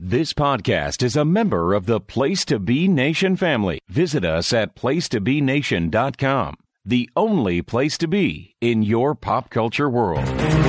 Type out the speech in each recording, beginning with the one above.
This podcast is a member of the Place to Be Nation family. Visit us at placetobenation.com, the only place to be in your pop culture world.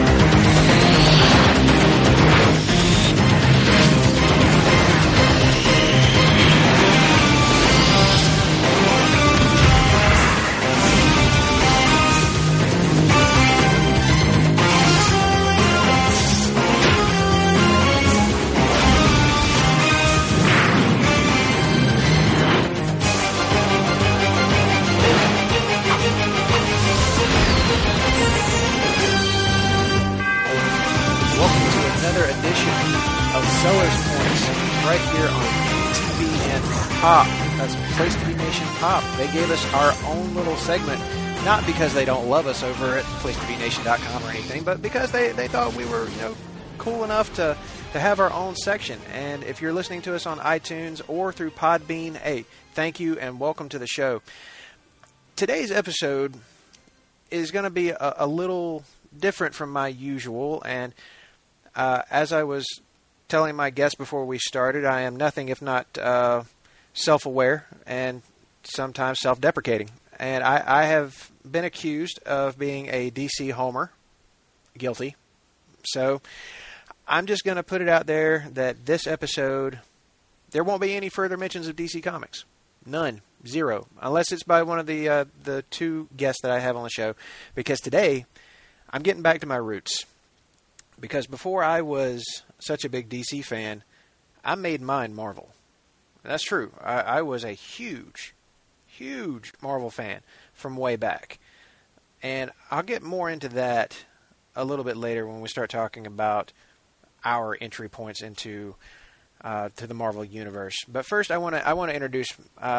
That's Place to Be Nation Pop. They gave us our own little segment, not because they don't love us over at placetobenation.com or anything, but because they thought we were, cool enough to have our own section. And if you're listening to us on iTunes or through Podbean, hey, thank you and welcome to the show. Today's episode is going to be a little different from my usual, and as I was telling my guests before we started, I am nothing if not self-aware and sometimes self-deprecating. And I have been accused of being a DC homer. Guilty. So I'm just going to put it out there that this episode, there won't be any further mentions of DC Comics. None. Zero. Unless it's by one of the two guests that I have on the show. Because today, I'm getting back to my roots. Because before I was such a big DC fan, I made mine Marvel. That's true. I was a huge Marvel fan from way back. And I'll get more into that a little bit later when we start talking about our entry points into to the Marvel Universe. But first, I want to introduce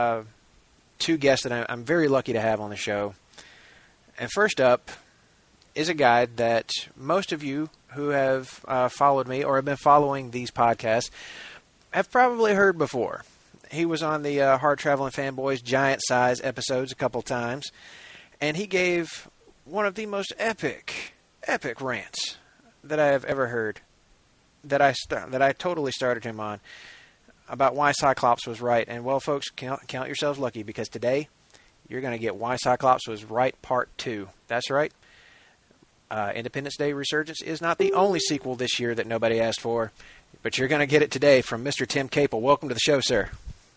two guests that I'm very lucky to have on the show. And first up is a guy that most of you who have followed me or have been following these podcasts have probably heard before. He was on the Hard Traveling Fanboys Giant Size episodes a couple times, and he gave one of the most epic rants that I have ever heard, that I totally started him on, about why Cyclops was right. And, well, folks, count yourselves lucky, because today you're going to get Why Cyclops Was Right Part 2. That's right. Independence Day Resurgence is not the only sequel this year that nobody asked for, but you're going to get it today from Mr. Tim Capel. Welcome to the show, sir.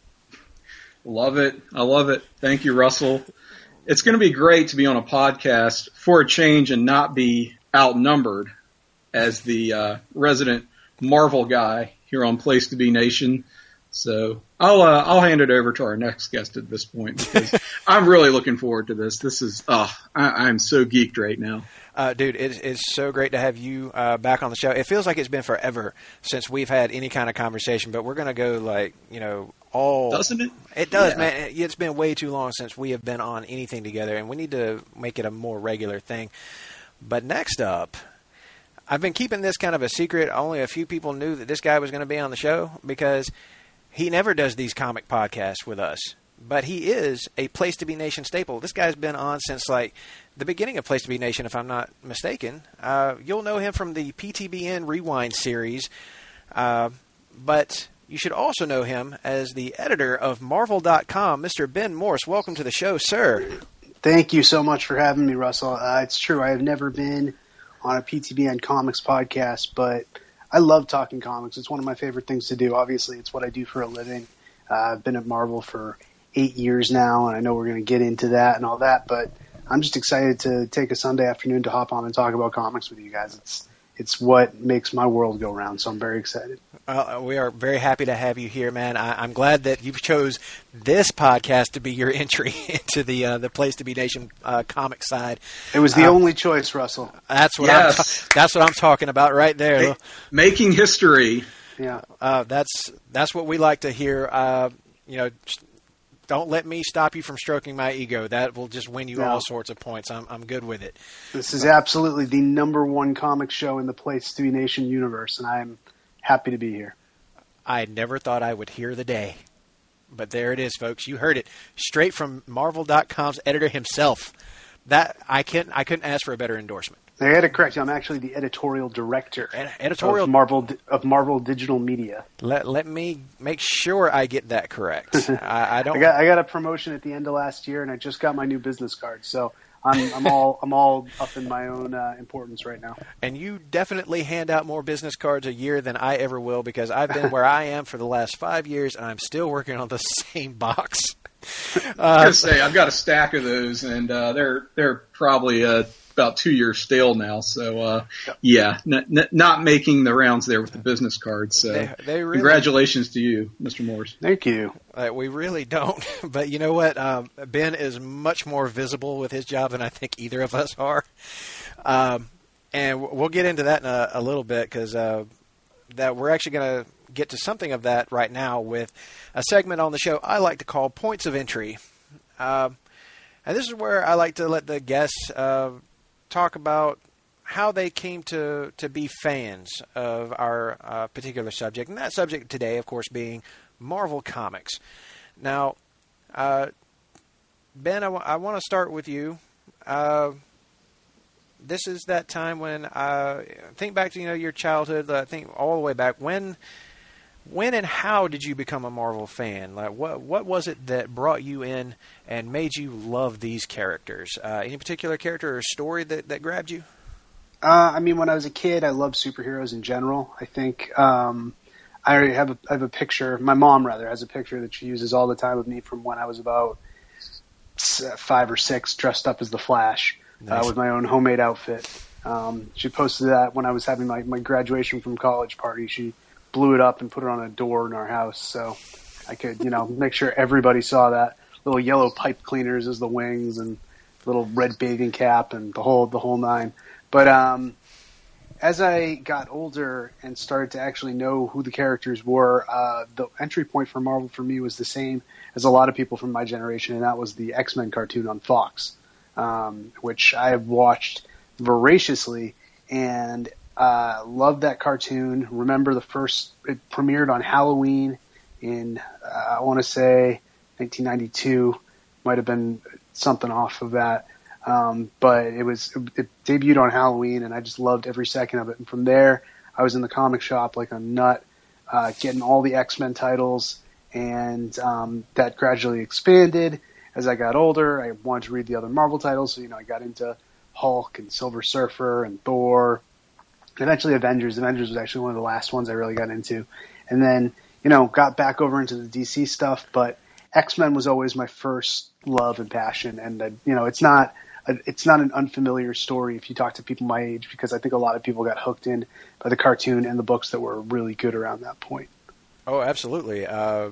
Love it. I love it. Thank you, Russell. It's going to be great to be on a podcast for a change and not be outnumbered as the resident Marvel guy here on Place to Be Nation. So I'll hand it over to our next guest at this point, because I'm really looking forward to this. This is I'm so geeked right now. Dude, it's so great to have you back on the show. It feels like it's been forever since we've had any kind of conversation, but we're going to go Doesn't it? It does, yeah. Man. It's been way too long since we have been on anything together, and we need to make it a more regular thing. But next up, I've been keeping this kind of a secret. Only a few people knew that this guy was going to be on the show, because he never does these comic podcasts with us. But he is a Place to Be Nation staple. This guy's been on since, the beginning of Place to Be Nation, if I'm not mistaken. You'll know him from the PTBN Rewind series. But you should also know him as the editor of Marvel.com, Mr. Ben Morse. Welcome to the show, sir. Thank you so much for having me, Russell. It's true, I have never been on a PTBN Comics podcast, but I love talking comics. It's one of my favorite things to do. Obviously, it's what I do for a living. I've been at Marvel for 8 years now, and I know we're going to get into that and all that, but I'm just excited to take a Sunday afternoon to hop on and talk about comics with you guys. It's what makes my world go round, so I'm very excited. We are very happy to have you here, man. I'm glad that you chose this podcast to be your entry into the Place to Be Nation comic side. It was the only choice, Russell. That's what I'm talking about right there. Making history. Yeah. That's what we like to hear. Don't let me stop you from stroking my ego. That will just win you all sorts of points. I'm good with it. This is absolutely the number one comic show in the Place to Be Nation universe, and I'm happy to be here. I never thought I would hear the day. But there it is, folks. You heard it straight from Marvel.com's editor himself. That I couldn't ask for a better endorsement. I had to correct you. I'm actually the editorial director editorial of Marvel Digital Media. Let me make sure I get that correct. I don't. I got a promotion at the end of last year, and I just got my new business card. So I'm all up in my own importance right now. And you definitely hand out more business cards a year than I ever will, because I've been where I am for the last 5 years, and I'm still working on the same box. I was gonna say I've got a stack of those, and they're probably about 2 years stale now. So not making the rounds there with the business cards. So they really, congratulations to you, Mr. Morris. Thank you. We really don't, but you know what? Ben is much more visible with his job than I think either of us are, and we'll get into that in a little bit, because that we're actually going to get to something of that right now with a segment on the show I like to call Points of Entry. And this is where I like to let the guests talk about how they came to be fans of our particular subject. And that subject today, of course, being Marvel Comics. Now, Ben, I want to start with you. This is that time when think back to your childhood. I think all the way back when and how did you become a Marvel fan? Like what was it that brought you in and made you love these characters? Any particular character or story that grabbed you? I mean, when I was a kid, I loved superheroes in general. I think I have a picture. My mom rather has a picture that she uses all the time of me from when I was about 5 or 6, dressed up as the Flash. Nice. With my own homemade outfit. She posted that when I was having my graduation from college party. She blew it up and put it on a door in our house, so I could, make sure everybody saw that. Little yellow pipe cleaners as the wings, and little red bathing cap, and the whole nine. But as I got older and started to actually know who the characters were, the entry point for Marvel for me was the same as a lot of people from my generation, and that was the X-Men cartoon on Fox. Which I have watched voraciously and loved that cartoon. Remember it premiered on Halloween in, I want to say 1992, might have been something off of that. But it debuted on Halloween, and I just loved every second of it. And from there, I was in the comic shop like a nut, getting all the X-Men titles, and that gradually expanded. As I got older, I wanted to read the other Marvel titles, so I got into Hulk and Silver Surfer and Thor. Eventually Avengers. Avengers was actually one of the last ones I really got into. And then, got back over into the DC stuff, but X-Men was always my first love and passion. And, it's not an unfamiliar story if you talk to people my age, because I think a lot of people got hooked in by the cartoon and the books that were really good around that point. Oh, absolutely.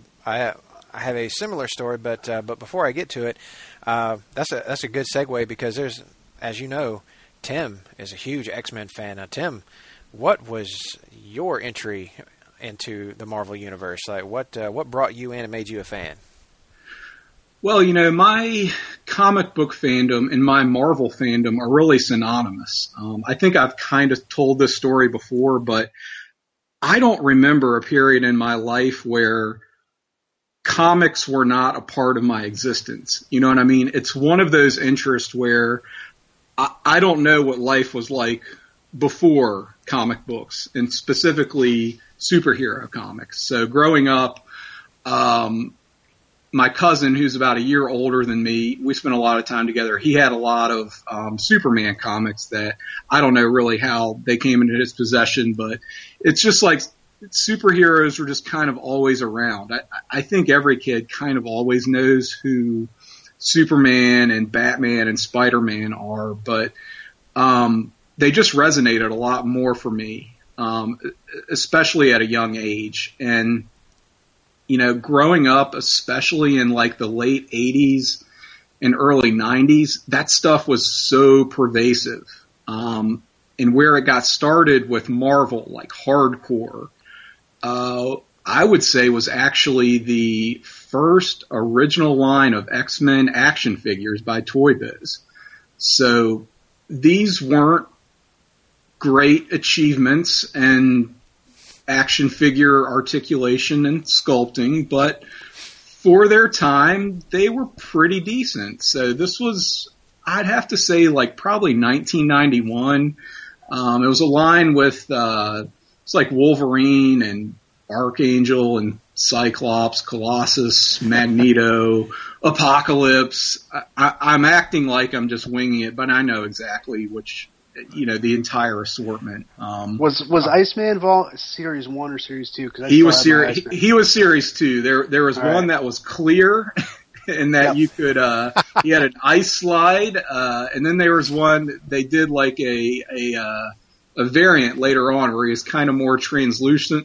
I have a similar story, but before I get to it, that's a good segue, because there's, as you know, Tim is a huge X-Men fan. Now, Tim, what was your entry into the Marvel Universe? Like, what brought you in and made you a fan? Well, my comic book fandom and my Marvel fandom are really synonymous. I think I've kind of told this story before, but I don't remember a period in my life where comics were not a part of my existence. You know what I mean? It's one of those interests where I don't know what life was like before comic books, and specifically superhero comics. So growing up, my cousin, who's about a year older than me, we spent a lot of time together. He had a lot of Superman comics that I don't know really how they came into his possession, but it's just like superheroes were just kind of always around. I think every kid kind of always knows who Superman and Batman and Spider-Man are, but they just resonated a lot more for me, especially at a young age. And, growing up, especially in like the late 80s and early 90s, that stuff was so pervasive. And where it got started with Marvel, like hardcore, I would say was actually the first original line of X-Men action figures by Toy Biz. So these weren't great achievements and action figure articulation and sculpting, but for their time, they were pretty decent. So this was, I'd have to say like probably 1991. It was a line with it's like Wolverine and Archangel and Cyclops, Colossus, Magneto, Apocalypse. I'm acting like I'm just winging it, but I know exactly which, the entire assortment. Was Iceman Series 1 or Series 2? He was Series 2. There was one that was clear, and that you could he had an ice slide, and then there was one they did like a variant later on where he was kind of more translucent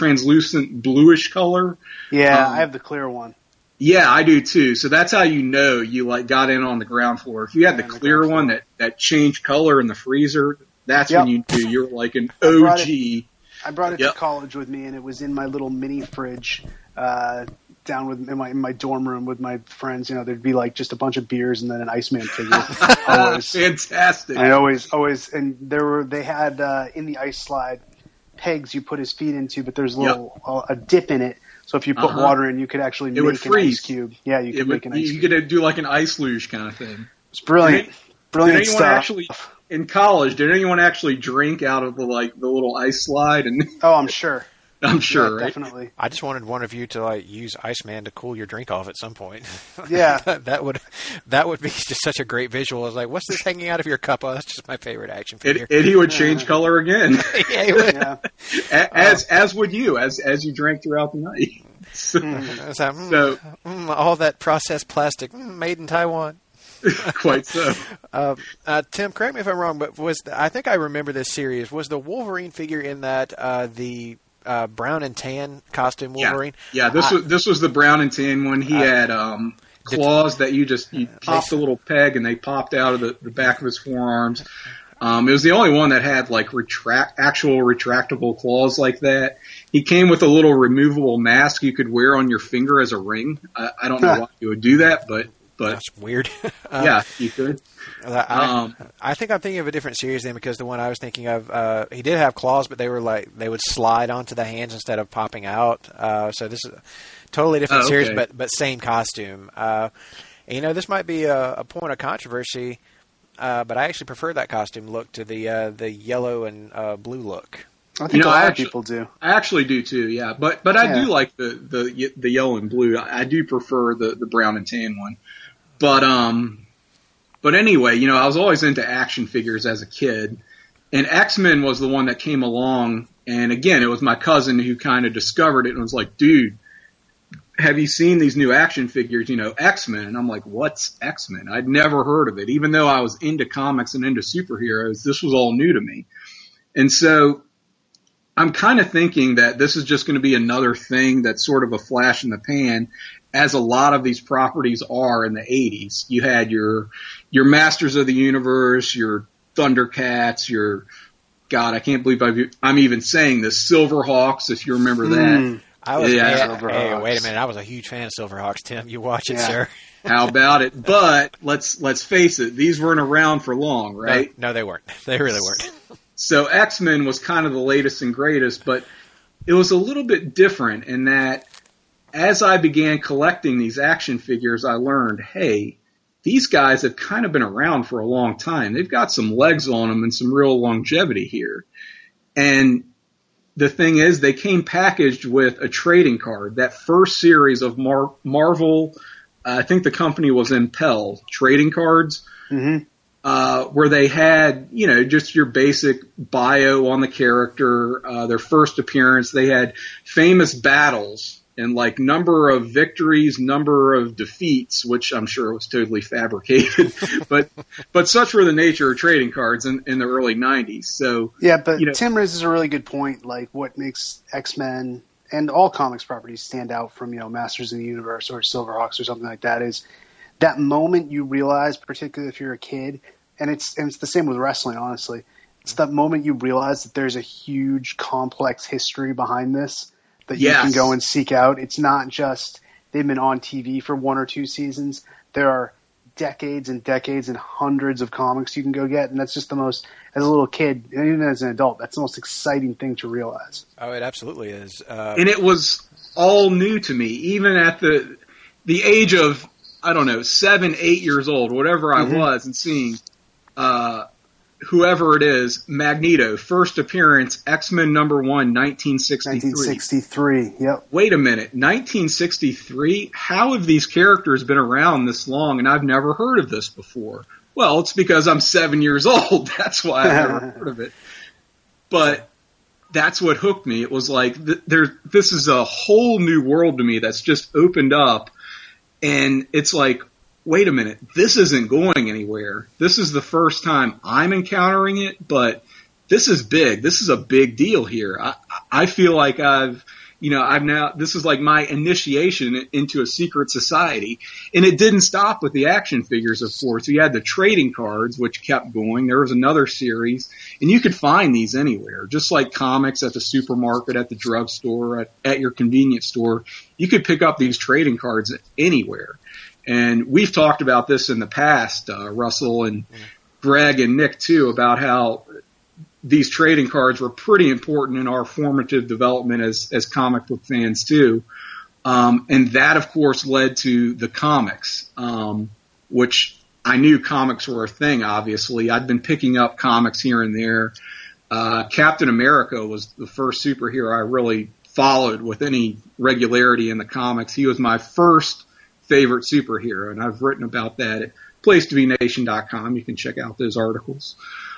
bluish color. Yeah, I have the clear one. Yeah, I do too. So that's how you like got in on the ground floor. If you had the clear one that changed color in the freezer, that's when you knew you're like an OG. I brought it to college with me, and it was in my little mini fridge down in my dorm room with my friends. There'd be like just a bunch of beers and then an Iceman figure. Always. Fantastic. And always, and they had in the ice slide pegs you put his feet into, but there's a dip in it. So if you put water in, you could actually make an ice cube. Yeah, you could make an ice cube. You could do like an ice luge kind of thing. It's brilliant. Brilliant stuff. In college, did anyone actually drink out of the little ice slide? Oh, I'm sure. I'm sure, right? Definitely. I just wanted one of you to use Iceman to cool your drink off at some point. Yeah, that would be just such a great visual. I was like, "What's this hanging out of your cup?" Oh, that's just my favorite action figure. And he would change color again. Yeah, he would. Yeah. As would you, as you drank throughout the night. So, all that processed plastic made in Taiwan. Quite so. Tim, correct me if I'm wrong, but I think I remember this series. Was the Wolverine figure in that the brown and tan costume Wolverine? Yeah. This was the brown and tan one. He had claws that you popped a little peg and they popped out of the back of his forearms. It was the only one that had like actual retractable claws like that. He came with a little removable mask you could wear on your finger as a ring. I don't know why you would do that, but that's weird. Yeah, you could. I think I'm thinking of a different series then, because the one I was thinking of, he did have claws, but they would slide onto the hands instead of popping out. So this is a totally different series, but same costume. This might be a point of controversy, but I actually prefer that costume look to the yellow and blue look. I think a lot of people do. I actually do too, yeah. But I do like the yellow and blue. I do prefer the brown and tan one. But anyway, I was always into action figures as a kid, and X-Men was the one that came along. And again, it was my cousin who kind of discovered it and was like, "Dude, have you seen these new action figures? X-Men." And I'm like, "What's X-Men?" I'd never heard of it, even though I was into comics and into superheroes. This was all new to me, and so I'm kind of thinking that this is just going to be another thing that's sort of a flash in the pan, as a lot of these properties are in the 80s. You had your Masters of the Universe, your Thundercats, God, I can't believe I'm even saying this, Silverhawks, if you remember that. Hey, wait a minute. I was a huge fan of Silverhawks, Tim. You watch it, sir. How about it? But let's face it, these weren't around for long, right? No, they weren't. They really weren't. So X-Men was kind of the latest and greatest, but it was a little bit different in that as I began collecting these action figures, I learned, hey, these guys have kind of been around for a long time. They've got some legs on them and some real longevity here. And the thing is, they came packaged with a trading card. That first series of Marvel, I think the company was Impel, trading cards, where they had, just your basic bio on the character, their first appearance. They had famous battles and like number of victories, number of defeats, which I'm sure was totally fabricated, but such were the nature of trading cards in the early 90s. So yeah, but Tim raises a really good point. Like what makes X-Men and all comics properties stand out from Masters of the Universe or Silverhawks or something like that is that moment you realize, particularly if you're a kid, and it's the same with wrestling, honestly. It's that moment you realize that there's a huge, complex history behind this that you can go and seek out. It's not just they've been on TV for 1 or 2 seasons. There are decades and decades and hundreds of comics you can go get, and that's just the most, as a little kid, and even as an adult, that's the most exciting thing to realize. Oh, it absolutely is. And it was all new to me, even at the age of I don't know, 7, 8 years old, whatever I was, and seeing whoever it is, Magneto, first appearance, X-Men #1, 1963. 1963, yep. Wait a minute, 1963? How have these characters been around this long and I've never heard of this before? Well, it's because I'm 7 years old. That's why I've never heard of it. But that's what hooked me. It was like, this is a whole new world to me that's just opened up. And it's like, wait a minute, this isn't going anywhere. This is the first time I'm encountering it, but this is big. This is a big deal here. I feel like this is like my initiation into a secret society. And it didn't stop with the action figures, of course. You had the trading cards, which kept going. There was another series, and you could find these anywhere. Just like comics at the supermarket, at the drugstore, at your convenience store. You could pick up these trading cards anywhere. And we've talked about this in the past, Russell and Greg and Nick too, about how these trading cards were pretty important in our formative development as comic book fans too. And that, of course, led to the comics, which I knew comics were a thing, obviously. I'd been picking up comics here and there. Captain America was the first superhero I really followed with any regularity in the comics. He was my first favorite superhero, and I've written about that at placetobenation.com. You can check out those articles.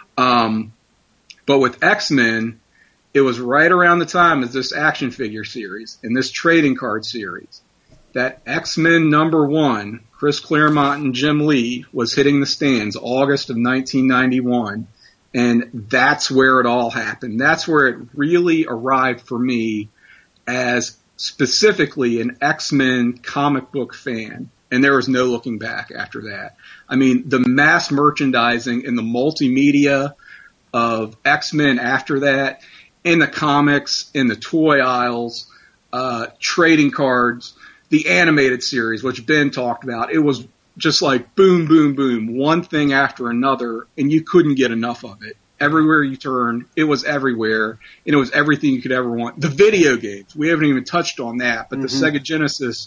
But with X-Men, it was right around the time of this action figure series and this trading card series that X-Men #1, Chris Claremont and Jim Lee, was hitting the stands August of 1991. And that's where it all happened. That's where it really arrived for me as specifically an X-Men comic book fan, and there was no looking back after that. I mean, the mass merchandising and the multimedia of X-Men after that, in the comics, in the toy aisles, trading cards, the animated series, which Ben talked about, it was just like boom, boom, boom, one thing after another, and you couldn't get enough of it. Everywhere you turn, it was everywhere, and it was everything you could ever want. The video games, we haven't even touched on that, but the Sega Genesis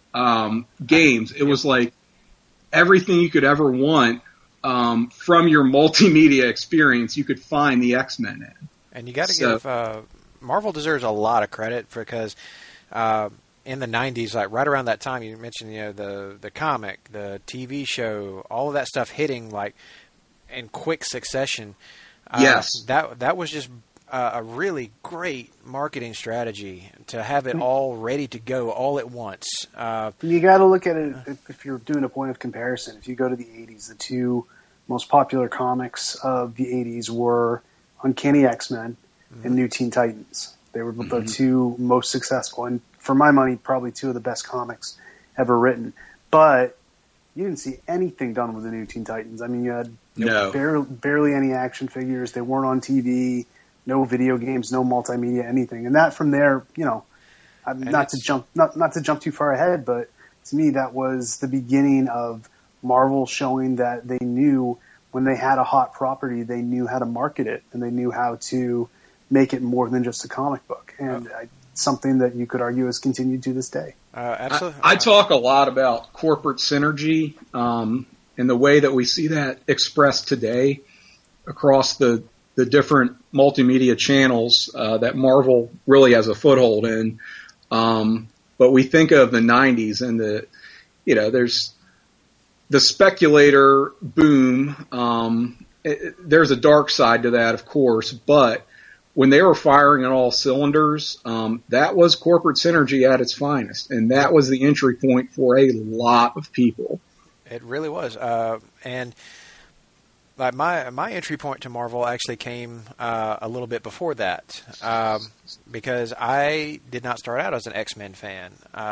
games, it was like everything you could ever want from your multimedia experience, you could find the X-Men in. And you got to give Marvel deserves a lot of credit because in the 90s, like right around that time, you mentioned the comic, the TV show, all of that stuff hitting like in quick succession. Yes. That was just a really great marketing strategy to have it all ready to go all at once. You got to look at it if you're doing a point of comparison. If you go to the 80s, the two most popular comics of the 80s were Uncanny X-Men and New Teen Titans. They were the two most successful, and for my money, probably two of the best comics ever written. But you didn't see anything done with the New Teen Titans. I mean, you had barely any action figures. They weren't on TV. No video games. No multimedia. Anything. And that from there, not to jump too far ahead, but to me, that was the beginning of Marvel showing that they knew when they had a hot property, they knew how to market it and they knew how to make it more than just a comic book. And something that you could argue has continued to this day. Absolutely. I talk a lot about corporate synergy and the way that we see that expressed today across the different multimedia channels that Marvel really has a foothold in. But we think of the 90s and there's the speculator boom. There's a dark side to that, of course, but when they were firing on all cylinders, that was corporate synergy at its finest, and that was the entry point for a lot of people. It really was, and like my entry point to Marvel actually came a little bit before that, because I did not start out as an X-Men fan.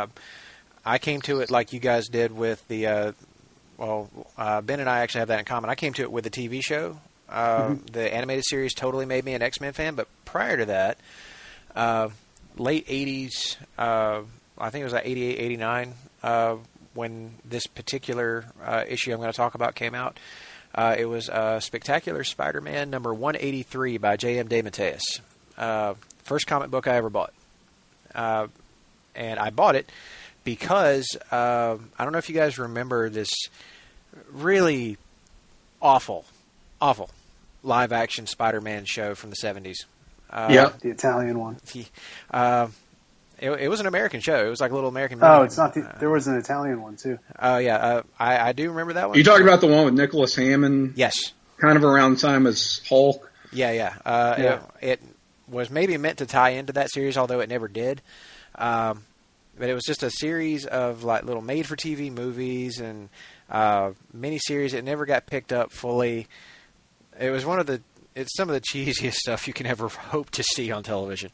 I came to it like you guys did with the Ben and I actually have that in common. I came to it with the TV show. The animated series totally made me an X-Men fan, but prior to that, late 80s, I think it was like 88, 89, when this particular issue I'm going to talk about came out. It was Spectacular Spider-Man number 183 by J.M. DeMatteis. First comic book I ever bought. And I bought it because I don't know if you guys remember this really awful live-action Spider-Man show from the 70s. The Italian one. It was an American show. It was like a little American movie. Oh, it's not. There was an Italian one too. Oh yeah, I do remember that one. You talking about the one with Nicholas Hammond? Yes. Kind of around the time as Hulk. Yeah. It was maybe meant to tie into that series, although it never did. But it was just a series of like little made-for-TV movies and miniseries. It never got picked up fully. It was it's some of the cheesiest stuff you can ever hope to see on television.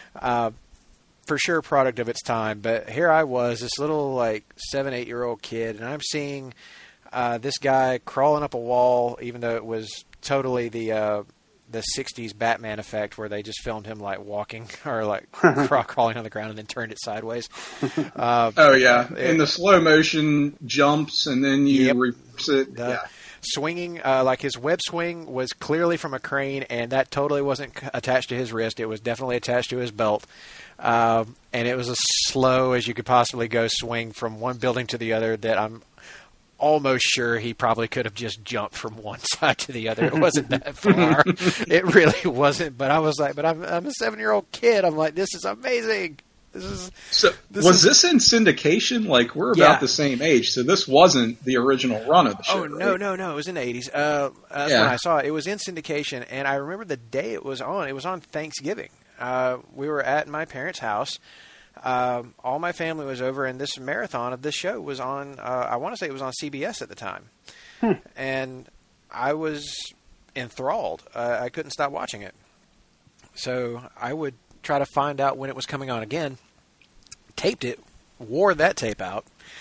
For sure, product of its time. But here I was, this little like 7-8-year-old kid, and I'm seeing this guy crawling up a wall, even though it was totally the 60s Batman effect where they just filmed him like walking or like crawling on the ground and then turned it sideways. In the slow motion jumps and then you swinging, like his web swing was clearly from a crane, and that totally wasn't attached to his wrist. It was definitely attached to his belt. And it was as slow as you could possibly go swing from one building to the other that I'm almost sure he probably could have just jumped from one side to the other. It wasn't that far. It really wasn't. But I was like, but I'm a 7-year-old kid. I'm like, this is amazing. Was this in syndication? Like, we're about the same age, so this wasn't the original run of the show. Oh, no, no. It was in the 80s. That's when I saw it. It was in syndication, and I remember the day it was on. It was on Thanksgiving. We were at my parents' house. All my family was over, and this marathon of this show was on, I want to say it was on CBS at the time. And I was enthralled. I couldn't stop watching it. So I would try to find out when it was coming on again, taped it, wore that tape out.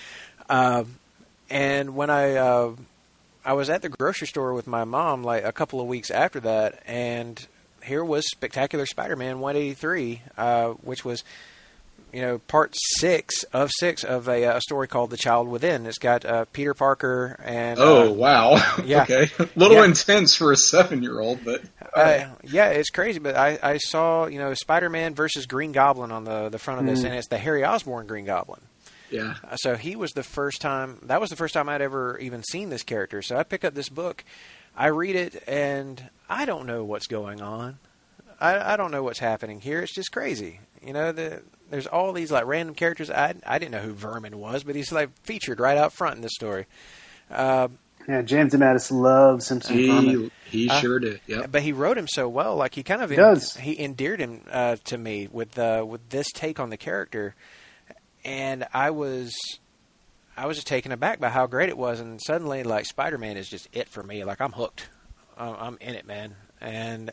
And when I was at the grocery store with my mom like a couple of weeks after that, and here was Spectacular Spider-Man 183, which was, part 6 of a story called The Child Within. It's got Peter Parker and... Oh, wow. Yeah. Okay. A little intense for a 7-year-old, but... yeah, it's crazy, but I saw, Spider-Man versus Green Goblin on the front of this, and it's the Harry Osborn Green Goblin. Yeah. So that was the first time I'd ever even seen this character. So I pick up this book, I read it, and I don't know what's going on. I don't know what's happening here. It's just crazy. There's all these like random characters. I didn't know who Vermin was, but he's like featured right out front in this story. James DeMatteis loves him some Vermin. He sure did. Yeah. But he wrote him so well. Like he kind of he endeared him to me with this take on the character, and I was just taken aback by how great it was. And suddenly, like Spider-Man is just it for me. Like I'm hooked. I'm in it, man. And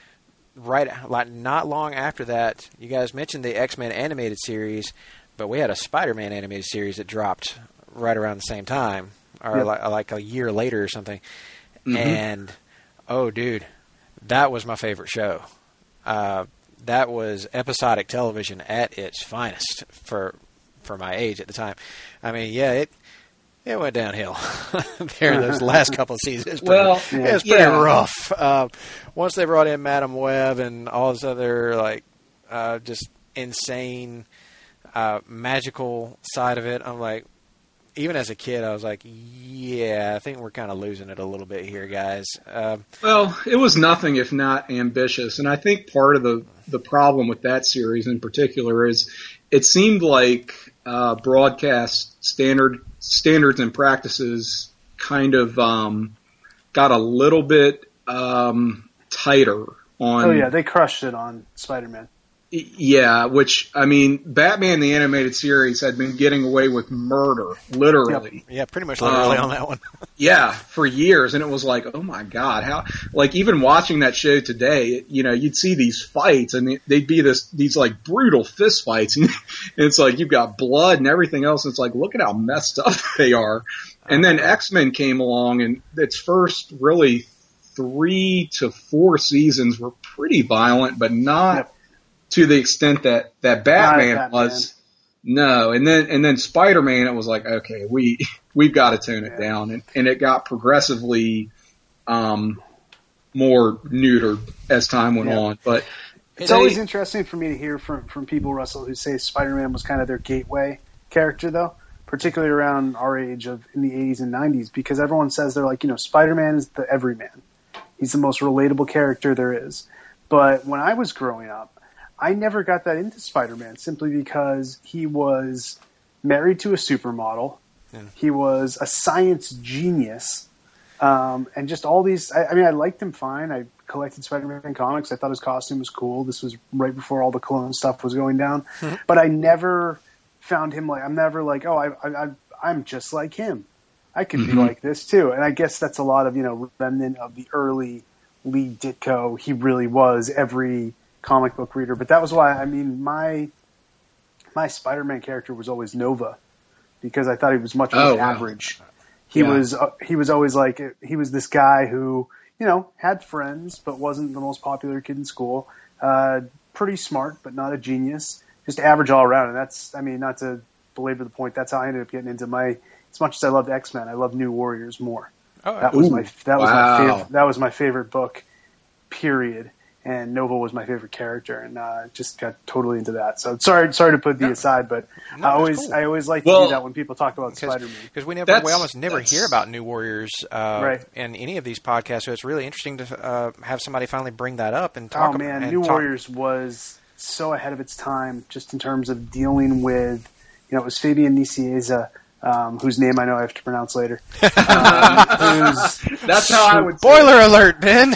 not long after that, you guys mentioned the X-Men animated series, but we had a Spider-Man animated series that dropped right around the same time, or like a year later or something. Mm-hmm. And oh, dude, that was my favorite show. That was episodic television at its finest for my age at the time. I mean, it went downhill there those last couple of seasons. It was pretty rough. Once they brought in Madam Web and all this other just insane magical side of it, I'm like, even as a kid, I was like, yeah, I think we're kind of losing it a little bit here, guys. Well, it was nothing if not ambitious, and I think part of the problem with that series in particular is it seemed like broadcast standards and practices kind of got a little bit tighter on... Oh, yeah, they crushed it on Spider-Man. Yeah, which, I mean, Batman the Animated Series had been getting away with murder, literally. Yep. Yeah, pretty much literally on that one. Yeah, for years, and it was like, oh my God, how... Like, even watching that show today, you'd see these fights, and they'd be these like, brutal fist fights, and it's like, you've got blood and everything else, and it's like, look at how messed up they are. And then X-Men came along, and its first, really, 3 to 4 seasons were pretty violent, but not... to the extent that Batman was. No. And then Spider-Man, it was like, okay, we've got to tone it down. And it got progressively more neutered as time went on. But it's always interesting for me to hear from people, Russell, who say Spider-Man was kind of their gateway character, though, particularly around our age in the 80s and 90s, because everyone says they're like, Spider-Man is the everyman. He's the most relatable character there is. But when I was growing up, I never got that into Spider-Man simply because he was married to a supermodel. Yeah. He was a science genius. And just all these, I liked him fine. I collected Spider-Man comics. I thought his costume was cool. This was right before all the clone stuff was going down. Mm-hmm. But I never found him I'm never like, I'm just like him. I could be like this too. And I guess that's a lot of, remnant of the early Lee Ditko. He really was every comic book reader. But that was why, my Spider-Man character was always Nova, because I thought he was much more average. He was always like, he was this guy who, had friends, but wasn't the most popular kid in school. Pretty smart, but not a genius. Just average all around. And that's, not to belabor the point, that's how I ended up getting into as much as I loved X-Men, I loved New Warriors more. Oh, that was my favorite book, period. And Nova was my favorite character, and just got totally into that. So sorry to put the aside, but I always like to do that when people talk about Spider-Man, because we almost never hear about New Warriors in any of these podcasts. So it's really interesting to have somebody finally bring that up and talk. Oh man, New Warriors was so ahead of its time, just in terms of dealing with, it was Fabian Nicieza, whose name I know I have to pronounce later. That's how I would. Spoiler alert, Ben.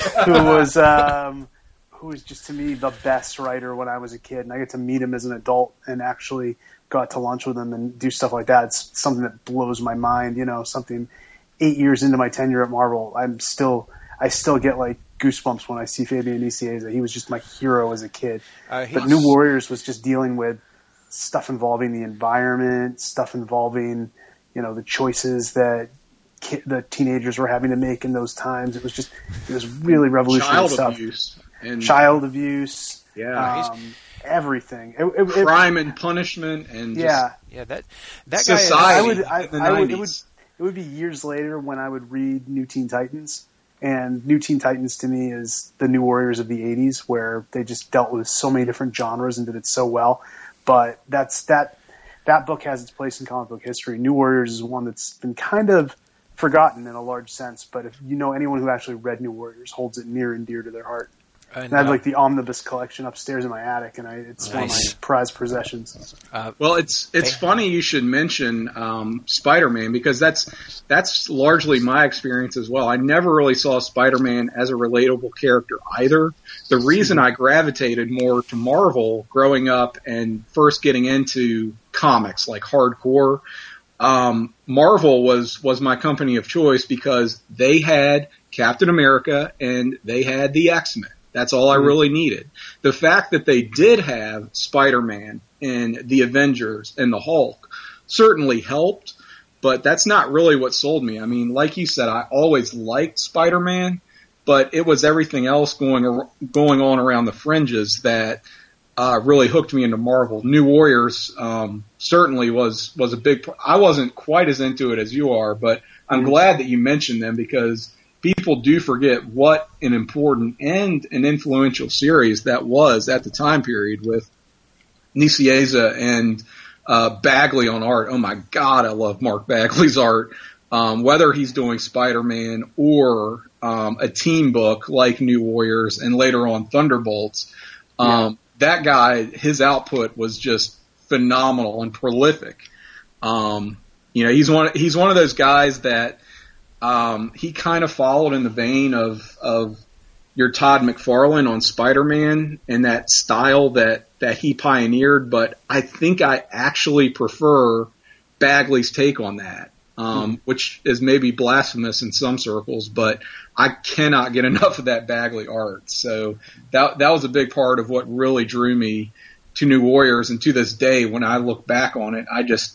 Who was just, to me, the best writer when I was a kid. And I get to meet him as an adult and actually got to lunch with him and do stuff like that. It's something that blows my mind. Something 8 years into my tenure at Marvel, I still get like goosebumps when I see Fabian Nicieza. He was just my hero as a kid. But New Warriors was just dealing with stuff involving the environment, stuff involving, the choices that the teenagers were having to make in those times. It was really revolutionary stuff. Child abuse, everything. Crime and punishment, and that society. It would be years later when I would read New Teen Titans, and New Teen Titans to me is the New Warriors of the 80s, where they just dealt with so many different genres and did it so well. But that book has its place in comic book history. New Warriors is one that's been kind of forgotten in a large sense, but if anyone who actually read New Warriors holds it near and dear to their heart. And I have like the omnibus collection upstairs in my attic, and it's one of my prized possessions. Well, it's funny you should mention Spider-Man, because that's largely my experience as well. I never really saw Spider-Man as a relatable character either. The reason I gravitated more to Marvel growing up and first getting into comics like hardcore, Marvel was my company of choice because they had Captain America and they had the X-Men. That's all I really needed. The fact that they did have Spider-Man and the Avengers and the Hulk certainly helped, but that's not really what sold me. Like you said, I always liked Spider-Man, but it was everything else going on around the fringes that really hooked me into Marvel. New Warriors certainly was a big. I wasn't quite as into it as you are, but I'm glad that you mentioned them, because people do forget what an important and an influential series that was at the time period, with Nicieza and Bagley on art. Oh my God, I love Mark Bagley's art. Whether he's doing Spider-Man or a team book like New Warriors and later on Thunderbolts, that guy, his output was just phenomenal and prolific. He's one of those guys that he kind of followed in the vein of your Todd McFarlane on Spider-Man and that style that he pioneered, but I think I actually prefer Bagley's take on that, which is maybe blasphemous in some circles, but I cannot get enough of that Bagley art. So that was a big part of what really drew me to New Warriors, and to this day, when I look back on it, I just,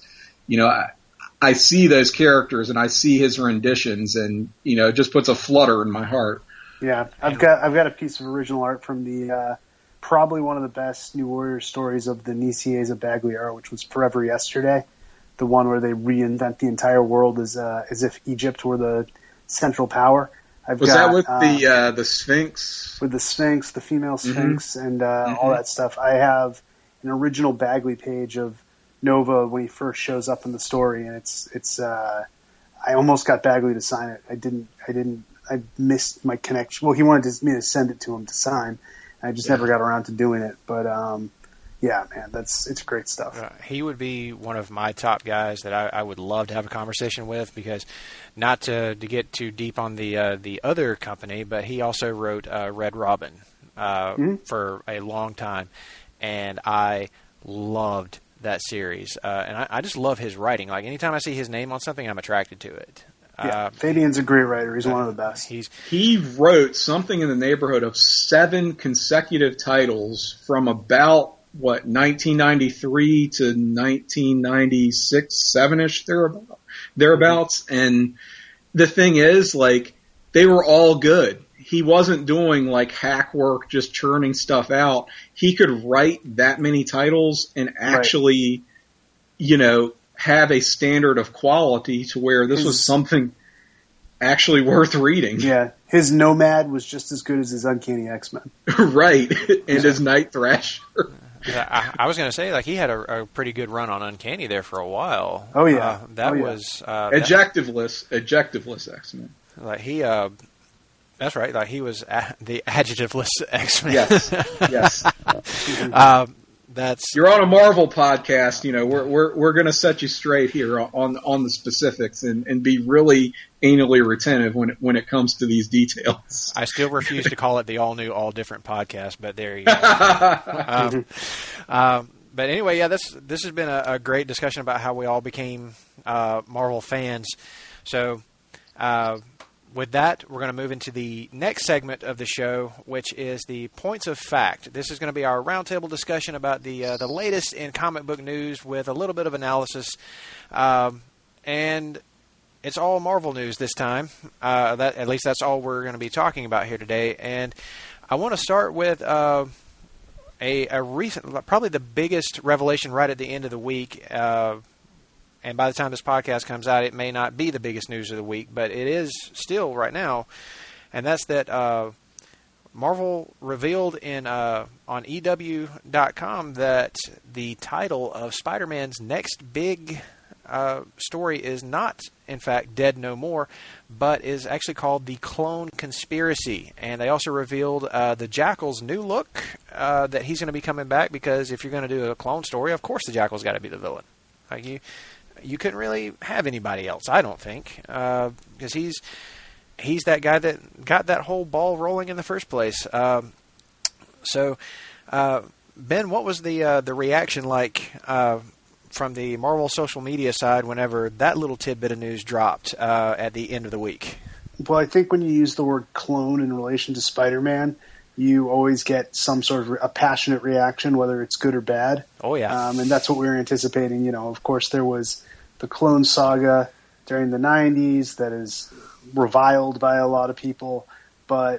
I see those characters and I see his renditions, and it just puts a flutter in my heart. Yeah, I've got a piece of original art from the probably one of the best New Warriors stories of the Nicieza Bagley era, which was Forever Yesterday, the one where they reinvent the entire world as if Egypt were the central power. Was that with the Sphinx? With the Sphinx, the female Sphinx, and all that stuff. I have an original Bagley page of Nova when he first shows up in the story, and it's I almost got Bagley to sign it. I missed my connection. Well, he wanted me to send it to him to sign. I just never got around to doing it. But yeah, man, it's great stuff. He would be one of my top guys that I would love to have a conversation with, because not to get too deep on the other company, but he also wrote Red Robin for a long time, and I loved that series. And I just love his writing. Like, anytime I see his name on something, I'm attracted to it. Yeah, Fabian's a great writer. He's one of the best. He wrote something in the neighborhood of 7 consecutive titles from about 1993 to 1996, 7-ish, thereabouts. And the thing is, like, they were all good. He wasn't doing like hack work, just churning stuff out. He could write that many titles and actually, have a standard of quality to where this was something actually worth reading. Yeah. His Nomad was just as good as his Uncanny X-Men. Right. And his Night Thrasher. Yeah, I was going to say, like, he had a pretty good run on Uncanny there for a while. Oh, yeah. Was adjectiveless X-Men. Like, he, that's right. Like, he was the adjectiveless X-Men. Yes. You're on a Marvel podcast. We're going to set you straight here on the specifics and be really anally retentive when it comes to these details. I still refuse to call it the all new, all different podcast, but there you go. But anyway, yeah, this has been a great discussion about how we all became Marvel fans. So with that, we're going to move into the next segment of the show, which is the Points of Fact. This is going to be our roundtable discussion about the latest in comic book news with a little bit of analysis. And it's all Marvel news this time. At least that's all we're going to be talking about here today. And I want to start with a recent, probably the biggest revelation right at the end of the week. And by the time this podcast comes out, it may not be the biggest news of the week, but it is still right now. And that's that Marvel revealed on EW.com that the title of Spider-Man's next big story is not, in fact, Dead No More, but is actually called The Clone Conspiracy. And they also revealed the Jackal's new look, that he's going to be coming back, because if you're going to do a clone story, of course the Jackal's got to be the villain. Like, you couldn't really have anybody else, I don't think, because he's that guy that got that whole ball rolling in the first place. So, Ben, what was the reaction like from the Marvel social media side whenever that little tidbit of news dropped at the end of the week? Well, I think when you use the word clone in relation to Spider-Man, you always get some sort of a passionate reaction, whether it's good or bad. Oh, yeah. And that's what we were anticipating. Of course, there was the clone saga during the 90s that is reviled by a lot of people. But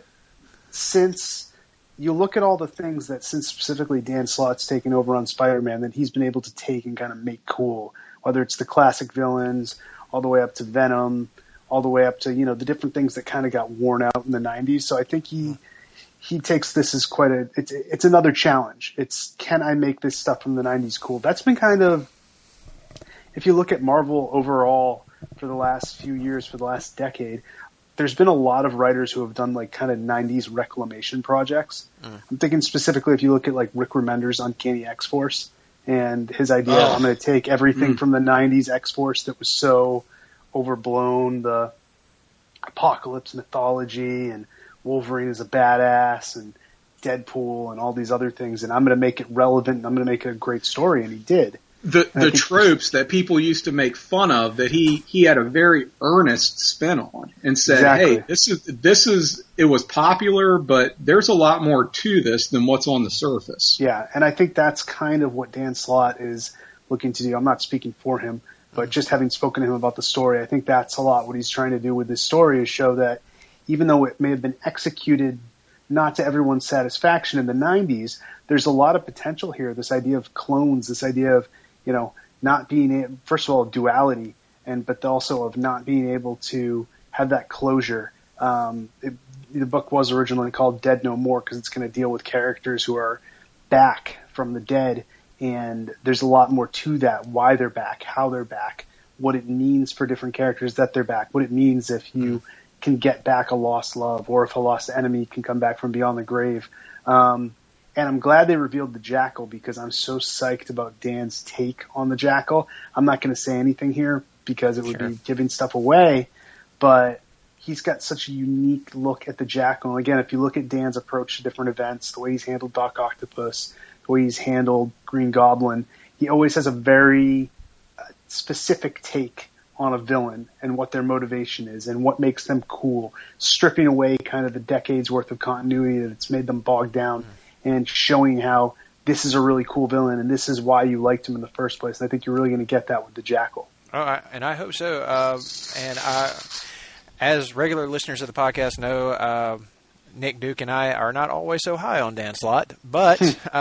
since you look at all the things that, since specifically Dan Slott's taken over on Spider-Man, that he's been able to take and kind of make cool, whether it's the classic villains, all the way up to Venom, all the way up to, the different things that kind of got worn out in the 90s. So I think he takes this as quite it's another challenge. It's, can I make this stuff from the 90s cool? That's been kind of, if you look at Marvel overall for the last few years, for the last decade, there's been a lot of writers who have done like kind of 90s reclamation projects. I'm thinking specifically if you look at like Rick Remender's Uncanny X-Force and his idea, I'm going to take everything from the 90s X-Force that was so overblown, the Apocalypse mythology and Wolverine is a badass and Deadpool and all these other things, and I'm going to make it relevant and I'm going to make it a great story, and he did. The tropes that people used to make fun of, that he had a very earnest spin on and said, hey, this is it was popular, but there's a lot more to this than what's on the surface. Yeah, and I think that's kind of what Dan Slott is looking to do. I'm not speaking for him, but just having spoken to him about the story, I think that's a lot what he's trying to do with this story, is show that even though it may have been executed not to everyone's satisfaction in the 90s, there's a lot of potential here. This idea of clones, this idea of, not being, first of all, duality, but also of not being able to have that closure. The book was originally called Dead No More because it's going to deal with characters who are back from the dead and there's a lot more to that, why they're back, how they're back, what it means for different characters that they're back, what it means if you can get back a lost love, or if a lost enemy can come back from beyond the grave. And I'm glad they revealed the Jackal, because I'm so psyched about Dan's take on the Jackal. I'm not going to say anything here because it would be giving stuff away, but he's got such a unique look at the Jackal. And again, if you look at Dan's approach to different events, the way he's handled Doc Octopus, the way he's handled Green Goblin, he always has a very specific take on a villain and what their motivation is and what makes them cool, stripping away kind of the decades worth of continuity that's made them bogged down and showing how this is a really cool villain and this is why you liked him in the first place. And I think you're really going to get that with the Jackal. And I hope so. As regular listeners of the podcast know, Nick, Duke, and I are not always so high on Dan Slott, but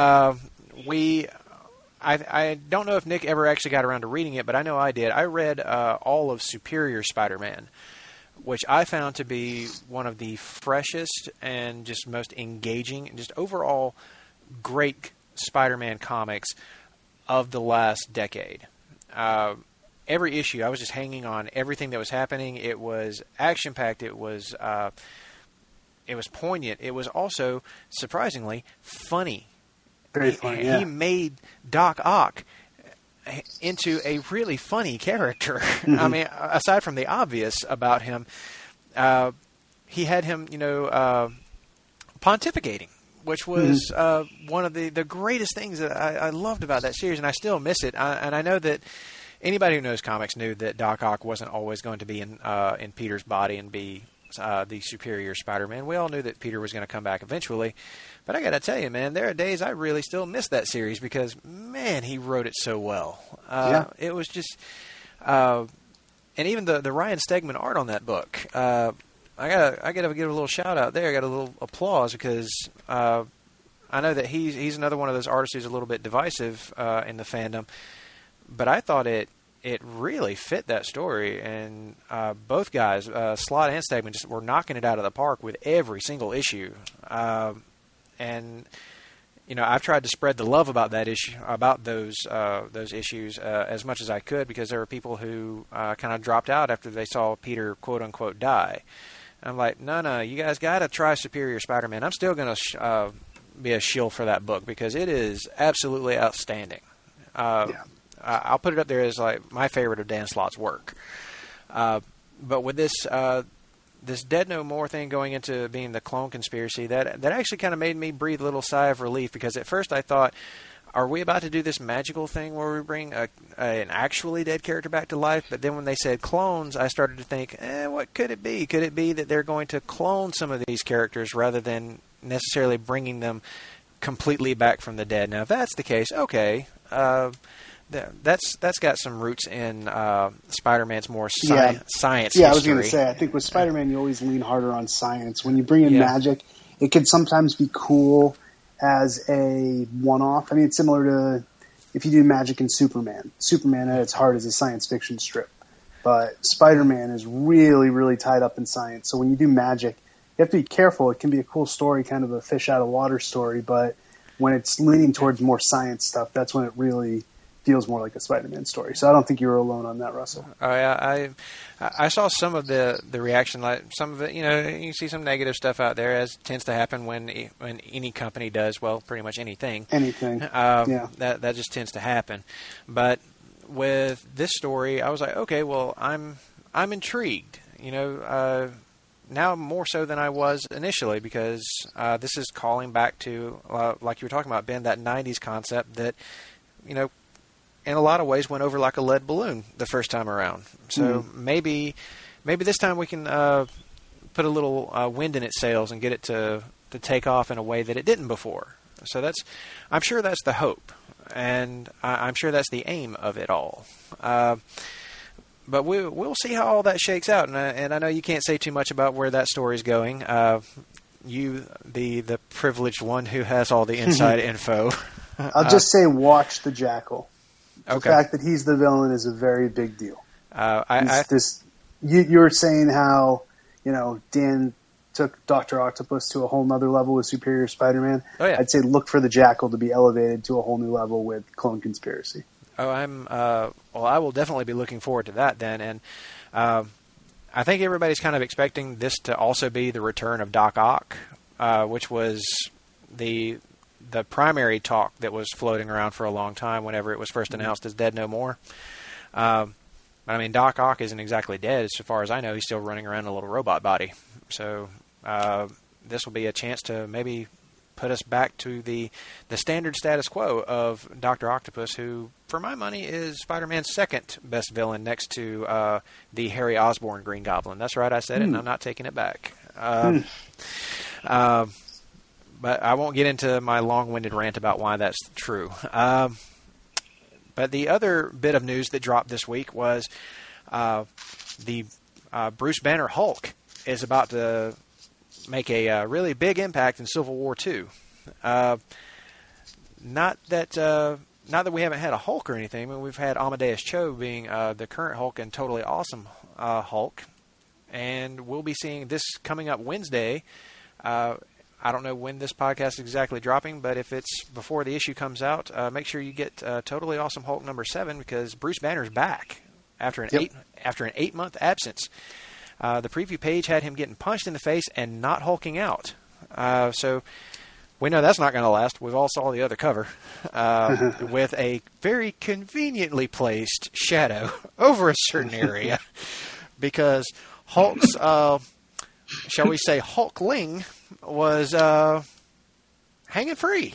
I don't know if Nick ever actually got around to reading it, but I know I did. I read all of Superior Spider-Man, which I found to be one of the freshest and just most engaging and just overall great Spider-Man comics of the last decade. Every issue, I was just hanging on everything that was happening. It was action-packed. It was poignant. It was also, surprisingly, funny. Very funny, yeah. He made Doc Ock into a really funny character. I mean, aside from the obvious about him, he had him, pontificating, which was one of the greatest things that I loved about that series, and I still miss it. And I know that anybody who knows comics knew that Doc Ock wasn't always going to be in Peter's body and be the superior Spider-Man. We all knew that Peter was going to come back eventually. But I got to tell you, man, there are days I really still miss that series because, man, he wrote it so well. It was just and even the Ryan Stegman art on that book, I gotta give a little shout out there. I got a little applause because I know that he's another one of those artists who's a little bit divisive in the fandom. But I thought it really fit that story, and both guys, Slott and Stegman, just were knocking it out of the park with every single issue. And I've tried to spread the love about that issue, about those issues as much as I could, because there were people who kind of dropped out after they saw Peter quote unquote die. I'm like, no, you guys got to try Superior Spider-Man. I'm still going to be a shill for that book because it is absolutely outstanding. I'll put it up there as like my favorite of Dan Slott's work. But with this Dead No More thing going into being the clone conspiracy, that actually kind of made me breathe a little sigh of relief, because at first I thought, are we about to do this magical thing where we bring an actually dead character back to life? But then when they said clones, I started to think, what could it be? Could it be that they're going to clone some of these characters rather than necessarily bringing them completely back from the dead? Now, if that's the case, okay. That's got some roots in Spider-Man's more science history. I was going to say, I think with Spider-Man you always lean harder on science. When you bring in magic, it can sometimes be cool as a one-off. I mean, it's similar to if you do magic in Superman. Superman at its heart is a science fiction strip. But Spider-Man is really, really tied up in science. So when you do magic, you have to be careful. It can be a cool story, kind of a fish out of water story, but when it's leaning towards more science stuff, that's when it really feels more like a Spider-Man story. So I don't think you were alone on that, Russell. Oh yeah, I saw some of the reaction, like some of it. You see some negative stuff out there, as tends to happen when any company does, well, pretty much anything. That just tends to happen. But with this story, I was like, okay, well, I'm intrigued. Now more so than I was initially, because this is calling back to, like you were talking about, Ben, that 90s concept that, in a lot of ways went over like a lead balloon the first time around. So maybe this time we can put a little wind in its sails and get it to take off in a way that it didn't before. So I'm sure that's the hope, and I'm sure that's the aim of it all. But we'll see how all that shakes out, and I know you can't say too much about where that story's going. You, the privileged one who has all the inside info. I'll just say, watch the Jackal. The Okay. fact that he's the villain is a very big deal. You You were saying how Dan took Dr. Octopus to a whole nother level with Superior Spider-Man. Oh, yeah. I'd say look for the Jackal to be elevated to a whole new level with Clone Conspiracy. Oh, I will definitely be looking forward to that then. And I think everybody's kind of expecting this to also be the return of Doc Ock, which was the primary talk that was floating around for a long time whenever it was first announced as Dead No More. I mean, Doc Ock isn't exactly dead. As far as I know, he's still running around in a little robot body. So this will be a chance to maybe put us back to the standard status quo of Dr. Octopus, who, for my money, is Spider-Man's second best villain next to the Harry Osborn Green Goblin. That's right, I said it, and I'm not taking it back. But I won't get into my long-winded rant about why that's true. But the other bit of news that dropped this week was the Bruce Banner Hulk is about to make a really big impact in Civil War II. Not that we haven't had a Hulk or anything. I mean, we've had Amadeus Cho being the current Hulk and Totally Awesome Hulk. And we'll be seeing this coming up Wednesday. I don't know when this podcast is exactly dropping, but if it's before the issue comes out, make sure you get Totally Awesome Hulk number 7, because Bruce Banner's back after an 8-month absence. The preview page had him getting punched in the face and not hulking out. So we know that's not going to last. We've all saw the other cover with a very conveniently placed shadow over a certain area, because Hulk's, shall we say, Hulkling was hanging free.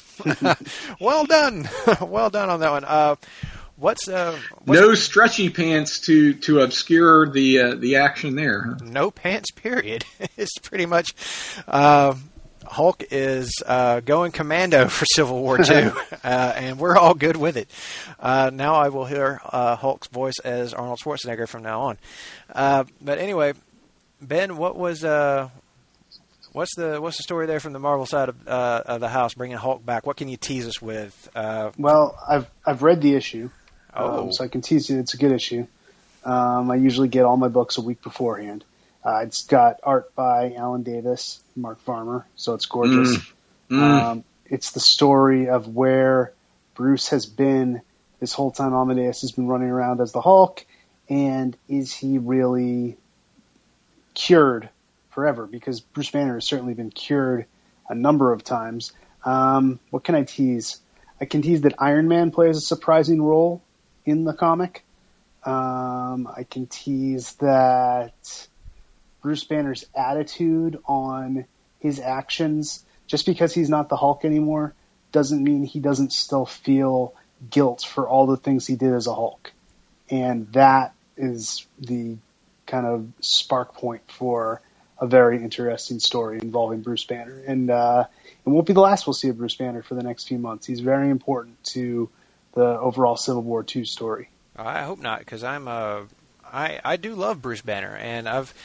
Well done. Well done on that one. What's no stretchy pants to obscure the action there? No pants, period. It's pretty much Hulk is going commando for Civil War II, and we're all good with it. Now I will hear Hulk's voice as Arnold Schwarzenegger from now on. But anyway, Ben, what's the story there from the Marvel side of the house, bringing Hulk back? What can you tease us with? Well, I've read the issue. So I can tease you. It's a good issue. I usually get all my books a week beforehand. It's got art by Alan Davis, Mark Farmer, so it's gorgeous. It's the story of where Bruce has been this whole time. Amadeus has been running around as the Hulk, and is he really cured forever? Because Bruce Banner has certainly been cured a number of times. What can I tease? I can tease that Iron Man plays a surprising role in the comic. I can tease that Bruce Banner's attitude on his actions, just because he's not the Hulk anymore, doesn't mean he doesn't still feel guilt for all the things he did as a Hulk. And that is the kind of spark point for a very interesting story involving Bruce Banner. And it won't be the last we'll see of Bruce Banner for the next few months. He's very important to the overall Civil War II story. I hope not, because I do love Bruce Banner, and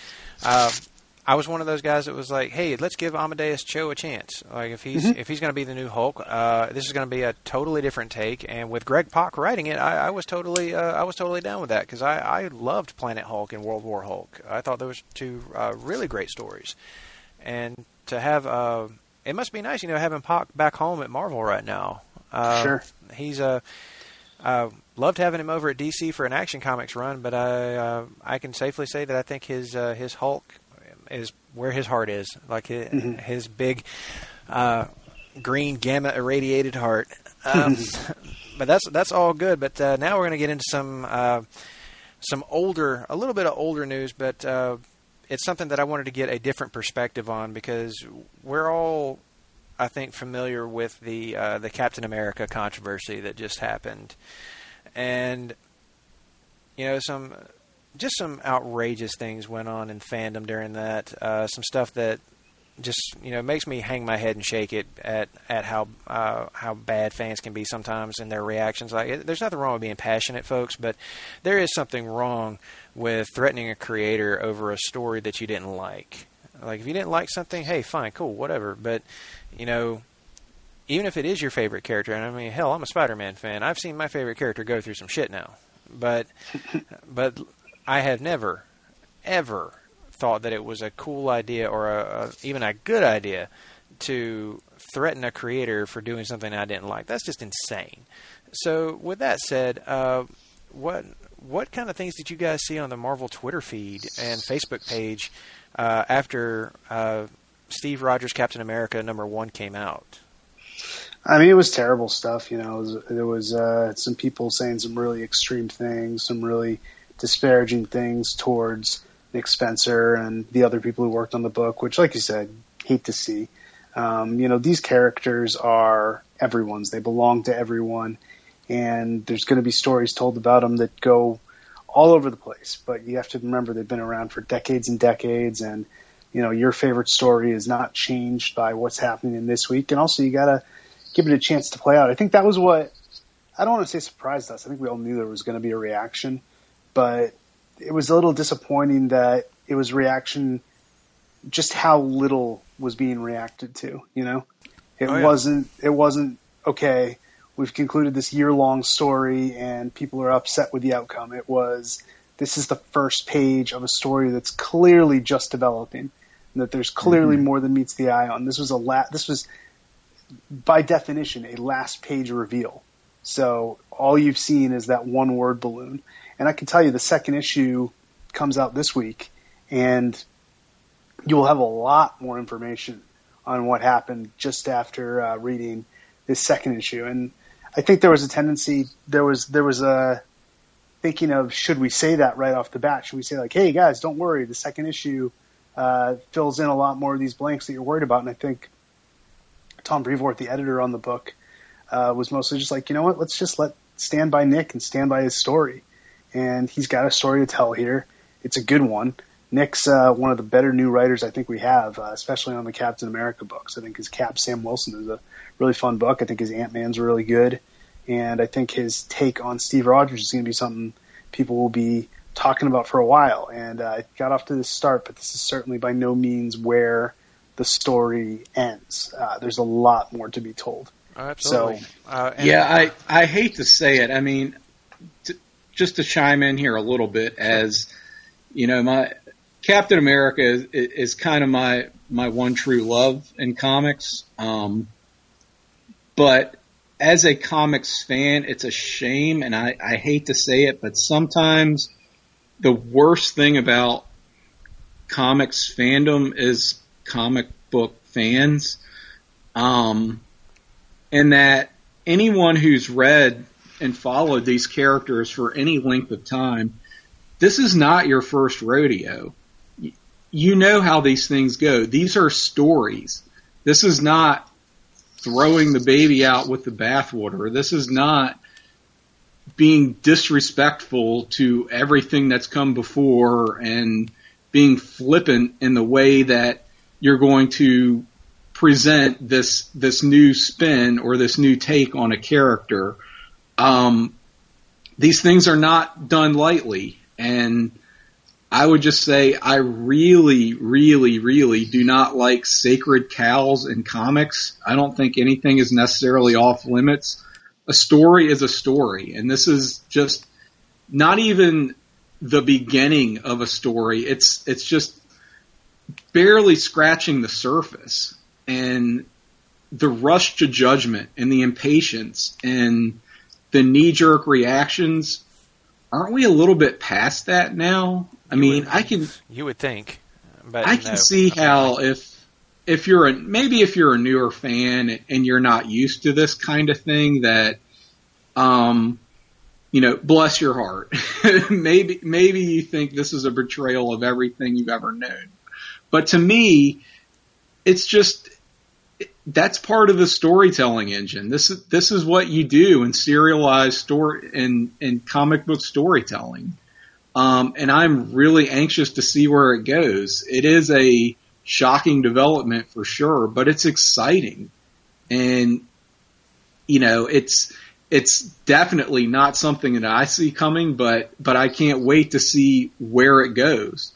I was one of those guys that was like, hey, let's give Amadeus Cho a chance. Like, if he's going to be the new Hulk, this is going to be a totally different take. And with Greg Pak writing it, I was totally down with that, because I loved Planet Hulk and World War Hulk. I thought those were two really great stories. And to have it must be nice, having Pak back home at Marvel right now. Sure. He's loved having him over at DC for an Action Comics run, but I can safely say that I think his Hulk is where his heart is, like his big green gamma irradiated heart. But that's all good. But now we're going to get into some a little bit of older news, but it's something that I wanted to get a different perspective on, because we're all, I think, familiar with the Captain America controversy that just happened, and some outrageous things went on in fandom during that. Some stuff that just makes me hang my head and shake it at how bad fans can be sometimes in their reactions. Like, there's nothing wrong with being passionate, folks, but there is something wrong with threatening a creator over a story that you didn't like. Like, if you didn't like something, hey, fine, cool, whatever. But even if it is your favorite character, and I mean, hell, I'm a Spider-Man fan. I've seen my favorite character go through some shit now, but I have never, ever thought that it was a cool idea or even a good idea to threaten a creator for doing something I didn't like. That's just insane. So with that said, what kind of things did you guys see on the Marvel Twitter feed and Facebook page after Steve Rogers' Captain America #1 came out? I mean, it was terrible stuff. You know, there was some people saying some really extreme things, some really disparaging things towards Nick Spencer and the other people who worked on the book, which, like you said, hate to see. You know, these characters are everyone's. They belong to everyone, and there's going to be stories told about them that go all over the place. But you have to remember they've been around for decades and decades, and, you know, your favorite story is not changed by what's happening in this week. And also you got to give it a chance to play out. I think that was what, I don't want to say surprised us. I think we all knew there was going to be a reaction, but it was a little disappointing that it was reaction, just how little was being reacted to, you know? It wasn't, okay, we've concluded this year-long story and people are upset with the outcome. It was, this is the first page of a story that's clearly just developing, and that there's clearly more than meets the eye on. This was by definition a last page reveal. So all you've seen is that one word balloon. And I can tell you the second issue comes out this week, and you will have a lot more information on what happened just after reading this second issue. And I think there was a tendency, there was a thinking of, should we say that right off the bat? Should we say, like, hey guys, don't worry, the second issue fills in a lot more of these blanks that you're worried about? And I think Tom Brevoort, the editor on the book, was mostly just like, you know what, let's just stand by Nick and stand by his story. And he's got a story to tell here. It's a good one. Nick's one of the better new writers I think we have, especially on the Captain America books. I think his Cap, Sam Wilson, is a really fun book. I think his Ant-Man's really good. And I think his take on Steve Rogers is going to be something people will be talking about for a while. And it got off to this start, but this is certainly by no means where the story ends. There's a lot more to be told. Absolutely. So, I hate to say it. I mean, just to chime in here a little bit, as you know, my Captain America is kind of my one true love in comics. But as a comics fan, it's a shame, and I hate to say it, but sometimes the worst thing about comics fandom is comic book fans. And that anyone who's read and followed these characters for any length of time, this is not your first rodeo. You know how these things go. These are stories. This is not throwing the baby out with the bathwater. This is not being disrespectful to everything that's come before and being flippant in the way that you're going to present this new spin or this new take on a character. These things are not done lightly, and I would just say I really, really, really do not like sacred cows in comics. I don't think anything is necessarily off limits. A story is a story, and this is just not even the beginning of a story. It's just barely scratching the surface. And the rush to judgment and the impatience and the knee-jerk reactions, aren't we a little bit past that now? I mean, you would think, but I can see how if you're a newer fan and you're not used to this kind of thing, that you know, bless your heart. maybe you think this is a betrayal of everything you've ever known. But to me, it's just, that's part of the storytelling engine. This is what you do in serialized story in comic book storytelling. And I'm really anxious to see where it goes. It is a shocking development for sure, but it's exciting. And, you know, it's definitely not something that I see coming, but I can't wait to see where it goes.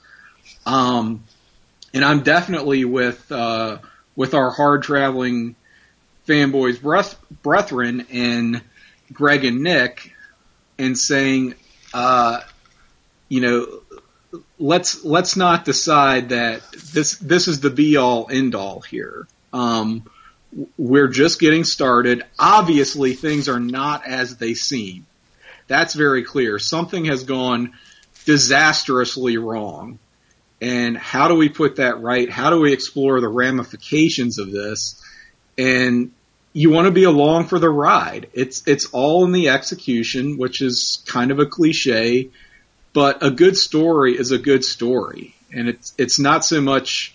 And I'm definitely with our hard traveling fanboys brethren and Greg and Nick, and saying, you know, let's not decide that this is the be all end all here. We're just getting started. Obviously, things are not as they seem. That's very clear. Something has gone disastrously wrong. And how do we put that right? How do we explore the ramifications of this? And you want to be along for the ride. It's all in the execution, which is kind of a cliche, but a good story is a good story. And it's not so much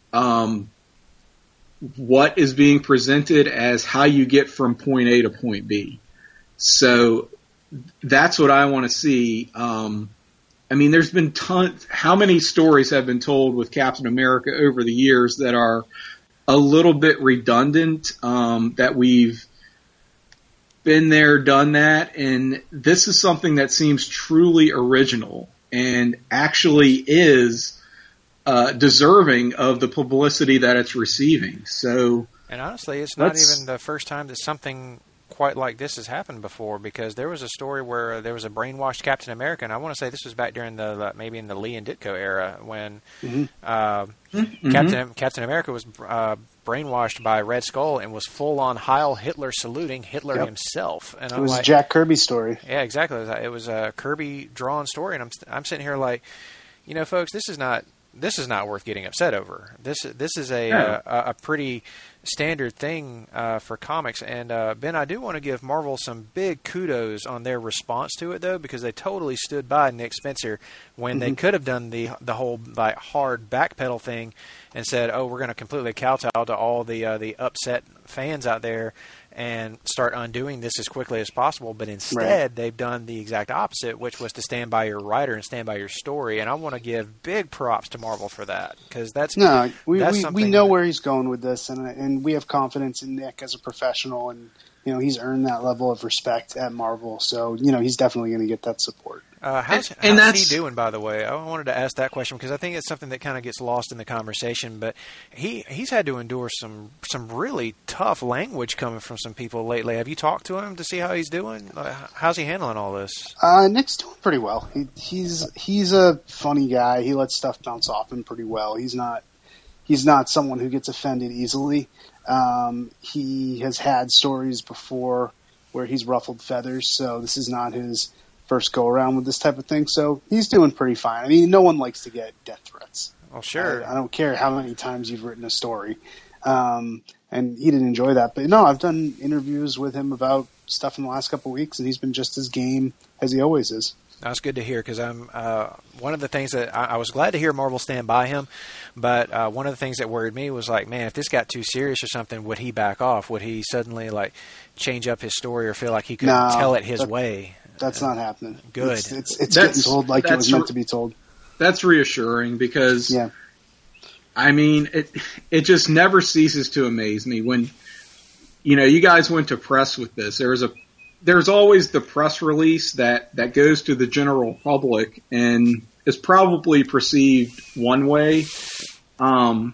what is being presented as how you get from point A to point B. So that's what I want to see. I mean, there's been how many stories have been told with Captain America over the years that are a little bit redundant, that we've been there, done that, and this is something that seems truly original and actually is deserving of the publicity that it's receiving. So, and honestly, it's not even the first time that something quite like this has happened before, because there was a story where there was a brainwashed Captain America, and I want to say this was back during the maybe in the Lee and Ditko era when Captain America was brainwashed by Red Skull and was full on Heil Hitler saluting Hitler himself. And it was a Jack Kirby story. Yeah, exactly. It was a Kirby drawn story, and I'm sitting here like, folks, this is not worth getting upset over. This is a pretty standard thing for comics. And Ben, I do want to give Marvel some big kudos on their response to it, though, because they totally stood by Nick Spencer when they could have done the whole like hard backpedal thing and said, "Oh, we're going to completely kowtow to all the upset fans out there and start undoing this as quickly as possible." But instead, they've done the exact opposite, which was to stand by your writer and stand by your story. And I want to give big props to Marvel for that, because we know where he's going with this, and we have confidence in Nick as a professional, and he's earned that level of respect at Marvel. So he's definitely going to get that support. How's he doing, by the way? I wanted to ask that question because I think it's something that kind of gets lost in the conversation. But he's had to endure some really tough language coming from some people lately. Have you talked to him to see how he's doing? How's he handling all this? Nick's doing pretty well. He's a funny guy. He lets stuff bounce off him pretty well. He's not someone who gets offended easily. He has had stories before where he's ruffled feathers, so this is not his first go around with this type of thing. So he's doing pretty fine. I mean, no one likes to get death threats. Well, sure. I don't care how many times you've written a story. And he didn't enjoy that. But no, I've done interviews with him about stuff in the last couple of weeks, and he's been just as game as he always is. That's good to hear, because I'm one of the things that I was glad to hear Marvel stand by him, but one of the things that worried me was like, man, if this got too serious or something, would he back off? Would he suddenly like change up his story or feel like he couldn't tell it his way? That's not happening. Good. It's getting told like it was meant to be told. That's reassuring because, I mean, it just never ceases to amaze me when, you guys went to press with this. There's always the press release that goes to the general public and is probably perceived one way. But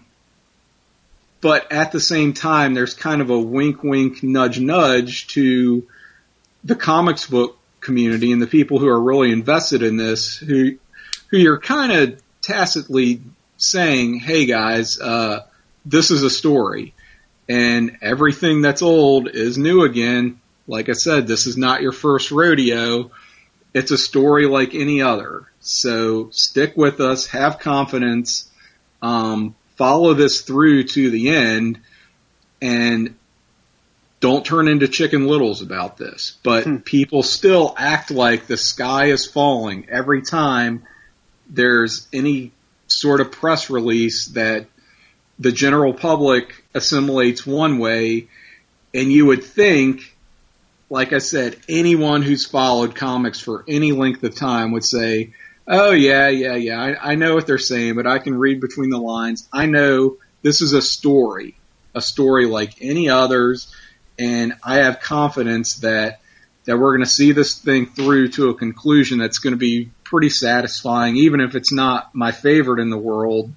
at the same time, there's kind of a wink, wink, nudge, nudge to the comics book community and the people who are really invested in this, who you're kind of tacitly saying, hey guys, this is a story and everything that's old is new again. Like I said, this is not your first rodeo. It's a story like any other. So stick with us, have confidence, follow this through to the end, and don't turn into Chicken Littles about this. But people still act like the sky is falling every time there's any sort of press release that the general public assimilates one way, and you would think, like I said, anyone who's followed comics for any length of time would say, oh, yeah, I know what they're saying, but I can read between the lines. I know this is a story like any others, and I have confidence that we're going to see this thing through to a conclusion that's going to be pretty satisfying, even if it's not my favorite in the world.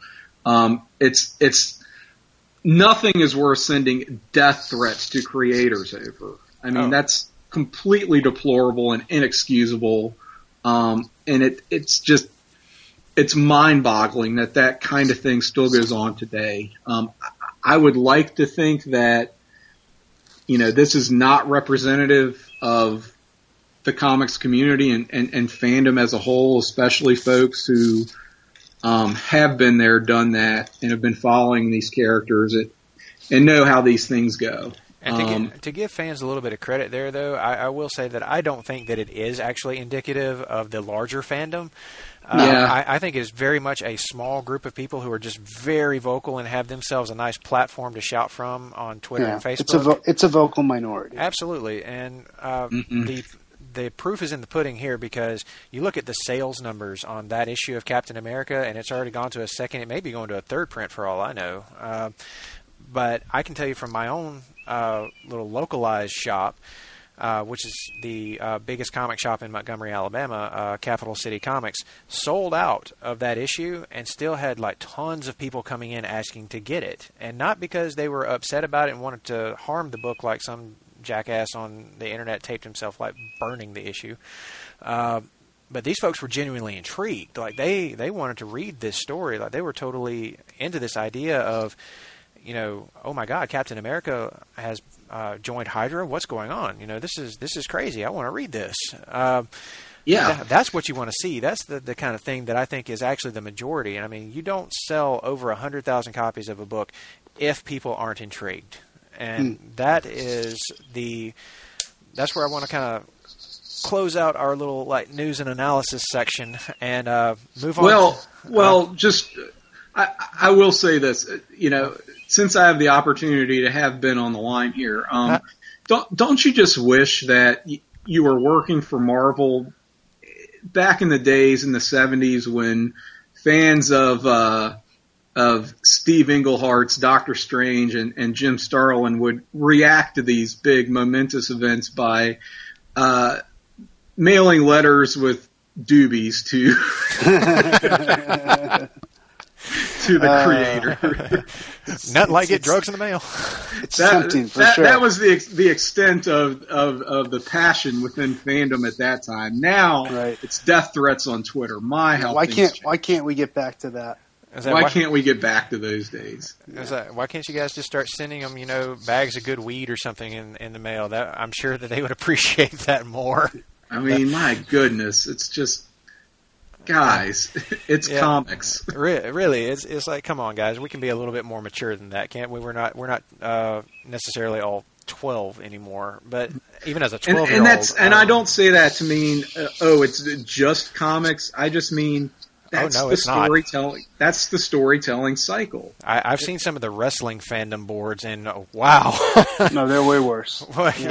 It's nothing is worth sending death threats to creators over. I mean, that's completely deplorable and inexcusable. And it's it's mind-boggling that kind of thing still goes on today. I would like to think that, this is not representative of the comics community and fandom as a whole, especially folks who have been there, done that, and have been following these characters and know how these things go. And to give fans a little bit of credit there, though, I will say that I don't think that it is actually indicative of the larger fandom. I think it's very much a small group of people who are just very vocal and have themselves a nice platform to shout from on Twitter and Facebook. It's a vocal minority. Absolutely. And the proof is in the pudding here, because you look at the sales numbers on that issue of Captain America, and it's already gone to a second. It may be going to a third print for all I know. But I can tell you from my own little localized shop, which is the biggest comic shop in Montgomery, Alabama, Capital City Comics, sold out of that issue and still had like tons of people coming in asking to get it. And not because they were upset about it and wanted to harm the book like some jackass on the internet taped himself like burning the issue. But these folks were genuinely intrigued. Like they wanted to read this story. Like they were totally into this idea of, oh my God, Captain America has joined Hydra. What's going on? This is crazy. I want to read this. That's what you want to see. That's the kind of thing that I think is actually the majority. And I mean, you don't sell over 100,000 copies of a book if people aren't intrigued. And that's where I want to kind of close out our little like news and analysis section and move on. I will say this, since I have the opportunity to have been on the line here, don't you just wish that you were working for Marvel back in the days in the 70s when fans of Steve Englehart's Doctor Strange and Jim Starlin would react to these big momentous events by mailing letters with doobies to the creator. Nothing like get drugs in the mail. It's tempting for sure. That was the extent of the passion within fandom at that time. Now it's death threats on Twitter. Why can't we get back to that? Why can't we get back to those days? Why can't you guys just start sending them, bags of good weed or something in the mail? I'm sure that they would appreciate that more. I mean, my goodness, it's just, guys, it's comics. Really, it's like, come on, guys, we can be a little bit more mature than that, can't we? We're not necessarily all 12 anymore, but even as a 12-year-old, and I don't say that to mean, it's just comics. I just mean. That's the storytelling. That's the storytelling cycle. I've seen some of the wrestling fandom boards, and wow, no, they're way worse.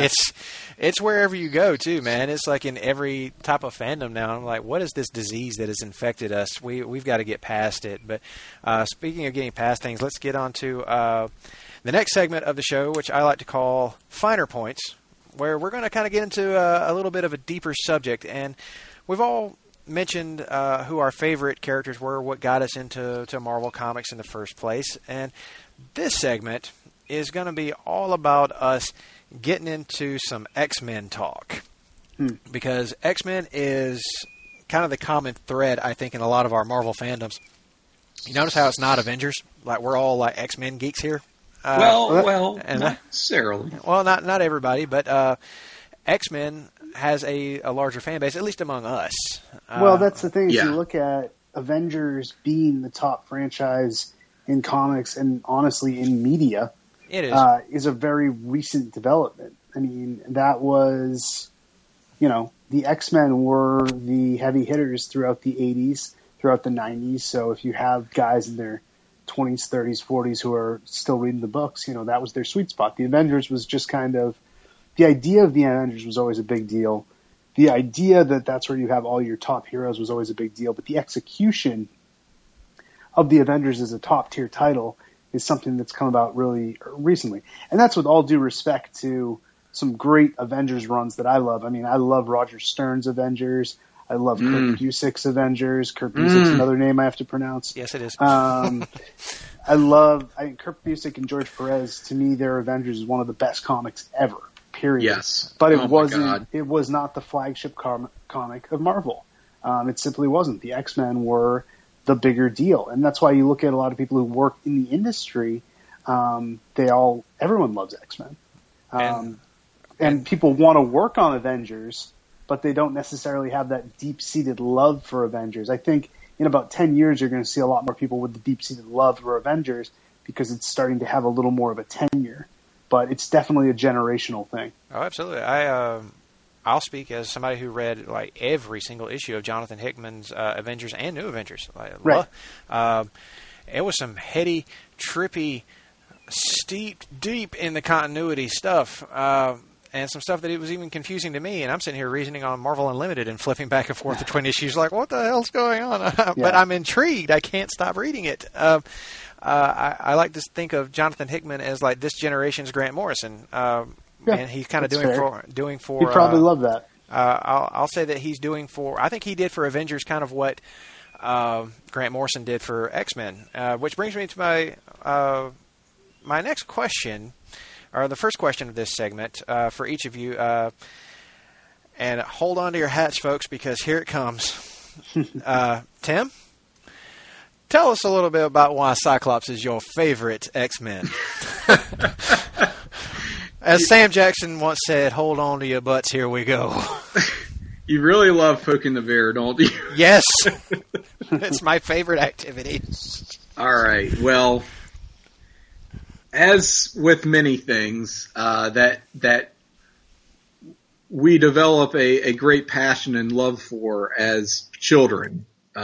It's wherever you go too, man. It's like in every type of fandom now. I'm like, what is this disease that has infected us? We've got to get past it. But speaking of getting past things, let's get on to the next segment of the show, which I like to call Finer Points, where we're going to kind of get into a little bit of a deeper subject, and we've all mentioned who our favorite characters were, what got us into Marvel Comics in the first place. And this segment is going to be all about us getting into some X-Men talk. Because X-Men is kind of the common thread, I think, in a lot of our Marvel fandoms. You notice how it's not Avengers? Like, we're all like X-Men geeks here? Not necessarily. Well, not everybody, but X-Men has a larger fan base, at least among us. Well, that's the thing. If you look at Avengers being the top franchise in comics and honestly in media, it is a very recent development. I mean, that was, the X-Men were the heavy hitters throughout the 80s, throughout the 90s. So if you have guys in their 20s, 30s, 40s who are still reading the books, that was their sweet spot. The Avengers was just kind of, the idea of the Avengers was always a big deal. The idea that that's where you have all your top heroes was always a big deal. But the execution of the Avengers as a top-tier title is something that's come about really recently. And that's with all due respect to some great Avengers runs that I love. I mean, I love Roger Stern's Avengers. I love Kurt Busiek's Avengers. Kurt Busiek's another name I have to pronounce. Yes, it is. I love Kurt Busiek and George Perez. To me, their Avengers is one of the best comics ever. Period. Yes. But it wasn't. It was not the flagship comic of Marvel. It simply wasn't. The X-Men were the bigger deal. And that's why you look at a lot of people who work in the industry, everyone loves X-Men. And people want to work on Avengers, but they don't necessarily have that deep-seated love for Avengers. I think in about 10 years, you're going to see a lot more people with the deep-seated love for Avengers because it's starting to have a little more of a tenure. But it's definitely a generational thing. Oh, absolutely. I'll speak as somebody who read like every single issue of Jonathan Hickman's Avengers and New Avengers. Right. It was some heady, trippy, steeped deep in the continuity stuff. And some stuff that it was even confusing to me, and I'm sitting here reasoning on Marvel Unlimited and flipping back and forth between issues like, what the hell's going on? But I'm intrigued. I can't stop reading it. I like to think of Jonathan Hickman as like this generation's Grant Morrison, and he's kind of doing for. He'd probably love that. I'll say that he's doing for. I think he did for Avengers kind of what Grant Morrison did for X-Men, which brings me to my next question. Or the first question of this segment for each of you, and hold on to your hats, folks, because here it comes. Tim, tell us a little bit about why Cyclops is your favorite X-Men. As Sam Jackson once said, hold on to your butts, here we go. You really love poking the bear, don't you? Yes. It's my favorite activity. All right, well, as with many things that we develop a great passion and love for as children,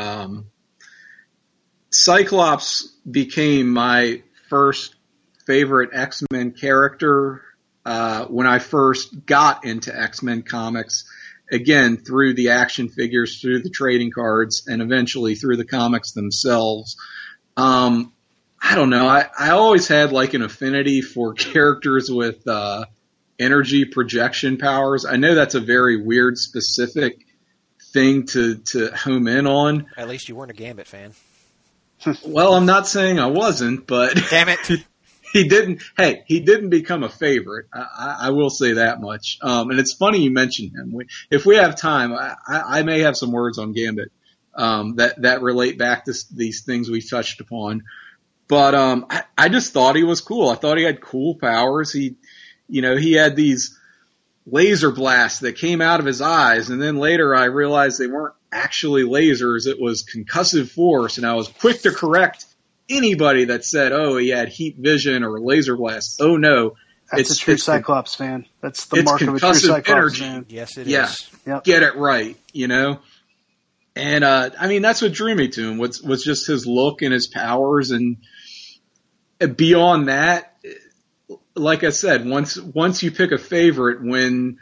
Cyclops became my first favorite X-Men character when I first got into X-Men comics, again, through the action figures, through the trading cards, and eventually through the comics themselves. I don't know. I always had like an affinity for characters with energy projection powers. I know that's a very weird, specific thing to home in on. At least you weren't a Gambit fan. Well, I'm not saying I wasn't, but damn it, he didn't become a favorite. I will say that much. And it's funny you mentioned him. If we have time, I may have some words on Gambit that relate back to these things we touched upon. But I just thought he was cool. I thought he had cool powers. He had these laser blasts that came out of his eyes, and then later I realized they weren't actually lasers. It was concussive force, and I was quick to correct anybody that said, "Oh, he had heat vision or laser blast." Oh no, that's a true Cyclops fan. That's the mark of a true Cyclops energy. Fan. Yes, it is. Yep. Get it right, And I mean, that's what drew me to him was just his look and his powers, and beyond that, like I said, once you pick a favorite, when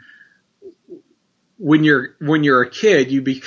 you're a kid, you pick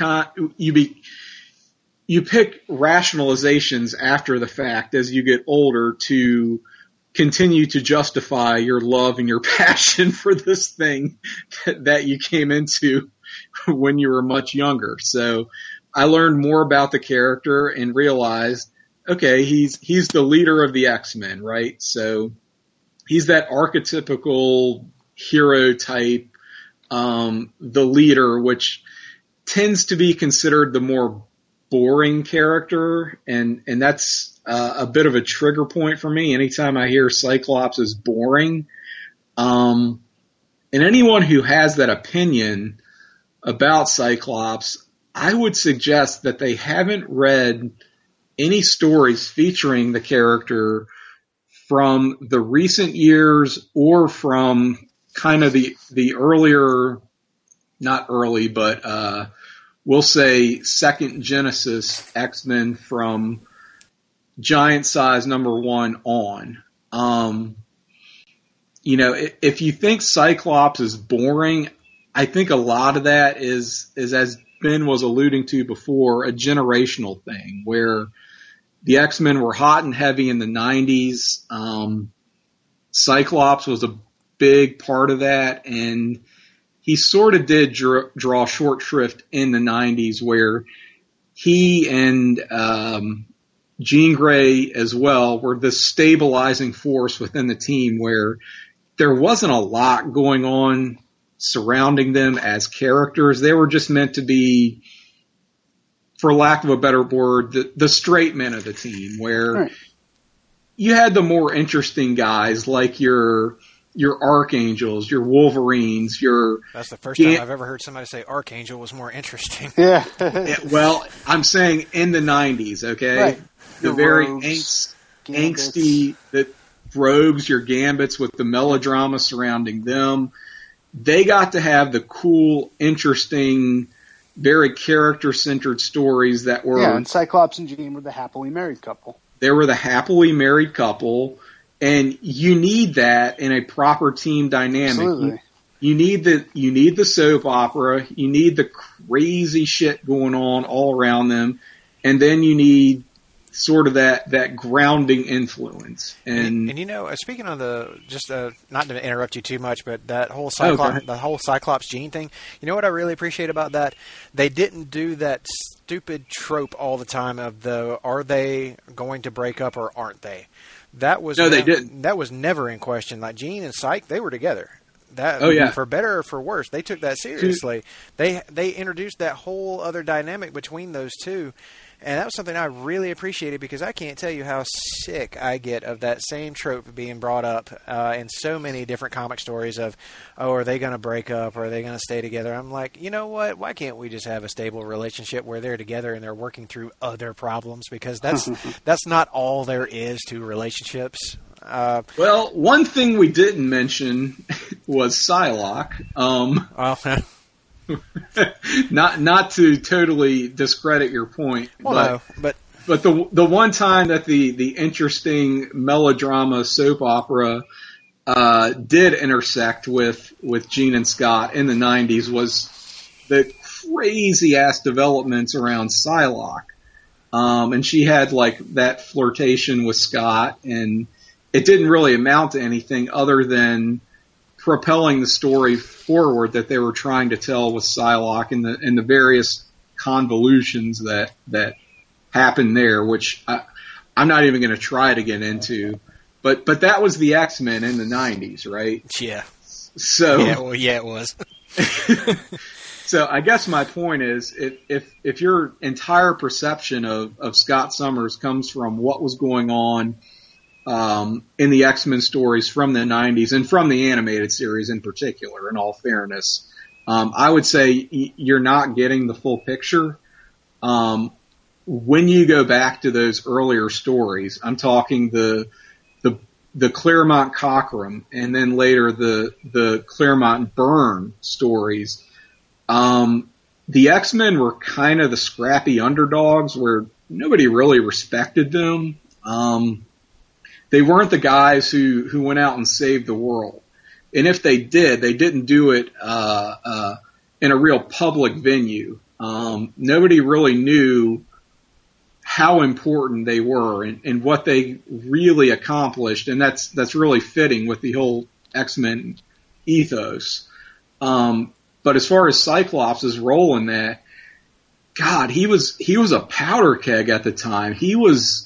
rationalizations after the fact as you get older to continue to justify your love and your passion for this thing that you came into when you were much younger. So I learned more about the character and realized, okay, he's the leader of the X-Men, right? So he's that archetypical hero type, the leader, which tends to be considered the more boring character, and that's a bit of a trigger point for me. Anytime I hear Cyclops is boring, and anyone who has that opinion about Cyclops, I would suggest that they haven't read any stories featuring the character from the recent years or from kind of the earlier, not early, but we'll say second Genesis X-Men from Giant Size #1 on. If you think Cyclops is boring, I think a lot of that is as Ben was alluding to before, a generational thing where the X-Men were hot and heavy in the 90s. Cyclops was a big part of that, and he sort of did draw short shrift in the 90s where he and Jean Grey as well were the stabilizing force within the team where there wasn't a lot going on surrounding them as characters. They were just meant to be for lack of a better word, the straight men of the team, where you had the more interesting guys like your Archangels, your Wolverines, That's the first time I've ever heard somebody say Archangel was more interesting. Yeah. Well, I'm saying in the 90s, okay? Right. The very angsty, the Rogues, your Gambits with the melodrama surrounding them. They got to have the cool, interesting, very character-centered stories that were... Yeah, and Cyclops and Jean were the happily married couple. They were the happily married couple, and you need that in a proper team dynamic. Absolutely. You need the soap opera, you need the crazy shit going on all around them, and then you need sort of that grounding influence. And speaking of not to interrupt you too much, but that whole Cyclops Jean thing, you know what I really appreciate about that? They didn't do that stupid trope all the time of are they going to break up or aren't they? They didn't. That was never in question. Like Jean and Cyke, they were together. For better or for worse, they took that seriously. They introduced that whole other dynamic between those two. And that was something I really appreciated, because I can't tell you how sick I get of that same trope being brought up in so many different comic stories of, are they going to break up or are they going to stay together? I'm like, you know what? Why can't we just have a stable relationship where they're together and they're working through other problems? Because that's not all there is to relationships. Well, one thing we didn't mention was Psylocke. Not to totally discredit your point, but the one time that the interesting melodrama soap opera did intersect with Jean and Scott in the 90s was the crazy ass developments around Psylocke, and she had like that flirtation with Scott, and it didn't really amount to anything other than propelling the story forward that they were trying to tell with Psylocke and the various convolutions that happened there, which I'm not even going to try to get into. But that was the X-Men in the 90s, right? Yeah. So it was. So I guess my point is, if your entire perception of Scott Summers comes from what was going on in the X-Men stories from the 90s and from the animated series in particular, in all fairness, I would say you're not getting the full picture. When you go back to those earlier stories, I'm talking the Claremont Cockrum and then later the Claremont Byrne stories, the X-Men were kind of the scrappy underdogs where nobody really respected them. They weren't the guys who went out and saved the world. And if they did, they didn't do it in a real public venue. Nobody really knew how important they were and what they really accomplished, and that's really fitting with the whole X-Men ethos. But as far as Cyclops' role in that, God, he was a powder keg at the time. He was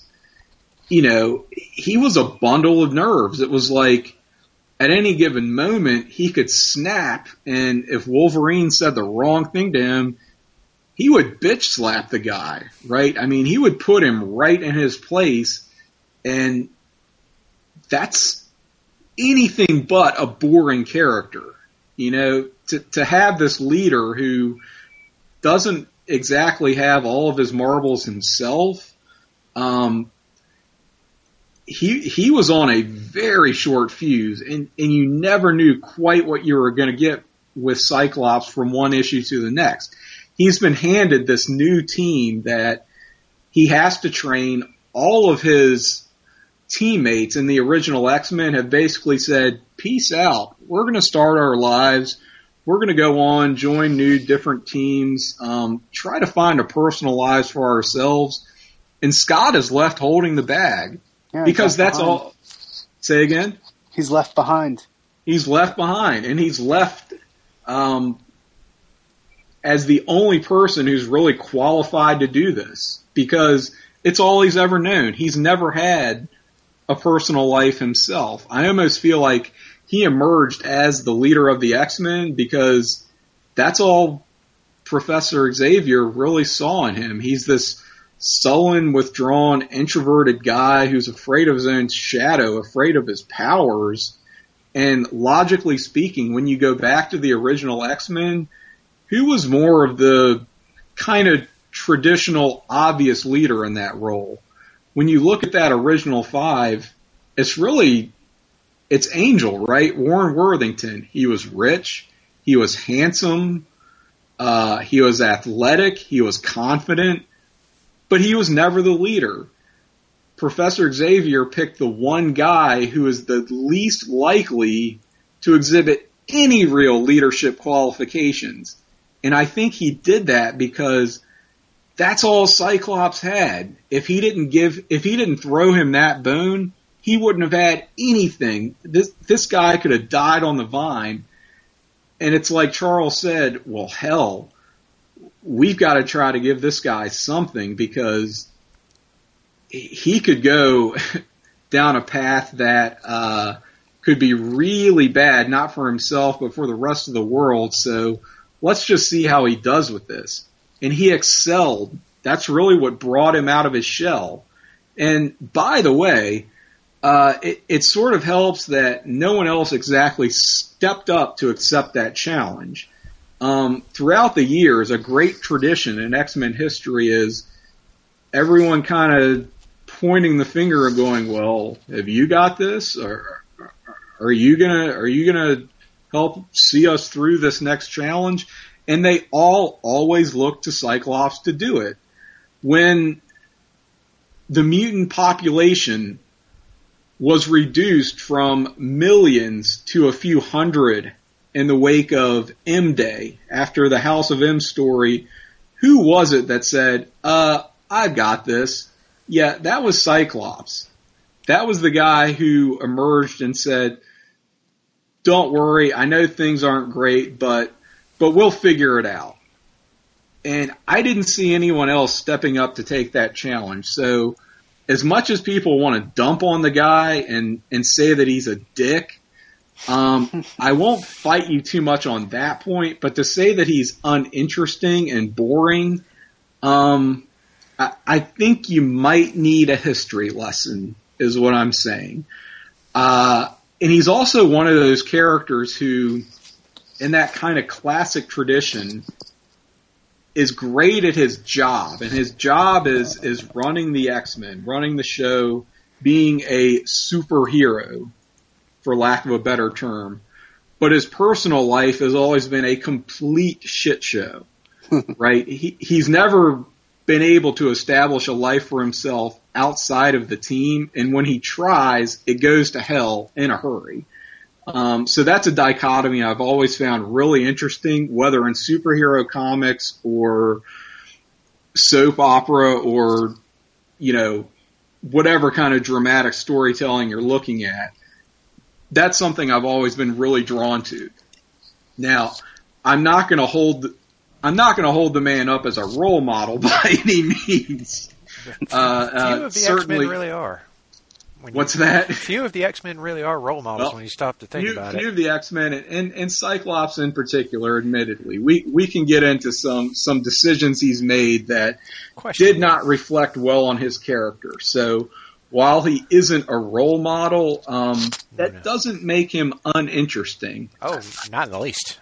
a bundle of nerves. It was like at any given moment he could snap, and if Wolverine said the wrong thing to him, he would bitch slap the guy, right? I mean, he would put him right in his place, and that's anything but a boring character. To have this leader who doesn't exactly have all of his marbles himself, he was on a very short fuse, and you never knew quite what you were going to get with Cyclops from one issue to the next. He's been handed this new team that he has to train. All of his teammates in the original X-Men have basically said, peace out. We're going to start our lives. We're going to go on, join new different teams, try to find a personal lives for ourselves. And Scott is left holding the bag. Yeah, because that's behind. All. Say again? He's left behind. He's left behind, and he's left as the only person who's really qualified to do this, because it's all he's ever known. He's never had a personal life himself. I almost feel like he emerged as the leader of the X-Men because that's all Professor Xavier really saw in him. He's this sullen, withdrawn, introverted guy who's afraid of his own shadow, afraid of his powers. And logically speaking, when you go back to the original X-Men, who was more of the kind of traditional, obvious leader in that role? When you look at that original 5, it's Angel, right? Warren Worthington. He was rich. He was handsome. He was athletic. He was confident. But he was never the leader. Professor Xavier picked the one guy who is the least likely to exhibit any real leadership qualifications. And I think he did that because that's all Cyclops had. If he didn't throw him that bone, he wouldn't have had anything. This guy could have died on the vine. And it's like Charles said, well, hell, we've got to try to give this guy something, because he could go down a path that could be really bad, not for himself, but for the rest of the world. So let's just see how he does with this. And he excelled. That's really what brought him out of his shell. And by the way, it sort of helps that no one else exactly stepped up to accept that challenge. Throughout the years, a great tradition in X-Men history is everyone kind of pointing the finger and going, well, have you got this? Or are you gonna help see us through this next challenge? And they all always look to Cyclops to do it. When the mutant population was reduced from millions to a few hundred in the wake of M-Day, after the House of M story, who was it that said, I've got this? Yeah, that was Cyclops. That was the guy who emerged and said, don't worry, I know things aren't great, but we'll figure it out. And I didn't see anyone else stepping up to take that challenge. So as much as people want to dump on the guy and say that he's a dick, I won't fight you too much on that point, but to say that he's uninteresting and boring, I think you might need a history lesson, is what I'm saying. And he's also one of those characters who, in that kind of classic tradition, is great at his job. And his job is running the X-Men, running the show, being a superhero, for lack of a better term. But his personal life has always been a complete shit show, right? He's never been able to establish a life for himself outside of the team, and when he tries, it goes to hell in a hurry. So that's a dichotomy I've always found really interesting, whether in superhero comics or soap opera or, whatever kind of dramatic storytelling you're looking at. That's something I've always been really drawn to. Now, I'm not going to hold the man up as a role model by any means. Few of the X-Men really are. What's that? Few of the X-Men really are role models when you stop to think about it. Few of the X-Men, and Cyclops in particular, admittedly. We can get into some decisions he's made that did not reflect well on his character. So while he isn't a role model, that doesn't make him uninteresting. Oh, not in the least.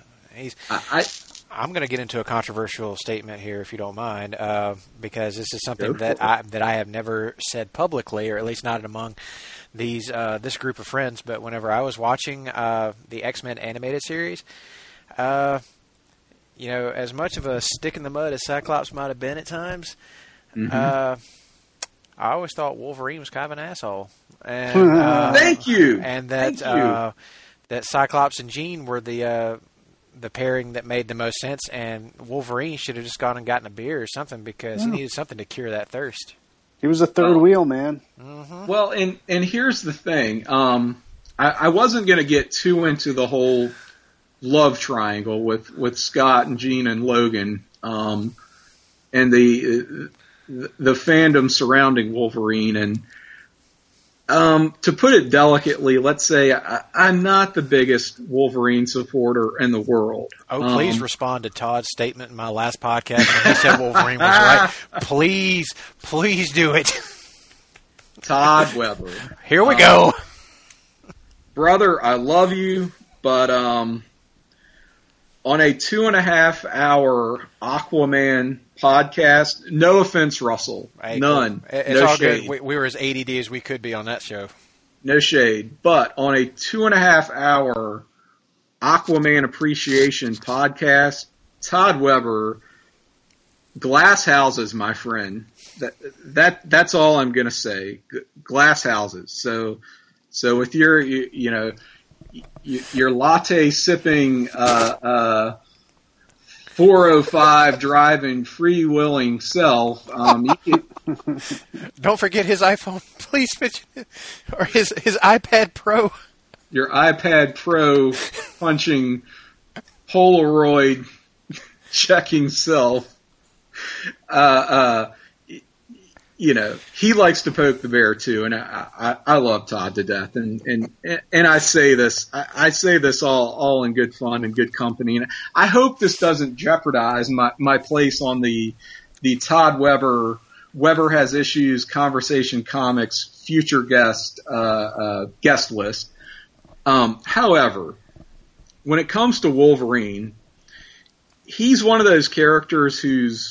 I'm going to get into a controversial statement here, if you don't mind, because this is something that I have never said publicly, or at least not among this group of friends. But whenever I was watching the X-Men animated series, as much of a stick in the mud as Cyclops might have been at times, I always thought Wolverine was kind of an asshole. And, Thank you. And that Cyclops and Jean were the pairing that made the most sense, and Wolverine should have just gone and gotten a beer or something, because he needed something to cure that thirst. He was a third wheel, man. Mm-hmm. Well, and here's the thing. I wasn't going to get too into the whole love triangle with Scott and Jean and Logan, and the fandom surrounding Wolverine. And To put it delicately, let's say I'm not the biggest Wolverine supporter in the world. Oh, please respond to Todd's statement in my last podcast when he said Wolverine was right. Please do it. Todd Weber. Here we go. Brother, I love you, but on a 2.5-hour Aquaman podcast, no offense, Russell, hey, none. It's no all shade. good. We were as ADD as we could be on that show. No shade. But on a 2.5-hour Aquaman appreciation podcast, Todd Weber, glass houses, my friend. That's all I'm gonna say. Glass houses. So with your your latte sipping 405 driving freewheeling self, Don't forget his iPhone, please, or his iPad Pro. Your iPad Pro punching Polaroid checking self. He likes to poke the bear too, and I love Todd to death, and I say this all in good fun and good company, and I hope this doesn't jeopardize my place on the Todd Weber Has Issues Conversation Comics future guest list. However, when it comes to Wolverine, he's one of those characters who's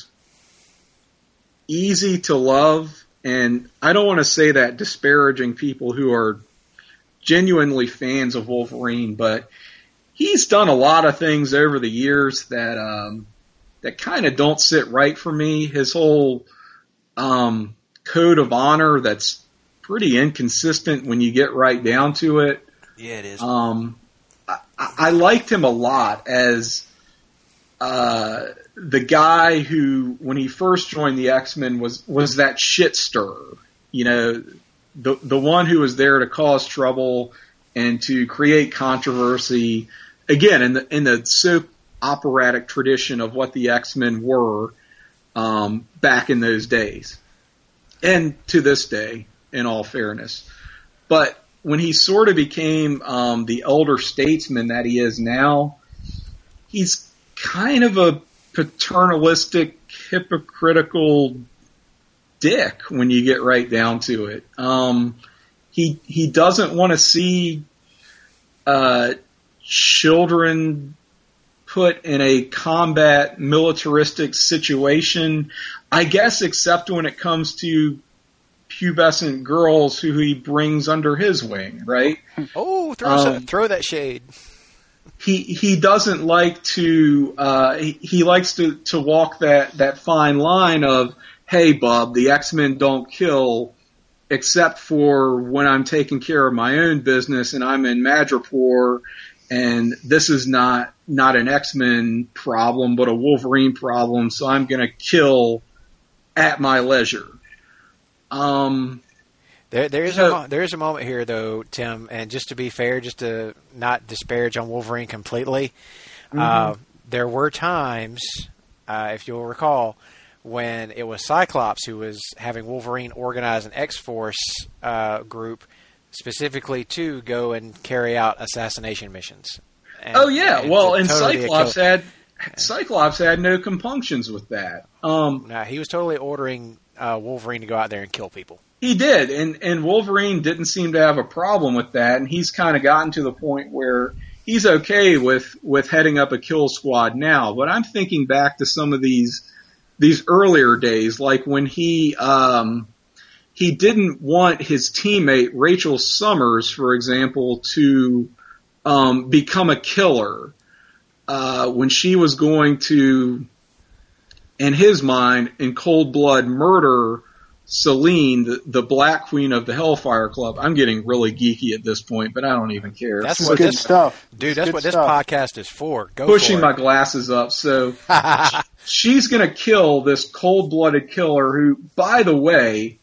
easy to love, and I don't want to say that disparaging people who are genuinely fans of Wolverine, but he's done a lot of things over the years that kind of don't sit right for me. His whole code of honor that's pretty inconsistent when you get right down to it. Yeah, it is. I liked him a lot as the guy who, when he first joined the X-Men, was that shit stirrer. The one who was there to cause trouble and to create controversy. Again, in the soap operatic tradition of what the X-Men were back in those days, and to this day, in all fairness. But when he sort of became the elder statesman that he is now, he's kind of a paternalistic, hypocritical dick when you get right down to it. He doesn't want to see children put in a combat militaristic situation, I guess, except when it comes to pubescent girls who he brings under his wing, right? Oh, throw that shade. He doesn't like to he likes to walk that fine line of, hey bub, the X-Men don't kill except for when I'm taking care of my own business and I'm in Madripoor, and this is not an X-Men problem but a Wolverine problem, so I'm going to kill at my leisure. There is a moment here, though, Tim, and just to be fair, just to not disparage on Wolverine completely, there were times, if you'll recall, when it was Cyclops who was having Wolverine organize an X-Force group specifically to go and carry out assassination missions. And Cyclops had no compunctions with that. No, he was totally ordering Wolverine to go out there and kill people. He did, and Wolverine didn't seem to have a problem with that, and he's kind of gotten to the point where he's okay with heading up a kill squad now. But I'm thinking back to some of these earlier days, like when he didn't want his teammate Rachel Summers, for example, to become a killer when she was going to, in his mind, in cold blood murder Selene, the Black Queen of the Hellfire Club. I'm getting really geeky at this point, but I don't even care. That's what good stuff. Dude, that's what this podcast is for. Go pushing for it. My glasses up. So she's going to kill this cold-blooded killer who, by the way,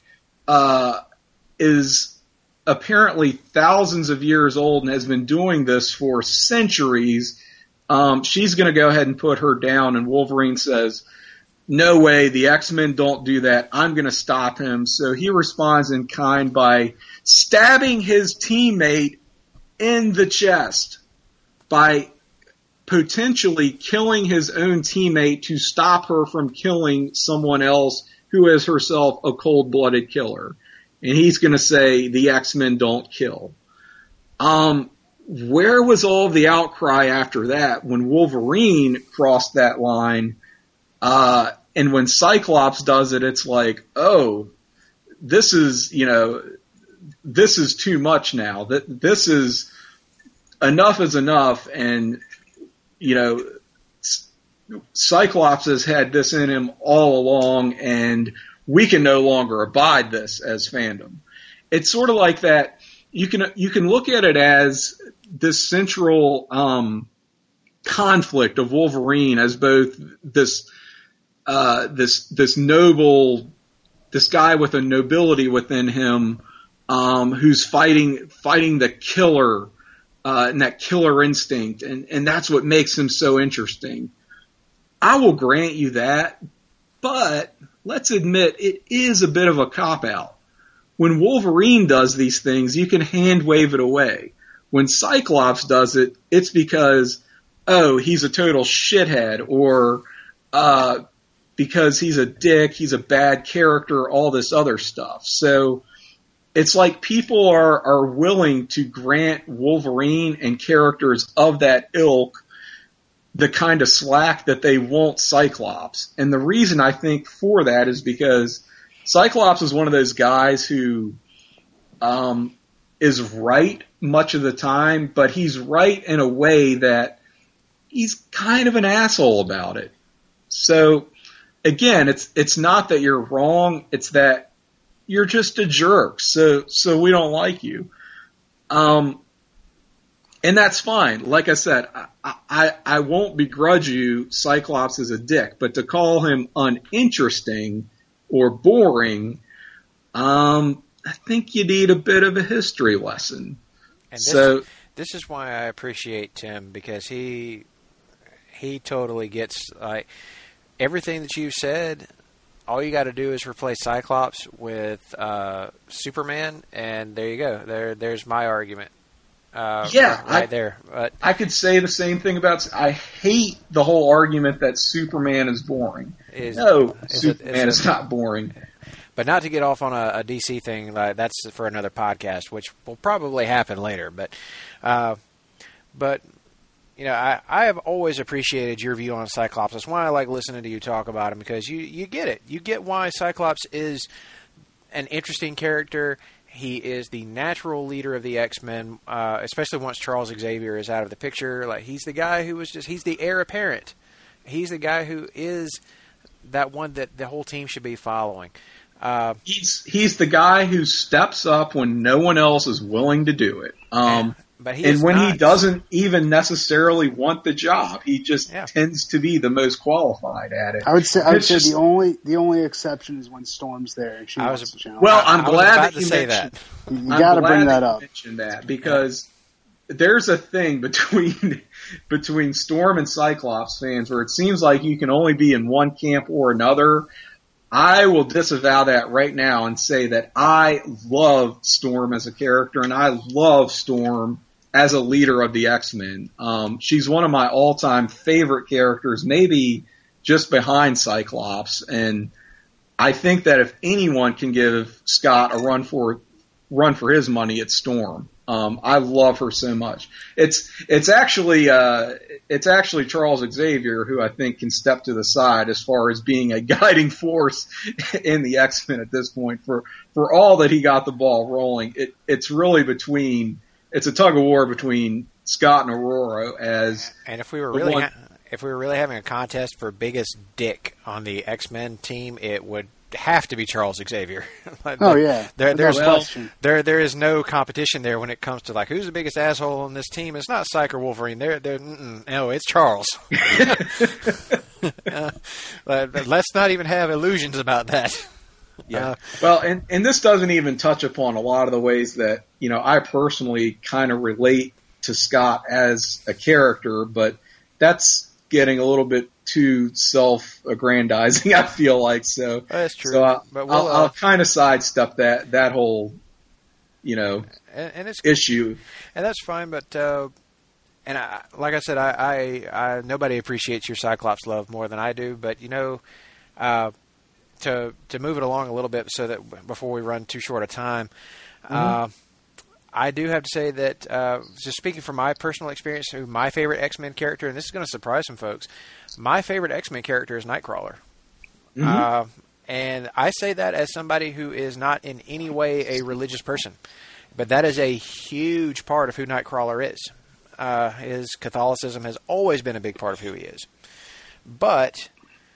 is apparently thousands of years old and has been doing this for centuries. She's going to go ahead and put her down, and Wolverine says, no way, the X-Men don't do that. I'm going to stop him. So he responds in kind by stabbing his teammate in the chest, by potentially killing his own teammate to stop her from killing someone else who is herself a cold-blooded killer. And he's going to say, the X-Men don't kill. Where was all the outcry after that when Wolverine crossed that line? And when Cyclops does it, it's like, oh, this is too much now. This is enough is enough. And, Cyclops has had this in him all along, and we can no longer abide this as fandom. It's sort of like that. You can look at it as this central conflict of Wolverine as both this noble, this guy with a nobility within him, who's fighting the killer, and that killer instinct, and that's what makes him so interesting. I will grant you that, but let's admit it is a bit of a cop-out. When Wolverine does these things, you can hand wave it away. When Cyclops does it, it's because, oh, he's a total shithead, or because he's a dick, he's a bad character, all this other stuff. So it's like people are willing to grant Wolverine and characters of that ilk the kind of slack that they won't Cyclops. And the reason I think for that is because Cyclops is one of those guys who is right much of the time, but he's right in a way that he's kind of an asshole about it. So again, it's not that you're wrong, it's that you're just a jerk. So we don't like you. And that's fine. Like I said, I won't begrudge you Cyclops is a dick, but to call him uninteresting or boring, I think you need a bit of a history lesson. And this is why I appreciate Tim, because he totally gets, like, everything that you said. All you got to do is replace Cyclops with Superman, and there you go. There's my argument. There. But I could say the same thing about. I hate the whole argument that Superman is boring. Superman is not boring. But not to get off on a DC thing, that's for another podcast, which will probably happen later. But I have always appreciated your view on Cyclops. That's why I like listening to you talk about him, because you get it. You get why Cyclops is an interesting character. He is the natural leader of the X-Men, especially once Charles Xavier is out of the picture. Like, he's the guy who he's the heir apparent. He's the guy who is that one that the whole team should be following. He's the guy who steps up when no one else is willing to do it. But he doesn't even necessarily want the job, he just tends to be the most qualified at it. I would say the only exception is when Storm's there and she wants to challenge. Well, I'm glad that you mentioned that. You got to bring that up. Mention that because there's a thing between Storm and Cyclops fans where it seems like you can only be in one camp or another. I will disavow that right now and say that I love Storm as a character, and I love Storm as a leader of the X-Men. She's one of my all-time favorite characters, maybe just behind Cyclops. And I think that if anyone can give Scott a run for his money, it's Storm. I love her so much. It's actually Charles Xavier who I think can step to the side as far as being a guiding force in the X-Men at this point. For all that he got the ball rolling, it's really it's a tug of war between Scott and Aurora and if we were really having a contest for biggest dick on the X-Men team, it would have to be Charles Xavier. There is no competition there when it comes to like who's the biggest asshole on this team. It's not Psyche or Wolverine. No, it's Charles. Let's not even have illusions about that. Yeah. Well, and this doesn't even touch upon a lot of the ways that I personally kind of relate to Scott as a character, but that's getting a little bit too self-aggrandizing, I feel like. So that's true. So but I'll kind of sidestep that whole, and it's issue. And that's fine, but and like I said, I nobody appreciates your Cyclops love more than I do. But to move it along a little bit, so that before we run too short a time, I do have to say that just speaking from my personal experience, my favorite X-Men character, and this is going to surprise some folks, my favorite X-Men character is Nightcrawler. And I say that as somebody who is not in any way a religious person. But that is a huge part of who Nightcrawler is. His Catholicism has always been a big part of who he is. But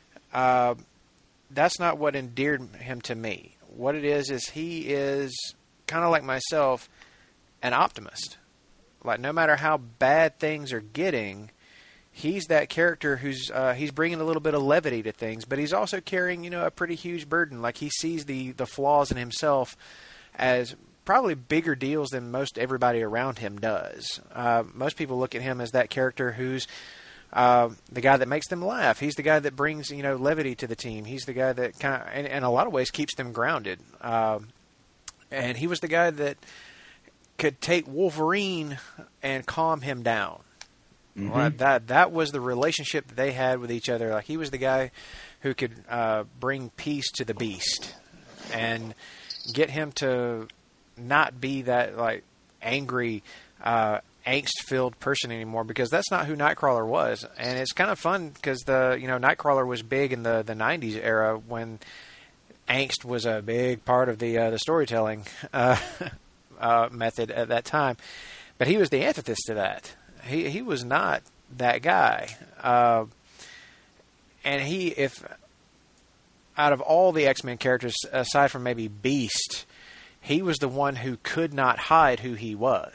that's not what endeared him to me. What it is he is kind of like myself, an optimist. Like, no matter how bad things are getting, he's that character who's he's bringing a little bit of levity to things, but he's also carrying, a pretty huge burden. Like, he sees the flaws in himself as probably bigger deals than most everybody around him does. Most people look at him as that character who's the guy that makes them laugh. He's the guy that brings, levity to the team. He's the guy that kind of, in a lot of ways, keeps them grounded. And he was the guy that could take Wolverine and calm him down. That was the relationship that they had with each other. Like, he was the guy who could bring peace to the Beast and get him to not be that angry, angst-filled person anymore, because that's not who Nightcrawler was. And it's kind of fun because Nightcrawler was big in the 90s era when angst was a big part of the storytelling method at that time. But he was the antithesis to that. He was not that guy. And if out of all the X-Men characters, aside from maybe Beast, he was the one who could not hide who he was.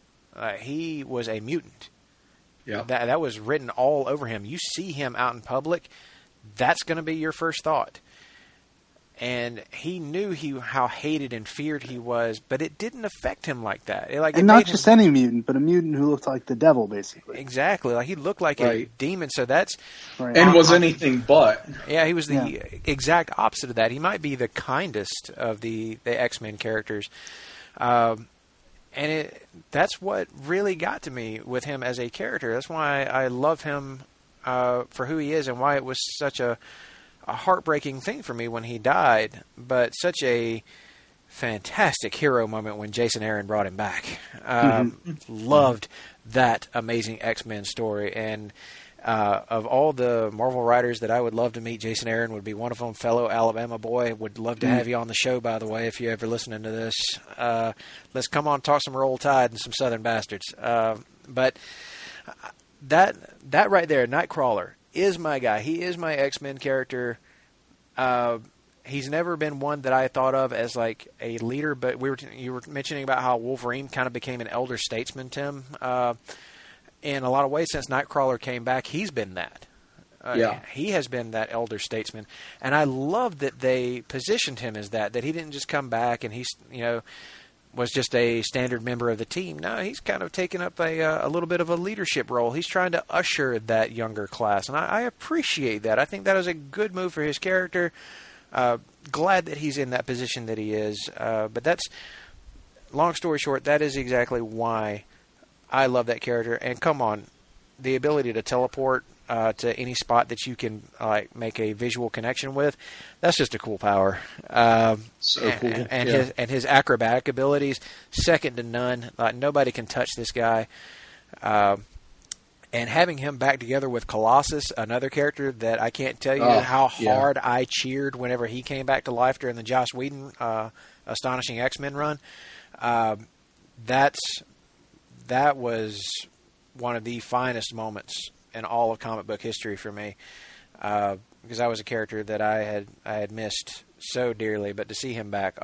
He was a mutant. Yeah, that was written all over him. You see him out in public, that's going to be your first thought. And he knew how hated and feared he was, but it didn't affect him like that. And not just any mutant, but a mutant who looked like the devil, basically. Exactly. Like, he looked like a demon, so that's... Right. And was anything but. Yeah, he was the exact opposite of that. He might be the kindest of the X-Men characters. And that's what really got to me with him as a character. That's why I love him for who he is, and why it was such a heartbreaking thing for me when he died, but such a fantastic hero moment when Jason Aaron brought him back. Loved that amazing X-Men story, and of all the Marvel writers that I would love to meet, Jason Aaron would be one of them. Fellow Alabama boy, would love to have you on the show, by the way, if you're ever listening to this. Let's come on, talk some Roll Tide and some Southern Bastards. But that right there, Nightcrawler, is my guy. He is my X-Men character. He's never been one that I thought of as like a leader, but you were mentioning about how Wolverine kind of became an elder statesman, Tim. In a lot of ways, since Nightcrawler came back, he's been that. He has been that elder statesman. And I love that they positioned him as that he didn't just come back and he's, was just a standard member of the team. No, he's kind of taken up a little bit of a leadership role. He's trying to usher that younger class, and I appreciate that. I think that is a good move for his character. Glad that he's in that position that he is. But that's, long story short, that is exactly why I love that character. And come on, the ability to teleport to any spot that you can make a visual connection with, that's just a cool power. So cool. And his acrobatic abilities, second to none. Nobody can touch this guy. And having him back together with Colossus, another character that I can't tell you how hard I cheered whenever he came back to life during the Joss Whedon Astonishing X-Men run. That was one of the finest moments in all of comic book history for me, because I was a character that I had missed so dearly. But to see him back,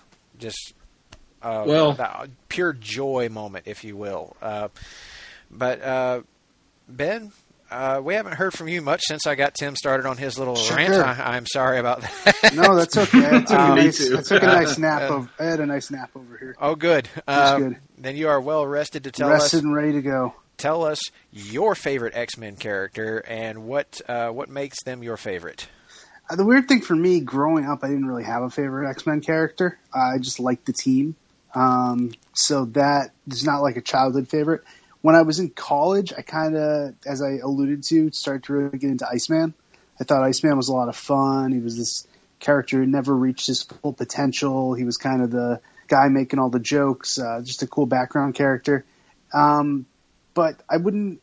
pure joy moment, if you will. But Ben, we haven't heard from you much since I got Tim started on his little rant. I'm sorry about that. No, that's okay. I took a nice nap. I had a nice nap over here. Oh, good. That's good. Then you are well rested to tell us. Rested and ready to go. tell us your favorite X-Men character and what makes them your favorite. The weird thing for me, growing up, I didn't really have a favorite X-Men character. I just liked the team. So that is not like a childhood favorite. When I was in college, I kind of, as I alluded to, started to really get into Iceman. I thought Iceman was a lot of fun. He was this character who never reached his full potential. He was kind of the guy making all the jokes, just a cool background character. But I wouldn't,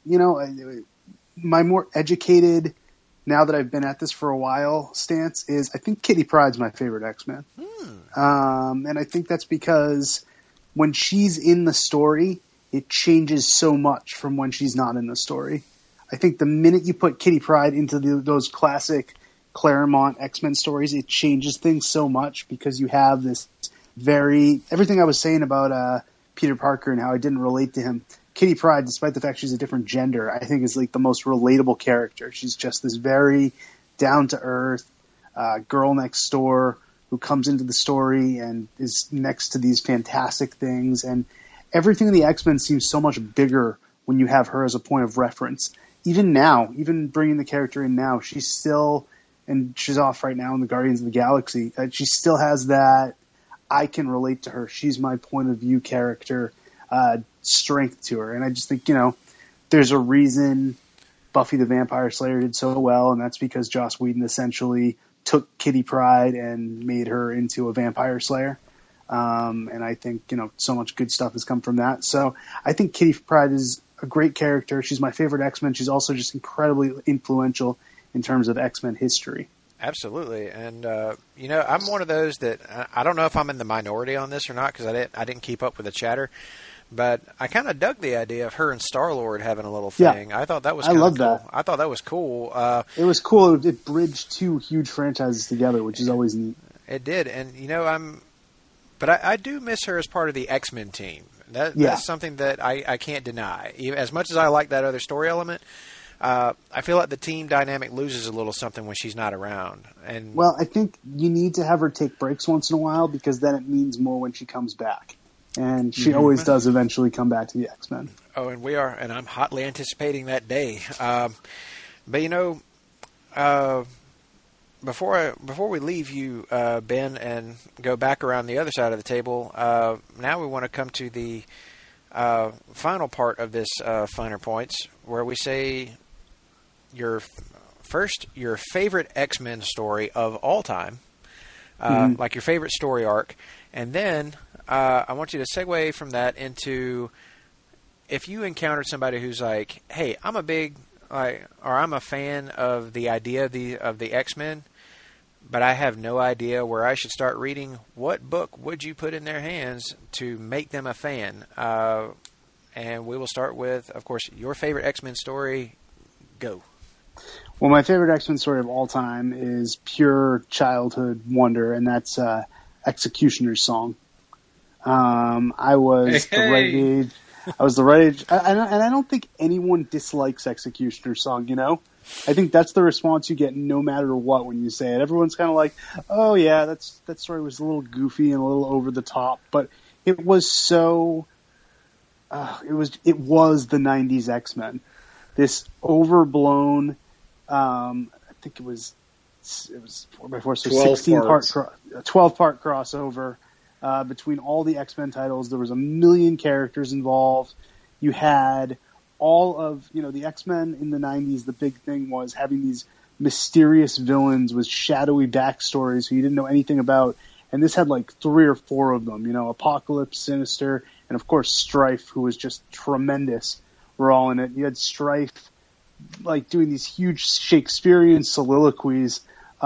my more educated, now that I've been at this for a while, stance is I think Kitty Pryde's my favorite X-Men. And I think that's because when she's in the story, it changes so much from when she's not in the story. I think the minute you put Kitty Pryde into those classic Claremont X-Men stories, it changes things so much because you have this everything I was saying about Peter Parker and how I didn't relate to him. Kitty Pryde, despite the fact she's a different gender, I think is like the most relatable character. She's just this very down-to-earth girl next door who comes into the story and is next to these fantastic things. And everything in the X-Men seems so much bigger when you have her as a point of reference. Even now, even bringing the character in now, she's still, and she's off right now in the Guardians of the Galaxy, she still has that, I can relate to her. She's my point of view character. Strength to her. And I just think, there's a reason Buffy the Vampire Slayer did so well, and that's because Joss Whedon essentially took Kitty Pryde and made her into a vampire slayer. And I think, so much good stuff has come from that. So I think Kitty Pryde is a great character. She's my favorite X-Men. She's also just incredibly influential in terms of X-Men history. Absolutely. And, I'm one of those that I don't know if I'm in the minority on this or not because I didn't keep up with the chatter. But I kind of dug the idea of her and Star-Lord having a little thing. Yeah, I thought that was kind of cool. That. I thought that was cool. It was cool. It bridged two huge franchises together, which is always neat. It did. And, I do miss her as part of the X-Men team. That's something that I can't deny. As much as I like that other story element, I feel like the team dynamic loses a little something when she's not around. And well, I think you need to have her take breaks once in a while because then it means more when she comes back. And she always does eventually come back to the X-Men. Oh, and I'm hotly anticipating that day. Before we leave you, Ben, and go back around the other side of the table, now we want to come to the final part of this Finer Points, where we say your favorite X-Men story of all time, like your favorite story arc, and then I want you to segue from that into if you encountered somebody who's like, hey, I'm a fan of the idea of the X-Men, but I have no idea where I should start reading. What book would you put in their hands to make them a fan? And we will start with, of course, your favorite X-Men story. Go. Well, my favorite X-Men story of all time is pure childhood wonder, and that's Executioner's Song. I was the right age. I was the right age, and I don't think anyone dislikes Executioner's Song. I think that's the response you get no matter what when you say it. Everyone's kind of like, "Oh yeah, that story was a little goofy and a little over the top," but it was so. It was the '90s X-Men. This overblown. I think it was 4x4, so 12-part crossover. Between all the X-Men titles, there was 1 million characters involved. You had all of, the X-Men in the 90s. The big thing was having these mysterious villains with shadowy backstories who you didn't know anything about. And this had like 3 or 4 of them, Apocalypse, Sinister, and of course Strife, who was just tremendous, were all in it. You had Strife like doing these huge Shakespearean soliloquies.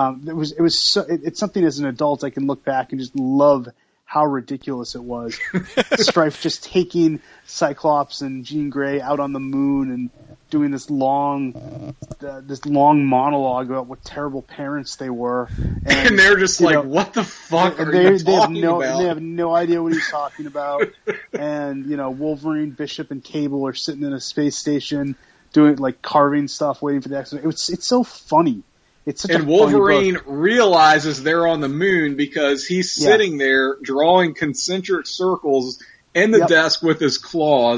It's something as an adult I can look back and just love how ridiculous it was. Strife just taking Cyclops and Jean Grey out on the moon and doing this long monologue about what terrible parents they were. And they're just what the fuck are you talking about? They have no idea what he's talking about. And, Wolverine, Bishop, and Cable are sitting in a space station doing, carving stuff, waiting for the X-Men. It's so funny. It's such and Wolverine realizes they're on the moon because he's sitting there drawing concentric circles in the desk with his claws,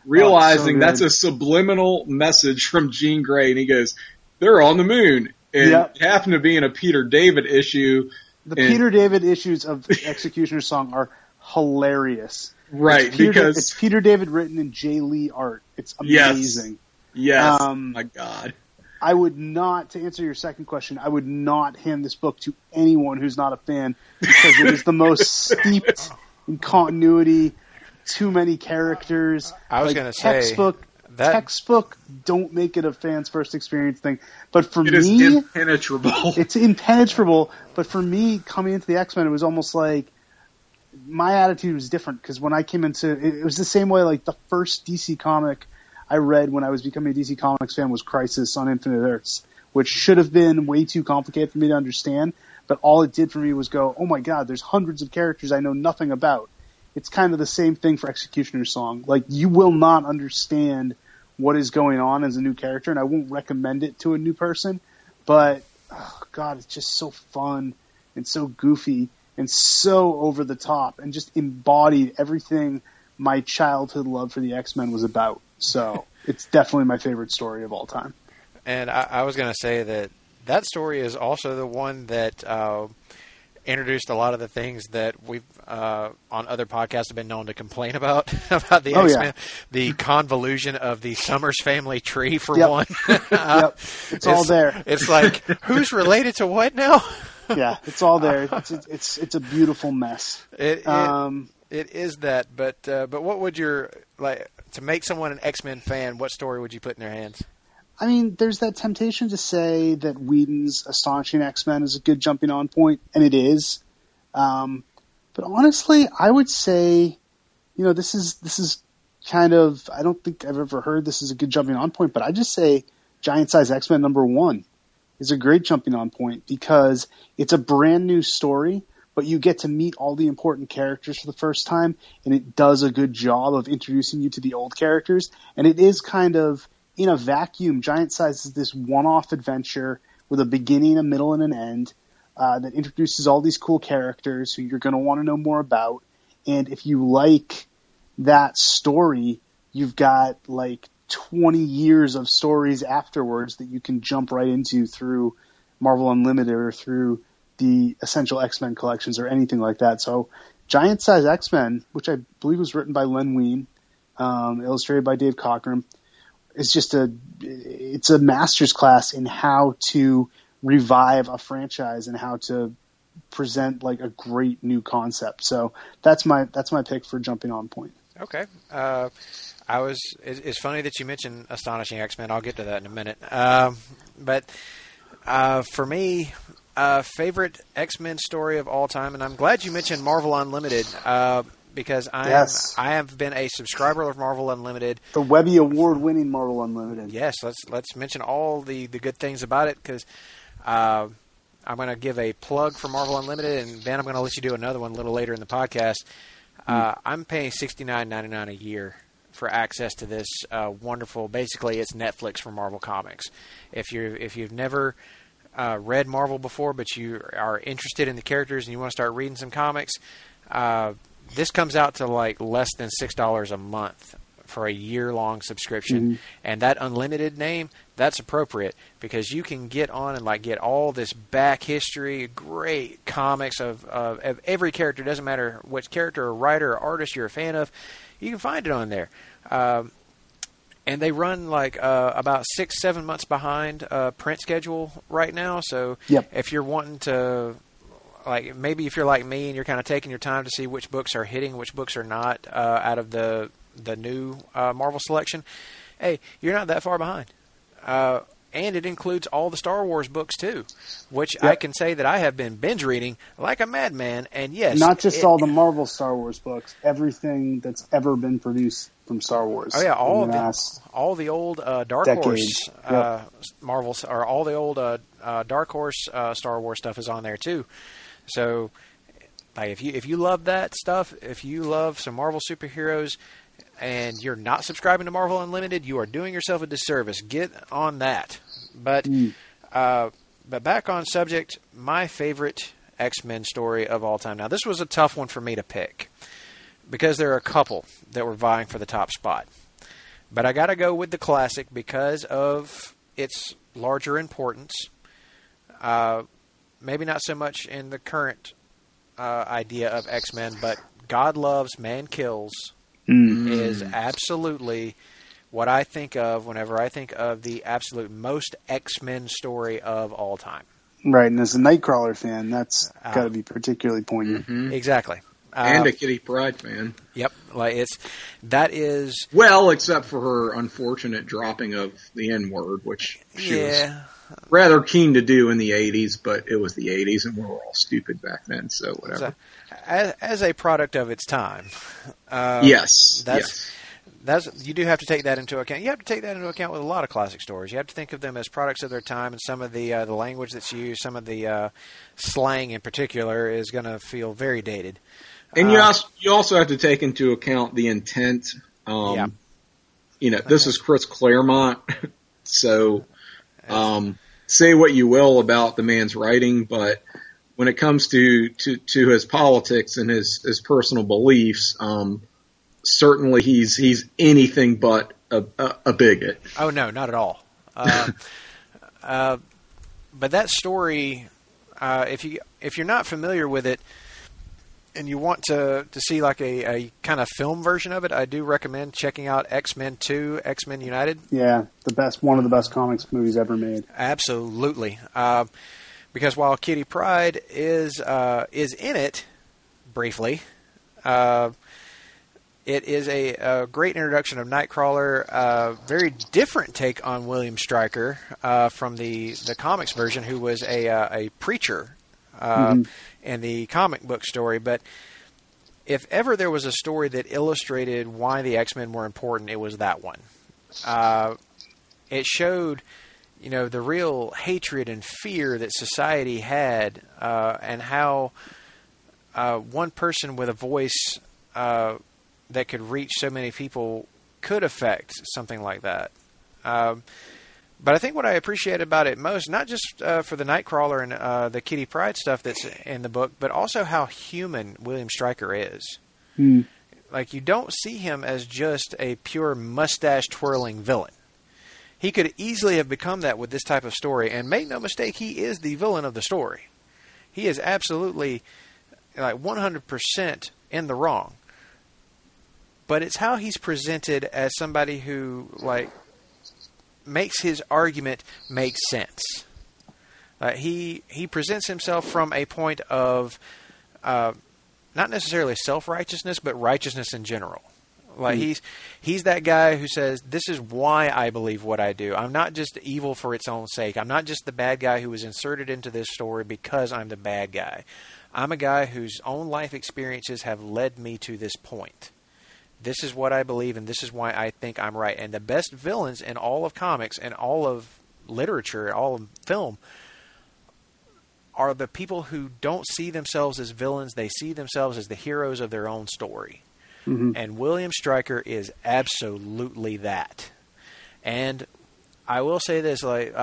realizing so that's a subliminal message from Jean Grey, and he goes, "They're on the moon," and it happened to be in a Peter David issue. The Peter David issues of Executioner's Song are hilarious. Right, because it's Peter David written in Jay Lee art. It's amazing. Yes. My God. I would not, to answer your second question, I would not hand this book to anyone who's not a fan because it is the most steeped in continuity, too many characters. I was going to say textbook. Don't make it a fan's first experience thing. But for me, is impenetrable. It's impenetrable. But for me, coming into the X-Men, it was almost like my attitude was different because when I came into it was the same way. Like the first DC comic I read when I was becoming a DC Comics fan was Crisis on Infinite Earths, which should have been way too complicated for me to understand. But all it did for me was go, oh my God, there's hundreds of characters I know nothing about. It's kind of the same thing for Executioner's Song. Like, you will not understand what is going on as a new character, and I won't recommend it to a new person. But, oh God, it's just so fun and so goofy and so over the top and just embodied everything my childhood love for the X-Men was about. So it's definitely my favorite story of all time. And I was going to say that story is also the one that introduced a lot of the things that we've on other podcasts have been known to complain about the X-Men. Yeah. The convolution of the Summers family tree, for one. It's all there. It's like, who's related to what now? Yeah, it's all there. It's a beautiful mess. It is that, but what would your to make someone an X-Men fan? What story would you put in their hands? I mean, there's that temptation to say that Whedon's Astonishing X-Men is a good jumping on point, and it is. But honestly, I would say, this is kind of, I don't think I've ever heard this is a good jumping on point, but I just say Giant Size X-Men #1 is a great jumping on point because it's a brand new story, but you get to meet all the important characters for the first time, and it does a good job of introducing you to the old characters. And it is kind of, in a vacuum, Giant Size is this one-off adventure with a beginning, a middle, and an end that introduces all these cool characters who you're going to want to know more about. And if you like that story, you've got like 20 years of stories afterwards that you can jump right into through Marvel Unlimited or through the Essential X-Men collections or anything like that. So Giant Size X-Men, which I believe was written by Len Wein, illustrated by Dave Cockrum, is just it's a master's class in how to revive a franchise and how to present like a great new concept. So that's my pick for jumping on point. Okay. It's funny that you mentioned Astonishing X-Men. I'll get to that in a minute. But for me, favorite X-Men story of all time, and I'm glad you mentioned Marvel Unlimited, because I have been a subscriber of Marvel Unlimited. The Webby Award-winning Marvel Unlimited. Yes, let's mention all the good things about it, because I'm going to give a plug for Marvel Unlimited, and then I'm going to let you do another one a little later in the podcast. I'm paying $69.99 a year for access to this wonderful. Basically, it's Netflix for Marvel Comics. If you've never read Marvel before, but you are interested in the characters and you want to start reading some comics, this comes out to like less than $6 a month for a year-long subscription. Mm-hmm. And that unlimited name, that's appropriate because you can get on and like get all this back history, great comics of every character. Doesn't matter which character or writer or artist you're a fan of, you can find it on there. And they run like about 6-7 months behind print schedule right now. So if you're wanting to, like, maybe if you're like me and you're kind of taking your time to see which books are hitting, which books are not out of the new Marvel selection, hey, you're not that far behind. And it includes all the Star Wars books too, which I can say that I have been binge reading like a madman. And yes, not just all the Marvel Star Wars books, everything that's ever been produced from Star Wars. Oh yeah, all the old Dark Horse Marvels, or all the old Dark Horse Star Wars stuff is on there too. So, like, if you love that stuff, if you love some Marvel superheroes, and you're not subscribing to Marvel Unlimited, you are doing yourself a disservice. Get on that. But back on subject, my favorite X-Men story of all time. Now, this was a tough one for me to pick because there are a couple that were vying for the top spot. But I got to go with the classic because of its larger importance. Maybe not so much in the current idea of X-Men, but God Loves, Man Kills is absolutely what I think of whenever I think of the absolute most X-Men story of all time. Right, and as a Nightcrawler fan, that's got to be particularly poignant. Mm-hmm. Exactly. And a Kitty Pryde fan. Yep, that is well, except for her unfortunate dropping of the N-word, which she was rather keen to do in the 80s, but it was the 80s and we were all stupid back then, so whatever. As a product of its time. Yes. You do have to take that into account. You have to take that into account with a lot of classic stories. You have to think of them as products of their time, and some of the language that's used, some of the slang in particular, is going to feel very dated. And you also have to take into account the intent. This is Chris Claremont, so say what you will about the man's writing, but when it comes to his politics and his personal beliefs, certainly he's anything but a bigot. Oh no, not at all. But that story, if you're not familiar with it, and you want to see like a kind of film version of it, I do recommend checking out X-Men 2, X-Men United. Yeah, one of the best comics movies ever made. Absolutely. Because while Kitty Pryde is in it briefly, it is a great introduction of Nightcrawler, a very different take on William Stryker from the comics version, who was a preacher in the comic book story. But if ever there was a story that illustrated why the X-Men were important, it was that one. It showed, the real hatred and fear that society had, and how one person with a voice that could reach so many people could affect something like that. But I think what I appreciate about it most, not just for the Nightcrawler and the Kitty Pryde stuff that's in the book, but also how human William Stryker is. Like, you don't see him as just a pure mustache-twirling villain. He could easily have become that with this type of story, and make no mistake, he is the villain of the story. He is absolutely, 100% in the wrong. But it's how he's presented as somebody who, makes his argument make sense. He presents himself from a point of not necessarily self-righteousness, but righteousness in general. He's that guy who says, this is why I believe what I do. I'm not just evil for its own sake. I'm not just the bad guy who was inserted into this story because I'm the bad guy. I'm a guy whose own life experiences have led me to this point. This is what I believe, and this is why I think I'm right. And the best villains in all of comics and all of literature, all of film, are the people who don't see themselves as villains. They see themselves as the heroes of their own story. And William Stryker is absolutely that. And I will say this,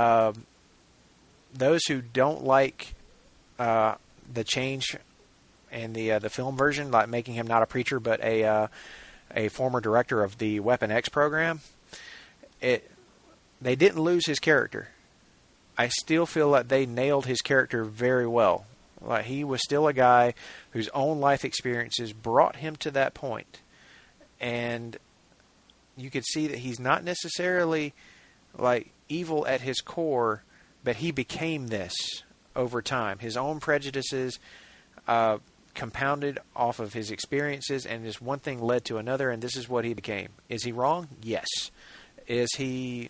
those who don't like the change in the film version, like making him not a preacher but a former director of the Weapon X program, they didn't lose his character. I still feel like they nailed his character very well. Like, he was still a guy whose own life experiences brought him to that point. And you could see that he's not necessarily evil at his core, but he became this over time. His own prejudices compounded off of his experiences, and this one thing led to another, and this is what he became. Is he wrong? Yes. Is he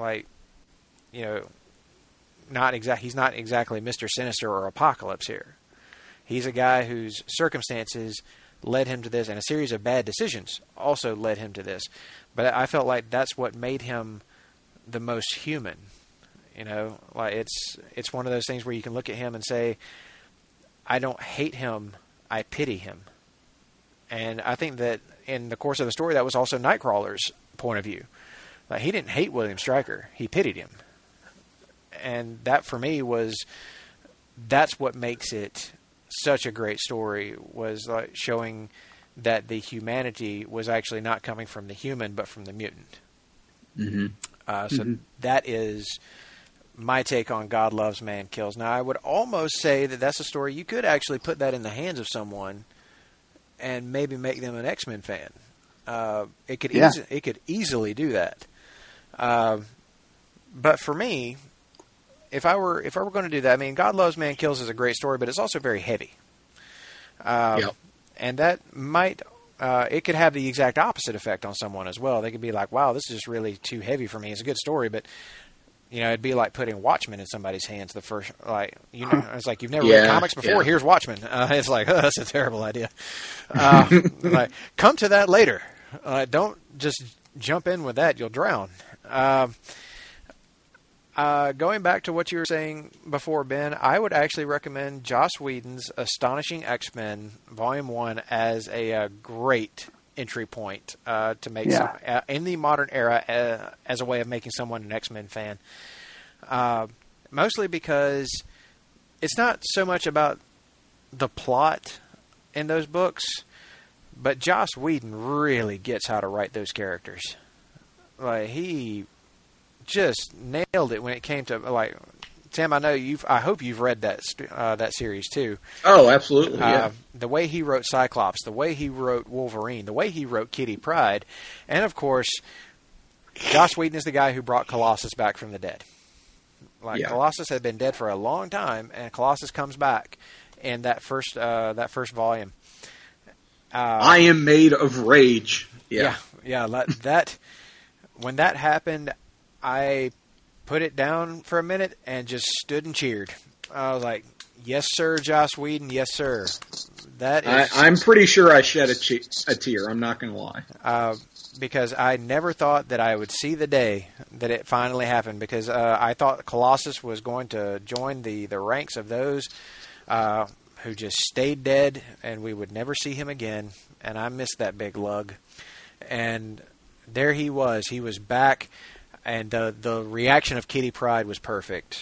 he's not exactly Mr. Sinister or Apocalypse here. He's a guy whose circumstances led him to this, and a series of bad decisions also led him to this. But I felt like that's what made him the most human. It's one of those things where you can look at him and say, I don't hate him, I pity him. And I think that in the course of the story, that was also Nightcrawler's point of view. He didn't hate William Stryker, he pitied him. And that, for me, that's what makes it such a great story, was showing that the humanity was actually not coming from the human, but from the mutant. So that is my take on God Loves, Man Kills. Now, I would almost say that that's a story you could actually put that in the hands of someone and maybe make them an X-Men fan. It could easily do that. But for me, if I were going to do that, I mean, God Loves, Man Kills is a great story, but it's also very heavy. And that might it could have the exact opposite effect on someone as well. They could be like, "Wow, this is just really too heavy for me." It's a good story, but it'd be like putting Watchmen in somebody's hands. The first, it's like you've never read comics before. Yeah. Here's Watchmen. It's like, that's a terrible idea. Like, come to that later. Don't just jump in with that; you'll drown. Going back to what you were saying before, Ben, I would actually recommend Joss Whedon's Astonishing X-Men Volume 1 as a great entry point to make in the modern era as a way of making someone an X-Men fan. Mostly because it's not so much about the plot in those books, but Joss Whedon really gets how to write those characters. Like, he just nailed it when it came to, Tim, I hope you've read that series too. Oh, absolutely. Yeah. The way he wrote Cyclops, the way he wrote Wolverine, the way he wrote Kitty Pryde, and of course, Joss Whedon is the guy who brought Colossus back from the dead. Colossus had been dead for a long time, and Colossus comes back in that first volume. I am made of rage. Yeah. That when that happened, I put it down for a minute and just stood and cheered. I was like, "Yes, sir, Joss Whedon. Yes, sir." That is. I'm pretty sure I shed a tear. I'm not going to lie. Because I never thought that I would see the day that it finally happened. Because I thought Colossus was going to join the ranks of those who just stayed dead, and we would never see him again. And I missed that big lug. And there he was. He was back. And the reaction of Kitty Pryde was perfect.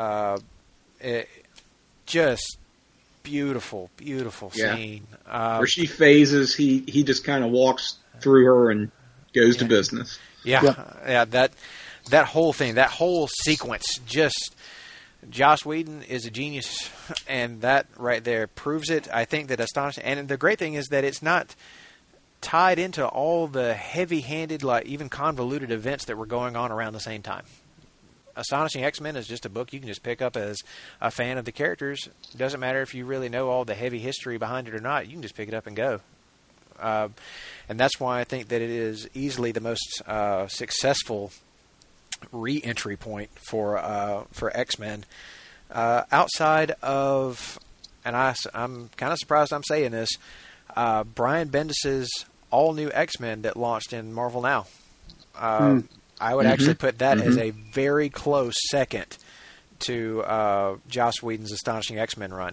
Just beautiful, beautiful scene. Where she phases, he just kind of walks through her and goes to business. That whole thing, that whole sequence, just Joss Whedon is a genius, and that right there proves it. I think that Astonishing, and the great thing is that it's not tied into all the heavy-handed, even convoluted events that were going on around the same time. Astonishing X-Men is just a book you can just pick up as a fan of the characters. It doesn't matter if you really know all the heavy history behind it or not. You can just pick it up and go. And that's why I think that it is easily the most successful re-entry point for X-Men. Outside of, and I'm kind of surprised I'm saying this, Brian Bendis' all-new X-Men that launched in Marvel Now. I would actually put that as a very close second to Joss Whedon's Astonishing X-Men run.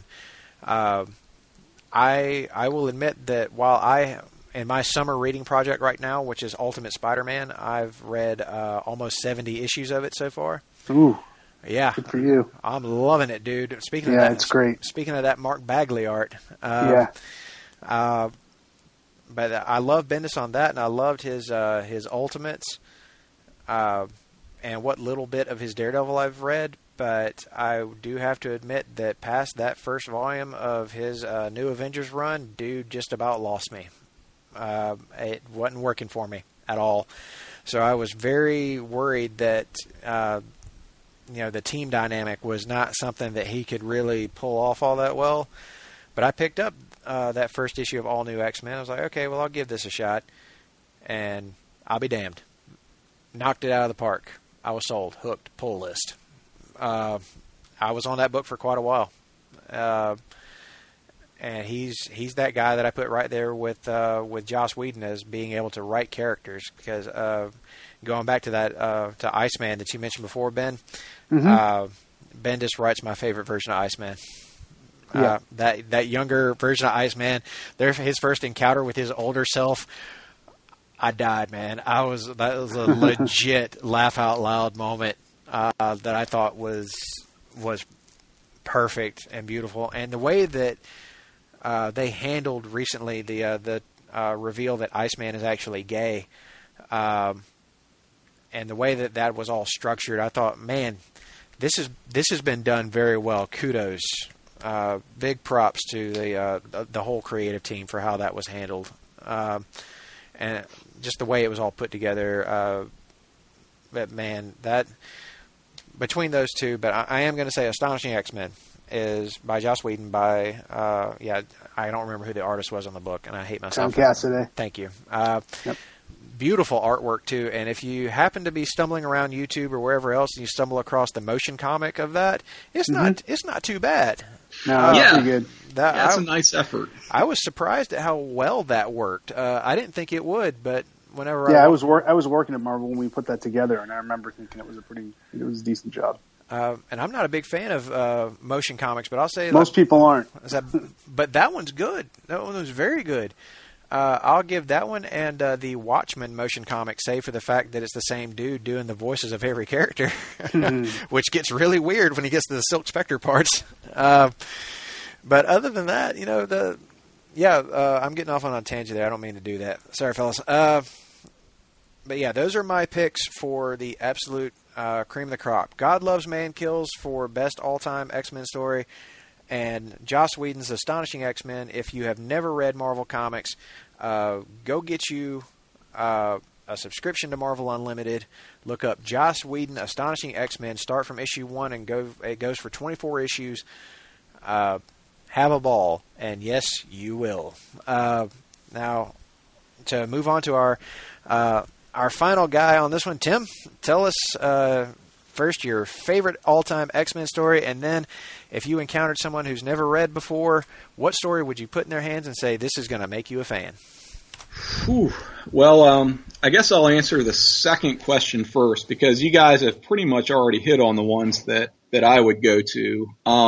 I will admit that while in my summer reading project right now, which is Ultimate Spider-Man, I've read almost 70 issues of it so far. Ooh. Yeah. Good for you. I'm loving it, dude. Speaking of that, it's great. Speaking of that Mark Bagley art. But I love Bendis on that, and I loved his Ultimates, and what little bit of his Daredevil I've read. But I do have to admit that past that first volume of his New Avengers run, dude just about lost me. It wasn't working for me at all. So I was very worried that the team dynamic was not something that he could really pull off all that well. But I picked up that first issue of All New X-Men. I was like, okay, well, I'll give this a shot, and I'll be damned. Knocked it out of the park. I was sold, hooked, pull list. I was on that book for quite a while, and he's that guy that I put right there with Joss Whedon as being able to write characters. Because going back to that to Iceman that you mentioned before, Ben, Bendis writes my favorite version of Iceman. That younger version of Iceman, his first encounter with his older self, I died, man. That was a legit laugh out loud moment that I thought was perfect and beautiful. And the way that they handled recently the reveal that Iceman is actually gay, and the way that was all structured, I thought, man, this has been done very well. Kudos, big props to the whole creative team for how that was handled, and just the way it was all put together. But man, that between those two, but I am going to say Astonishing X-Men is by Joss Whedon. I don't remember who the artist was on the book, and I hate myself. Tom Cassaday. Thank you. Yep. Beautiful artwork too, and if you happen to be stumbling around YouTube or wherever else and you stumble across the motion comic of that, it's not too bad. No, it's pretty good. That's a nice effort. I was surprised at how well that worked. I didn't think it would, but whenever I was working at Marvel when we put that together, and I remember thinking it was a decent job. And I'm not a big fan of motion comics, but I'll say most people aren't. But that one's good. That one was very good. I'll give that one and the Watchmen motion comic, save for the fact that it's the same dude doing the voices of every character, which gets really weird when he gets to the Silk Spectre parts. But other than that, I'm getting off on a tangent there. I don't mean to do that. Sorry, fellas. But yeah, those are my picks for the absolute cream of the crop. God Loves Man Kills for best all-time X-Men story, and Joss Whedon's Astonishing X-Men. If you have never read Marvel Comics, go get you a subscription to Marvel Unlimited. Look up Joss Whedon Astonishing X-Men. Start from issue 1 and it goes for 24 issues. Have a ball, and yes, you will. Now, to move on to our final guy on this one, Tim, tell us first your favorite all-time X-Men story, and then if you encountered someone who's never read before, what story would you put in their hands and say, this is going to make you a fan? Whew. Well, I guess I'll answer the second question first, because you guys have pretty much already hit on the ones that I would go to.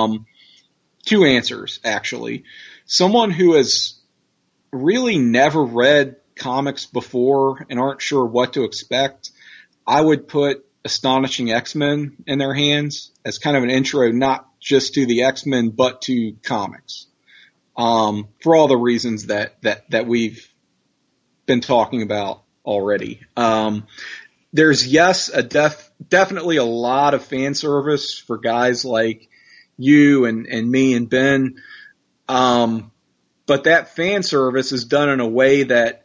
Two answers, actually. Someone who has really never read comics before and aren't sure what to expect, I would put Astonishing X-Men in their hands as kind of an intro, not just to the X-Men, but to comics. For all the reasons that we've been talking about already. There's, definitely a lot of fan service for guys like you and me and Ben. But that fan service is done in a way that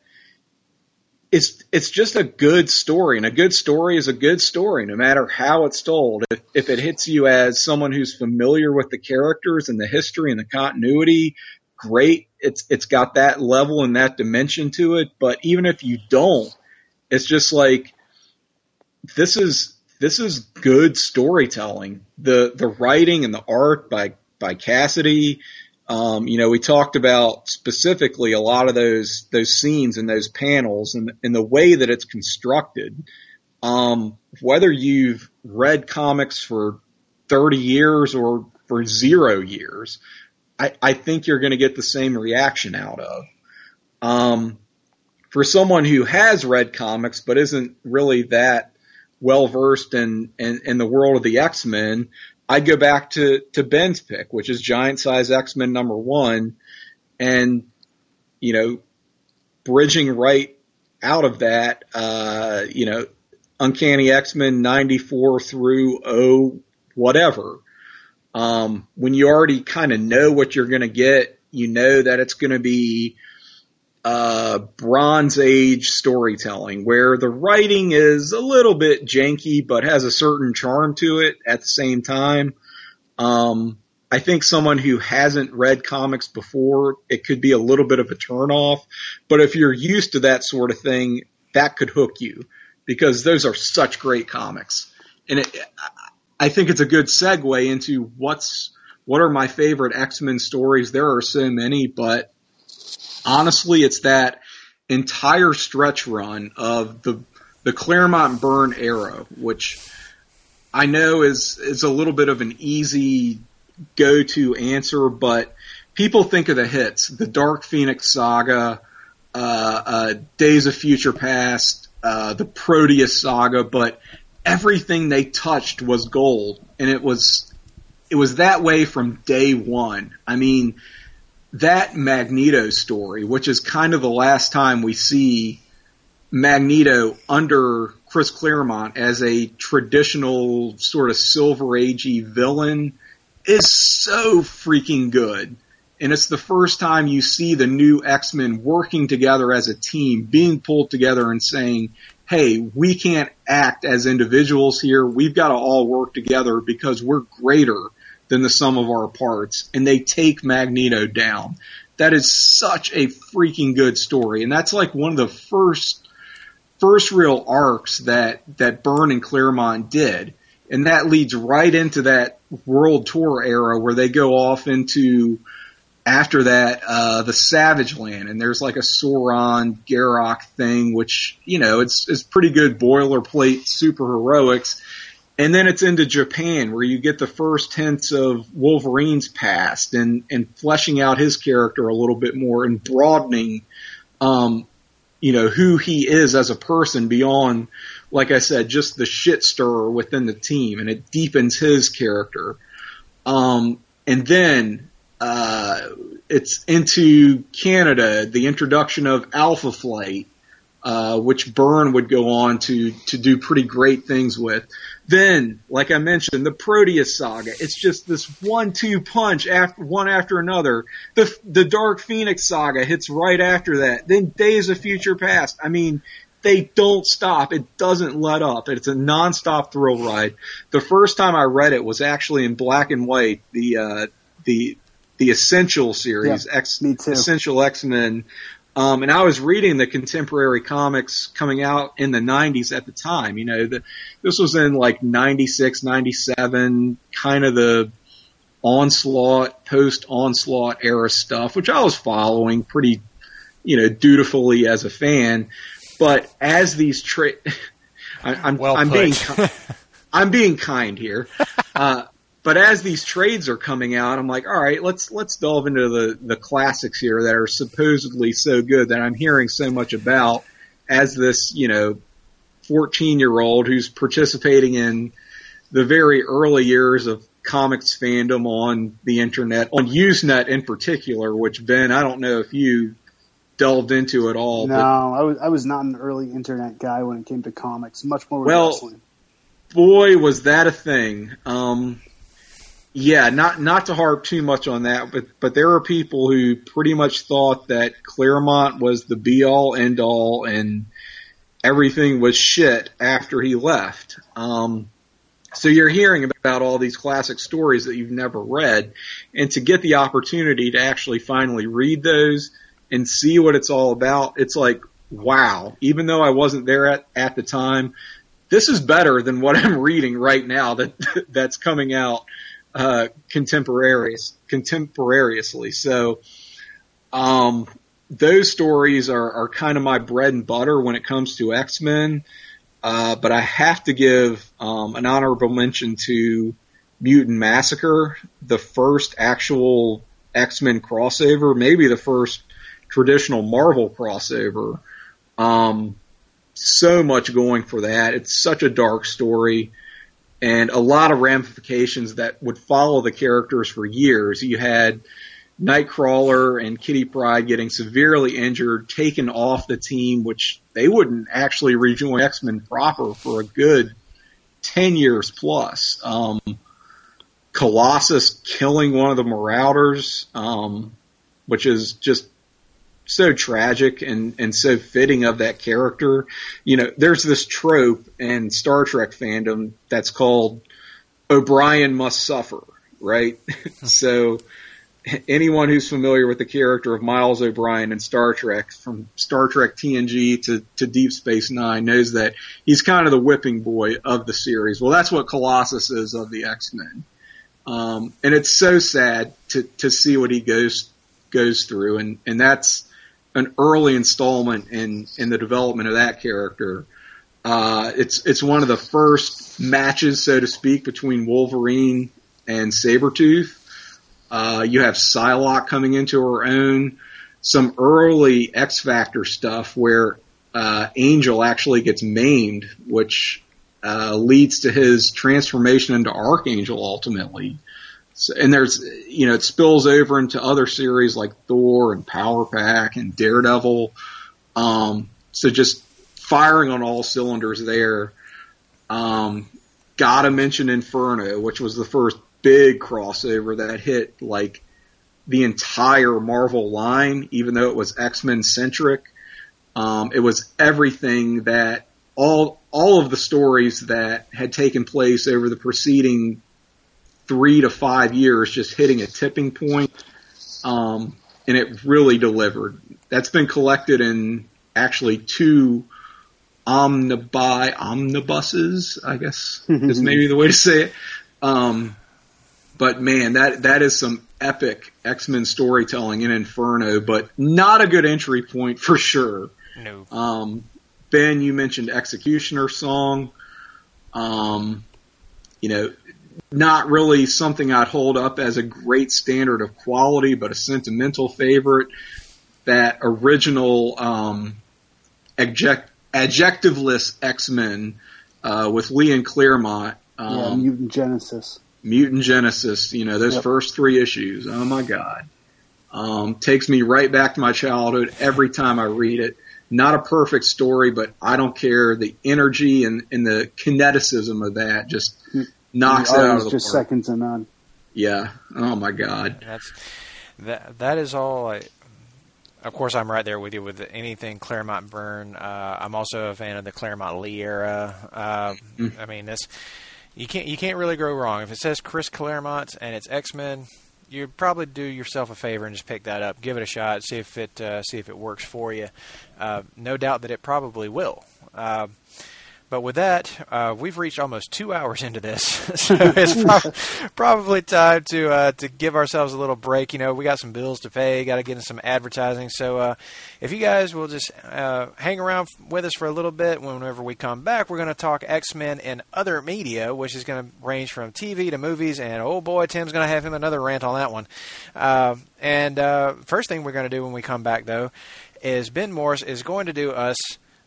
it's just a good story, and a good story is a good story, no matter how it's told. If it hits you as someone who's familiar with the characters and the history and the continuity, great. It's got that level and that dimension to it. But even if you don't, it's just like, this is good storytelling. The writing and the art by Cassaday. We talked about specifically a lot of those scenes and those panels and the way that it's constructed. Whether you've read comics for 30 years or for 0 years, I think you're going to get the same reaction out of. For someone who has read comics but isn't really that well versed in the world of the X-Men, I'd go back to Ben's pick, which is Giant Size X-Men #1, and, bridging right out of that, Uncanny X-Men 94 through whatever. When you already kind of know what you're going to get, you know that it's going to be Bronze Age storytelling, where the writing is a little bit janky but has a certain charm to it at the same time. I think someone who hasn't read comics before, it could be a little bit of a turnoff, but if you're used to that sort of thing, that could hook you, because those are such great comics. And I think it's a good segue into what are my favorite X-Men stories. There are so many, but honestly, it's that entire stretch run of the Claremont Byrne era, which I know is a little bit of an easy go-to answer, but people think of the hits, the Dark Phoenix saga, Days of Future Past, the Proteus saga, but everything they touched was gold, and it was that way from day one. I mean, that Magneto story, which is kind of the last time we see Magneto under Chris Claremont as a traditional sort of Silver Agey villain is so freaking good. And it's the first time you see the new X-Men working together as a team, being pulled together and saying, hey, we can't act as individuals here. We've got to all work together because we're greater than the sum of our parts. And they take Magneto down. That is such a freaking good story. And that's like one of the first real arcs that Byrne and Claremont did. And that leads right into that World Tour era where they go off into, after that, the Savage Land, and there's like a Sauron Garrock thing, which, you know, it's pretty good boilerplate superheroics. And then it's into Japan, where you get the first hints of Wolverine's past and fleshing out his character a little bit more and broadening, you know, who he is as a person beyond, like I said, just the shit stirrer within the team, and it deepens his character. And then it's into Canada, the introduction of Alpha Flight, which Byrne would go on to do pretty great things with. Then, like I mentioned, the Proteus saga. It's just this 1-2 punch one after another. The Dark Phoenix saga hits right after that. Then Days of Future Past. I mean, they don't stop. It doesn't let up. It's a nonstop thrill ride. The first time I read it was actually in black and white. The Essential series, yeah, me too. Essential X-Men. And I was reading the contemporary comics coming out in the 90s at the time. You know, this was in like 96, 97, kind of the post-Onslaught era stuff, which I was following pretty, you know, dutifully as a fan. But as these I'm being kind here. But as these trades are coming out, I'm like, all right, let's delve into the classics here that are supposedly so good that I'm hearing so much about as this, you know, 14-year-old who's participating in the very early years of comics fandom on the internet, on Usenet in particular, which, Ben, I don't know if you delved into at all. No, I was not an early internet guy when it came to comics, much more with wrestling. Boy, was that a thing. Yeah, not to harp too much on that, but there are people who pretty much thought that Claremont was the be-all, end-all, and everything was shit after he left. So you're hearing about all these classic stories that you've never read, and to get the opportunity to actually finally read those and see what it's all about, it's like, wow, even though I wasn't there at the time, this is better than what I'm reading right now that's coming out contemporaneously. So those stories are kind of my bread and butter when it comes to X-Men. But I have to give an honorable mention to Mutant Massacre, the first actual X-Men crossover, maybe the first traditional Marvel crossover. So much going for that. It's such a dark story. And a lot of ramifications that would follow the characters for years. You had Nightcrawler and Kitty Pryde getting severely injured, taken off the team, which they wouldn't actually rejoin X-Men proper for a good 10 years plus. Colossus killing one of the Marauders, which is just so tragic and so fitting of that character. You know, there's this trope in Star Trek fandom that's called O'Brien must suffer, right? So anyone who's familiar with the character of Miles O'Brien in Star Trek, from Star Trek TNG to Deep Space Nine, knows that he's kind of the whipping boy of the series. Well, that's what Colossus is of the X-Men. And it's so sad to see what he goes through, and that's an early installment in the development of that character. It's one of the first matches, so to speak, between Wolverine and Sabretooth. You have Psylocke coming into her own. Some early X-Factor stuff where Angel actually gets maimed, which leads to his transformation into Archangel ultimately. So, and there's, you know, it spills over into other series like Thor and Power Pack and Daredevil. So just firing on all cylinders there. Gotta mention Inferno, which was the first big crossover that hit like the entire Marvel line, even though it was X-Men centric. It was everything that all of the stories that had taken place over the preceding 3 to 5 years just hitting a tipping point. And it really delivered. That's been collected in actually 2 omnibuses, I guess is maybe the way to say it. But man, that is some epic X-Men storytelling in Inferno, but not a good entry point for sure. No. Ben, you mentioned Executioner Song. Not really something I'd hold up as a great standard of quality, but a sentimental favorite. That original adjectiveless X-Men with Lee and Claremont. Mutant Genesis. Those first 3 issues. Oh my God. Takes me right back to my childhood every time I read it. Not a perfect story, but I don't care. The energy and the kineticism of that just knocks it out of the just park. Second to none. Yeah. Oh my God. That is all. Of course, I'm right there with you with anything Claremont Byrne. I'm also a fan of the Claremont Lee era. I mean, you can't really go wrong. If it says Chris Claremont and it's X-Men, you'd probably do yourself a favor and just pick that up, give it a shot, see if it works for you. No doubt that it probably will. But with that, we've reached almost 2 hours into this, so it's probably time to give ourselves a little break. We got some bills to pay, got to get in some advertising. So if you guys will just hang around with us for a little bit, whenever we come back, we're going to talk X-Men and other media, which is going to range from TV to movies. And oh boy, Tim's going to have him another rant on that one. First thing we're going to do when we come back, though, is Ben Morris is going to do us,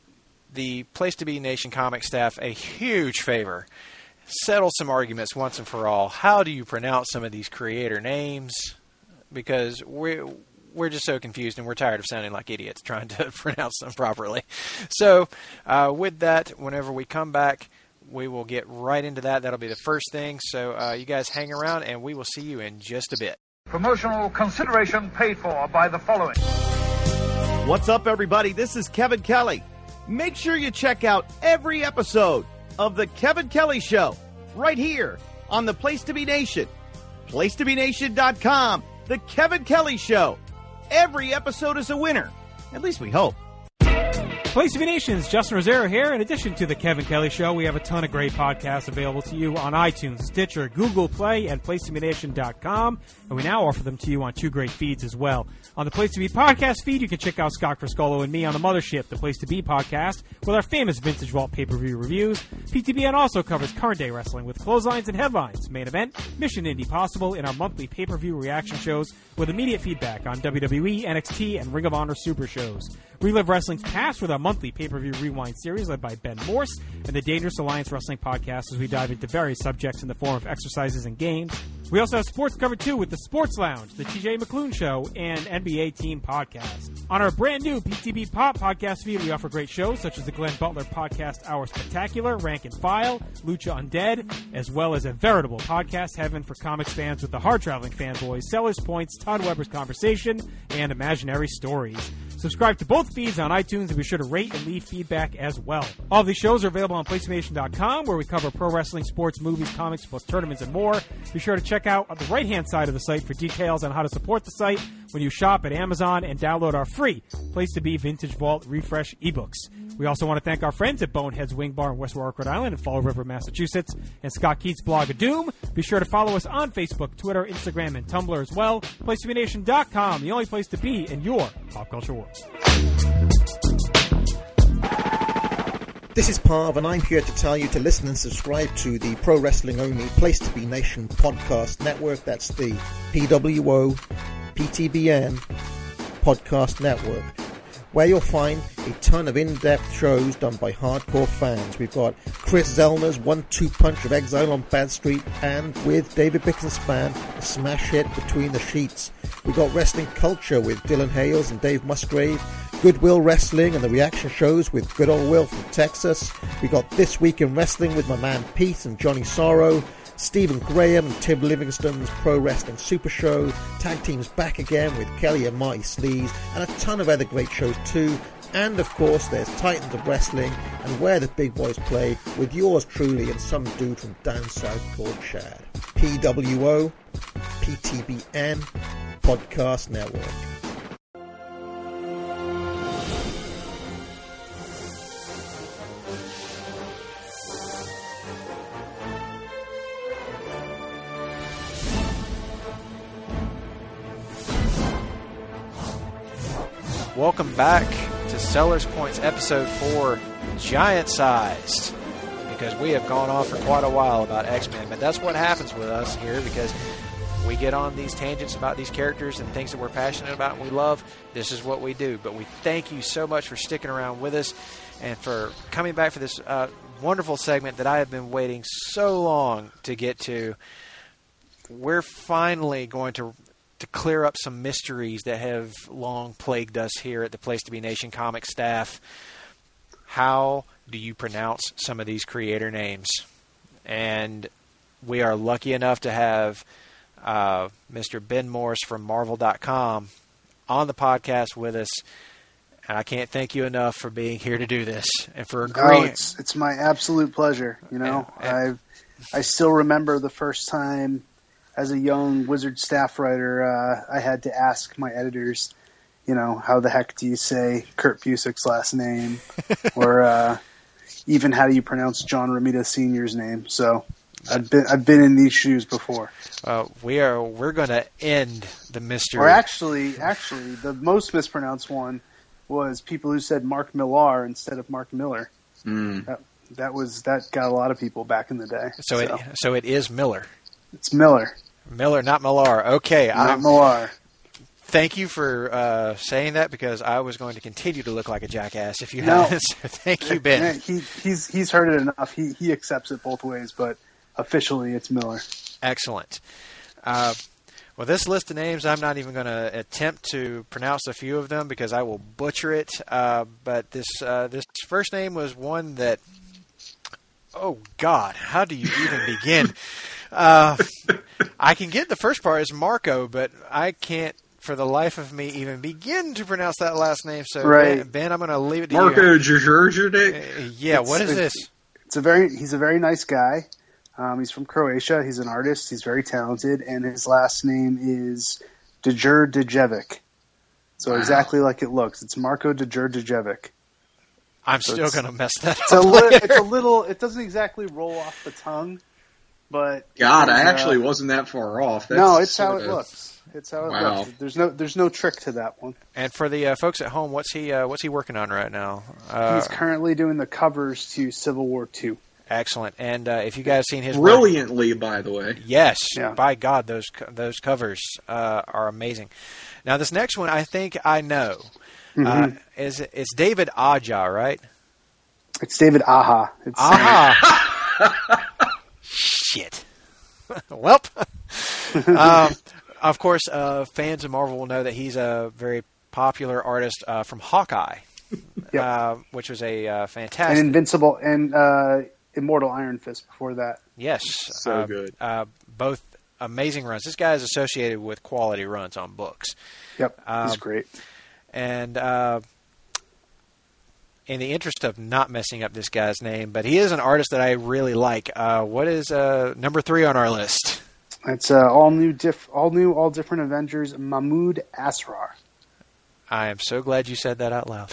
the Place to Be Nation comic staff, a huge favor. Settle some arguments once and for all. How do you pronounce some of these creator names? Because we're just so confused and we're tired of sounding like idiots trying to pronounce them properly. So with that, whenever we come back, we will get right into that. That'll be the first thing. So you guys hang around and we will see you in just a bit. Promotional consideration paid for by the following. What's up, everybody? This is Kevin Kelly. Make sure you check out every episode of The Kevin Kelly Show right here on the Place to Be Nation. PlaceToBeNation.com. The Kevin Kelly Show. Every episode is a winner. At least we hope. Place to Be Nation's Justin Rosero here. In addition to The Kevin Kelly Show, we have a ton of great podcasts available to you on iTunes, Stitcher, Google Play, and PlaceToBeNation.com. And we now offer them to you on 2 great feeds as well. On the Place to Be podcast feed, you can check out Scott Criscolo and me on the Mothership, the Place to Be podcast, with our famous Vintage Vault pay-per-view reviews. PTBN also covers current day wrestling with clotheslines and headlines, main event, Mission Indie Possible, in our monthly pay-per-view reaction shows with immediate feedback on WWE, NXT, and Ring of Honor Super shows. Relive Wrestling's past with our monthly pay-per-view rewind series led by Ben Morse and the Dangerous Alliance Wrestling podcast as we dive into various subjects in the form of exercises and games. We also have sports covered too with the Sports Lounge, the TJ McClune Show, and NBA Team Podcast. On our brand new PTB Pop podcast feed, we offer great shows such as the Glenn Butler Podcast Hour Spectacular, Rank and File, Lucha Undead, as well as a veritable podcast heaven for comics fans with the hard-traveling fanboys, Sellers Points, Todd Weber's Conversation, and Imaginary Stories. Subscribe to both feeds on iTunes and be sure to rate and leave feedback as well. All of these shows are available on PlayStation.com, where we cover pro wrestling, sports, movies, comics, plus tournaments and more. Be sure to check out on the right-hand side of the site for details on how to support the site when you shop at Amazon and download our free Place to Be Vintage Vault Refresh ebooks. We also want to thank our friends at Bonehead's Wing Bar in West Warwick, Rhode Island, and Fall River, Massachusetts, and Scott Keats' blog of Doom. Be sure to follow us on Facebook, Twitter, Instagram, and Tumblr as well. PlaceToBeNation.com, the only place to be in your pop culture world. This is Parv, and I'm here to tell you to listen and subscribe to the Pro Wrestling Only Place to Be Nation podcast network. That's the PWO PTBN podcast network, where you'll find a ton of in-depth shows done by hardcore fans. We've got Chris Zellner's 1-2 punch of Exile on Bad Street, and with David Bixenspan, a smash hit Between the Sheets. We've got Wrestling Culture with Dylan Hales and Dave Musgrave, Goodwill Wrestling and the reaction shows with Good Old Will from Texas. We got This Week in Wrestling with my man Pete and Johnny Sorrow. Stephen Graham and Tim Livingston's Pro Wrestling Super Show. Tag Teams back again with Kelly and Marty Sleaze, and a ton of other great shows too. And of course there's Titans of Wrestling and Where the Big Boys Play with yours truly and some dude from down south called Chad. PWO, PTBN, Podcast Network. Welcome back to Sellers Points Episode 4, Giant Sized, because we have gone on for quite a while about X-Men, but that's what happens with us here, because we get on these tangents about these characters and things that we're passionate about and we love. This is what we do, but we thank you so much for sticking around with us and for coming back for this wonderful segment that I have been waiting so long to get to. We're finally going to clear up some mysteries that have long plagued us here at the Place to Be Nation comic staff. How do you pronounce some of these creator names? And we are lucky enough to have Mr. Ben Morse from Marvel.com on the podcast with us. And I can't thank you enough for being here to do this and for agreeing. Oh, it's my absolute pleasure. You know, I still remember the first time as a young Wizard staff writer, I had to ask my editors, you know, how the heck do you say Kurt Busiek's last name, or even how do you pronounce John Romita Sr.'s name? So I've been in these shoes before. We're going to end the mystery. Or actually, the most mispronounced one was people who said Mark Millar instead of Mark Miller. Mm. That got a lot of people back in the day. So it is Miller. It's Miller. Miller, not Millar. Okay. Not Millar. Thank you for saying that, because I was going to continue to look like a jackass if you hadn't. So thank you, Ben. He's heard it enough. He accepts it both ways, but officially it's Miller. Excellent. Well, this list of names, I'm not even going to attempt to pronounce a few of them because I will butcher it. But this first name was one that, oh God, how do you even begin? I can get the first part is Marco, but I can't, for the life of me, even begin to pronounce that last name. So, right. Ben, I'm going to leave it to Marco you. Djurjevic? Yeah, what is this? He's a very nice guy. He's from Croatia. He's an artist. He's very talented, and his last name is Djurjevic. So wow. Exactly like it looks. It's Marco Djurjevic. I'm still going to mess that up. It's a little. It doesn't exactly roll off the tongue, but God, I actually wasn't that far off. It's how it looks. It's how it wow. looks. There's no trick to that one. And for the folks at home, what's he working on right now? He's currently doing the covers to Civil War II. Excellent. And if you guys have seen his brilliantly, by the way. Yes, yeah. By God, those covers are amazing. Now this next one, I think I know. Mm-hmm. It's David Aja, right? It's David Aja. Aha. Shit. Welp. Of course, fans of Marvel will know that he's a very popular artist from Hawkeye, yep. Which was a fantastic... And Invincible and Immortal Iron Fist before that. Yes. So good. Both amazing runs. This guy is associated with quality runs on books. Yep, he's great. And in the interest of not messing up this guy's name, but he is an artist that I really like. What is number 3 on our list? It's all different Avengers, Mahmoud Asrar. I am so glad you said that out loud.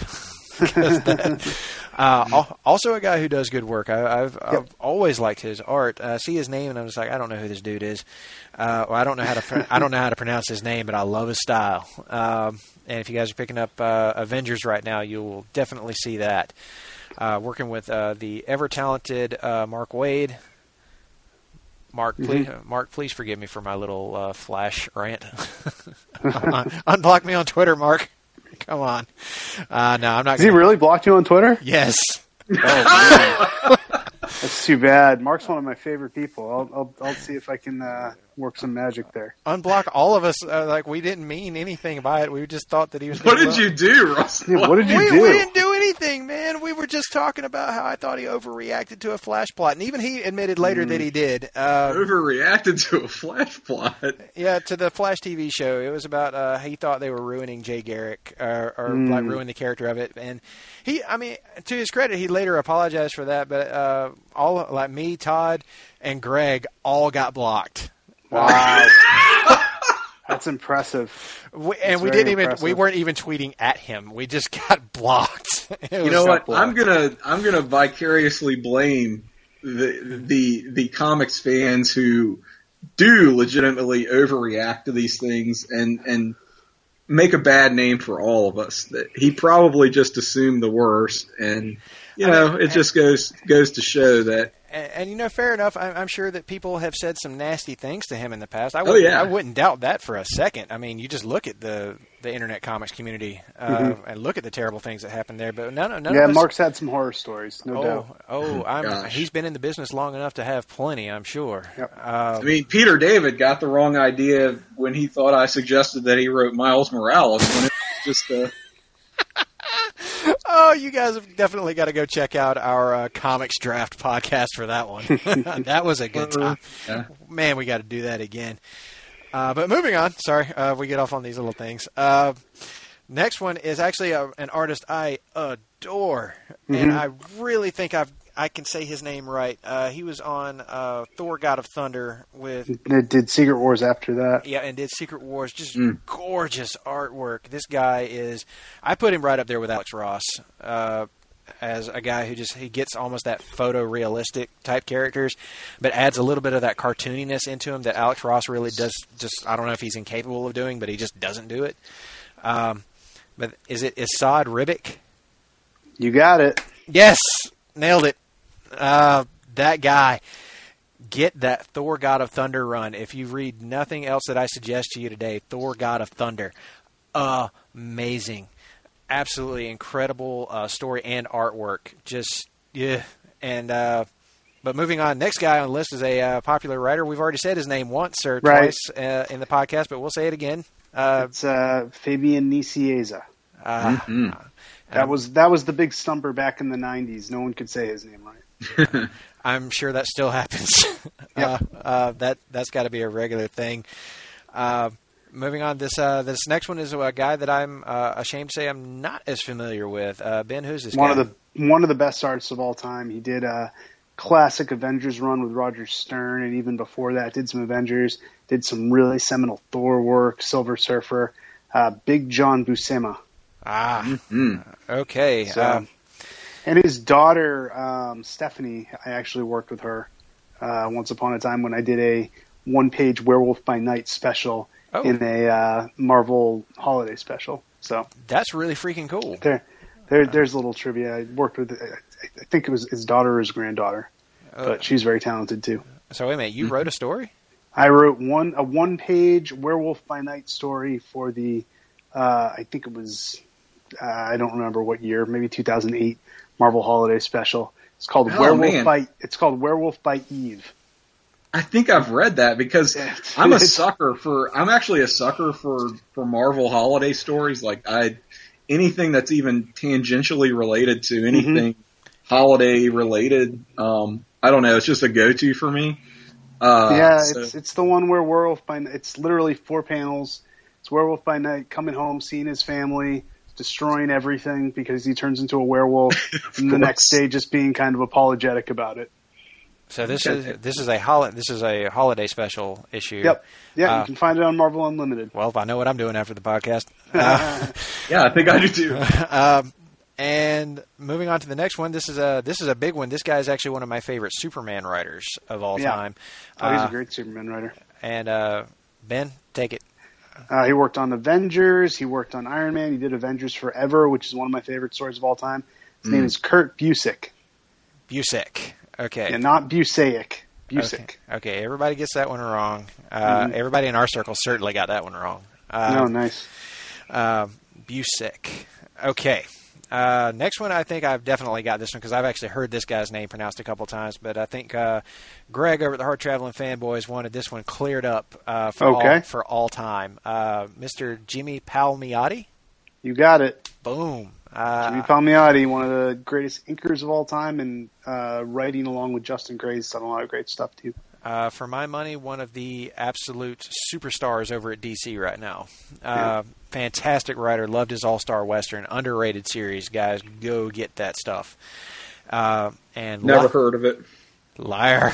Also a guy who does good work. I've always liked his art. See his name and I'm just like, I don't know who this dude is. I don't know how to pronounce his name, but I love his style. And if you guys are picking up Avengers right now, you will definitely see that. Working with the ever talented Mark Waid. Mark, please forgive me for my little Flash rant. Unblock me on Twitter, Mark. Come on. No, I'm not. Has he really blocked you on Twitter? Yes. Oh, That's too bad. Mark's one of my favorite people. I'll see if I can work some magic there. Unblock all of us. Like we didn't mean anything by it. We just thought that he was. What did you do, Russell? Yeah, what did you do? We didn't do anything, man. We were just talking about how I thought he overreacted to a flash plot, and even he admitted later that he did. Overreacted to a flash plot. Yeah, to the Flash TV show. It was about he thought they were ruining Jay Garrick or like ruining the character of it, and he. I mean, to his credit, he later apologized for that, but all like me, Todd, and Greg all got blocked. Wow. That's impressive. We weren't even tweeting at him. We just got blocked. You know what? I'm gonna vicariously blame the comics fans who do legitimately overreact to these things and make a bad name for all of us. That he probably just assumed the worst, and it just goes to show that. And fair enough. I'm sure that people have said some nasty things to him in the past. I wouldn't doubt that for a second. I mean, you just look at the internet comics community and look at the terrible things that happened there. But none of us. Mark's had some horror stories, no doubt. He's been in the business long enough to have plenty, I'm sure. Yep. I mean, Peter David got the wrong idea when he thought I suggested that he wrote Miles Morales when it was just Oh, you guys have definitely got to go check out our comics draft podcast for that one. That was a good time. Yeah. Man, we got to do that again. But moving on. Sorry, we get off on these little things. Next one is actually an artist I adore, and I really think I can say his name right. He was on Thor: God of Thunder with. It did Secret Wars after that. Yeah, and did Secret Wars. Just gorgeous artwork. This guy is. I put him right up there with Alex Ross as a guy who he gets almost that photorealistic type characters, but adds a little bit of that cartooniness into him that Alex Ross really does. Just I don't know if he's incapable of doing, but he just doesn't do it. But is it Esad Ribic? You got it. Yes, nailed it. That guy, get that Thor God of Thunder run. If you read nothing else that I suggest to you today, Thor God of Thunder, amazing, absolutely incredible story and artwork. Just and but moving on, next guy on the list is a popular writer. We've already said his name once or twice in the podcast, but we'll say it again. It's Fabian Nicieza. That was the big stumper back in the 90s. No one could say his name right. I'm sure that still happens. Yep. That's got to be a regular thing. Moving on, this next one is a guy that I'm ashamed to say I'm not as familiar with. Ben, who's this guy? One of the best artists of all time. He did a classic Avengers run with Roger Stern, and even before that, did some Avengers. Did some really seminal Thor work, Silver Surfer, Big John Buscema. Okay. So, and his daughter, Stephanie, I actually worked with her once upon a time when I did a one-page Werewolf by Night special in a Marvel holiday special. So that's really freaking cool. There's a little trivia. I worked with, I think it was his daughter or his granddaughter, but she's very talented too. So wait a minute, you wrote a story? I wrote a one-page Werewolf by Night story for the, I think it was, I don't remember what year, maybe 2008 Marvel Holiday Special. It's called Werewolf by Eve. I think I've read that because I'm actually a sucker for Marvel holiday stories. Like anything that's even tangentially related to anything holiday related. I don't know. It's just a go-to for me. It's the one where Werewolf by Night, it's literally 4 panels. It's Werewolf by Night coming home, seeing his family, destroying everything because he turns into a werewolf, and the next day just being kind of apologetic about it. So this is a holiday special issue. Yep. Yeah, you can find it on Marvel Unlimited. Well, if I know what I'm doing after the podcast. Yeah, I think I do too. And moving on to the next one, this is a big one. This guy is actually one of my favorite Superman writers of all time. He's a great Superman writer. And Ben, take it. He worked on Avengers. He worked on Iron Man. He did Avengers Forever, which is one of my favorite stories of all time. His name is Kurt Busiek. Busiek. Okay. Yeah, not Busiek. Busiek. Okay. Everybody gets that one wrong. Everybody in our circle certainly got that one wrong. Nice. Busiek. Okay. Next one, I think I've definitely got this one because I've actually heard this guy's name pronounced a couple times, but I think Greg over at the Hard Traveling Fanboys wanted this one cleared up for all time. Mr. Jimmy Palmiotti? You got it. Boom. Jimmy Palmiotti, one of the greatest inkers of all time, and writing along with Justin Gray's done a lot of great stuff, too. For my money, one of the absolute superstars over at DC right now. Fantastic writer. Loved his All-Star Western. Underrated series, guys. Go get that stuff. And never heard of it. Liar.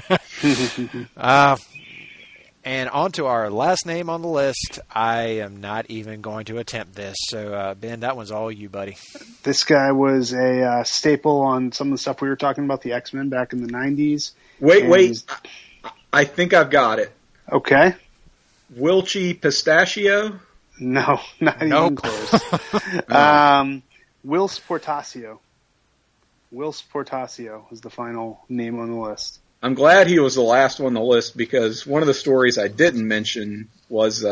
And on to our last name on the list. I am not even going to attempt this. So, Ben, that one's all you, buddy. This guy was a staple on some of the stuff we were talking about, the X-Men back in the 90s. Wait. I think I've got it. Okay. Wilchie Pistachio? No, not even close. Will Sportasio. Will Sportasio is the final name on the list. I'm glad he was the last one on the list because one of the stories I didn't mention was,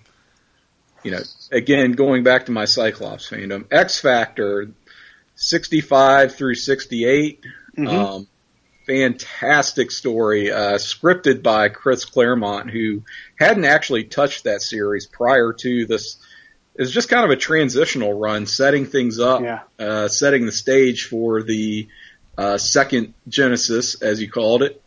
again, going back to my Cyclops fandom, X Factor 65 through 68. Mm-hmm. Fantastic story, scripted by Chris Claremont, who hadn't actually touched that series prior to this. It was just kind of a transitional run, setting things up, setting the stage for the second Genesis, as you called it,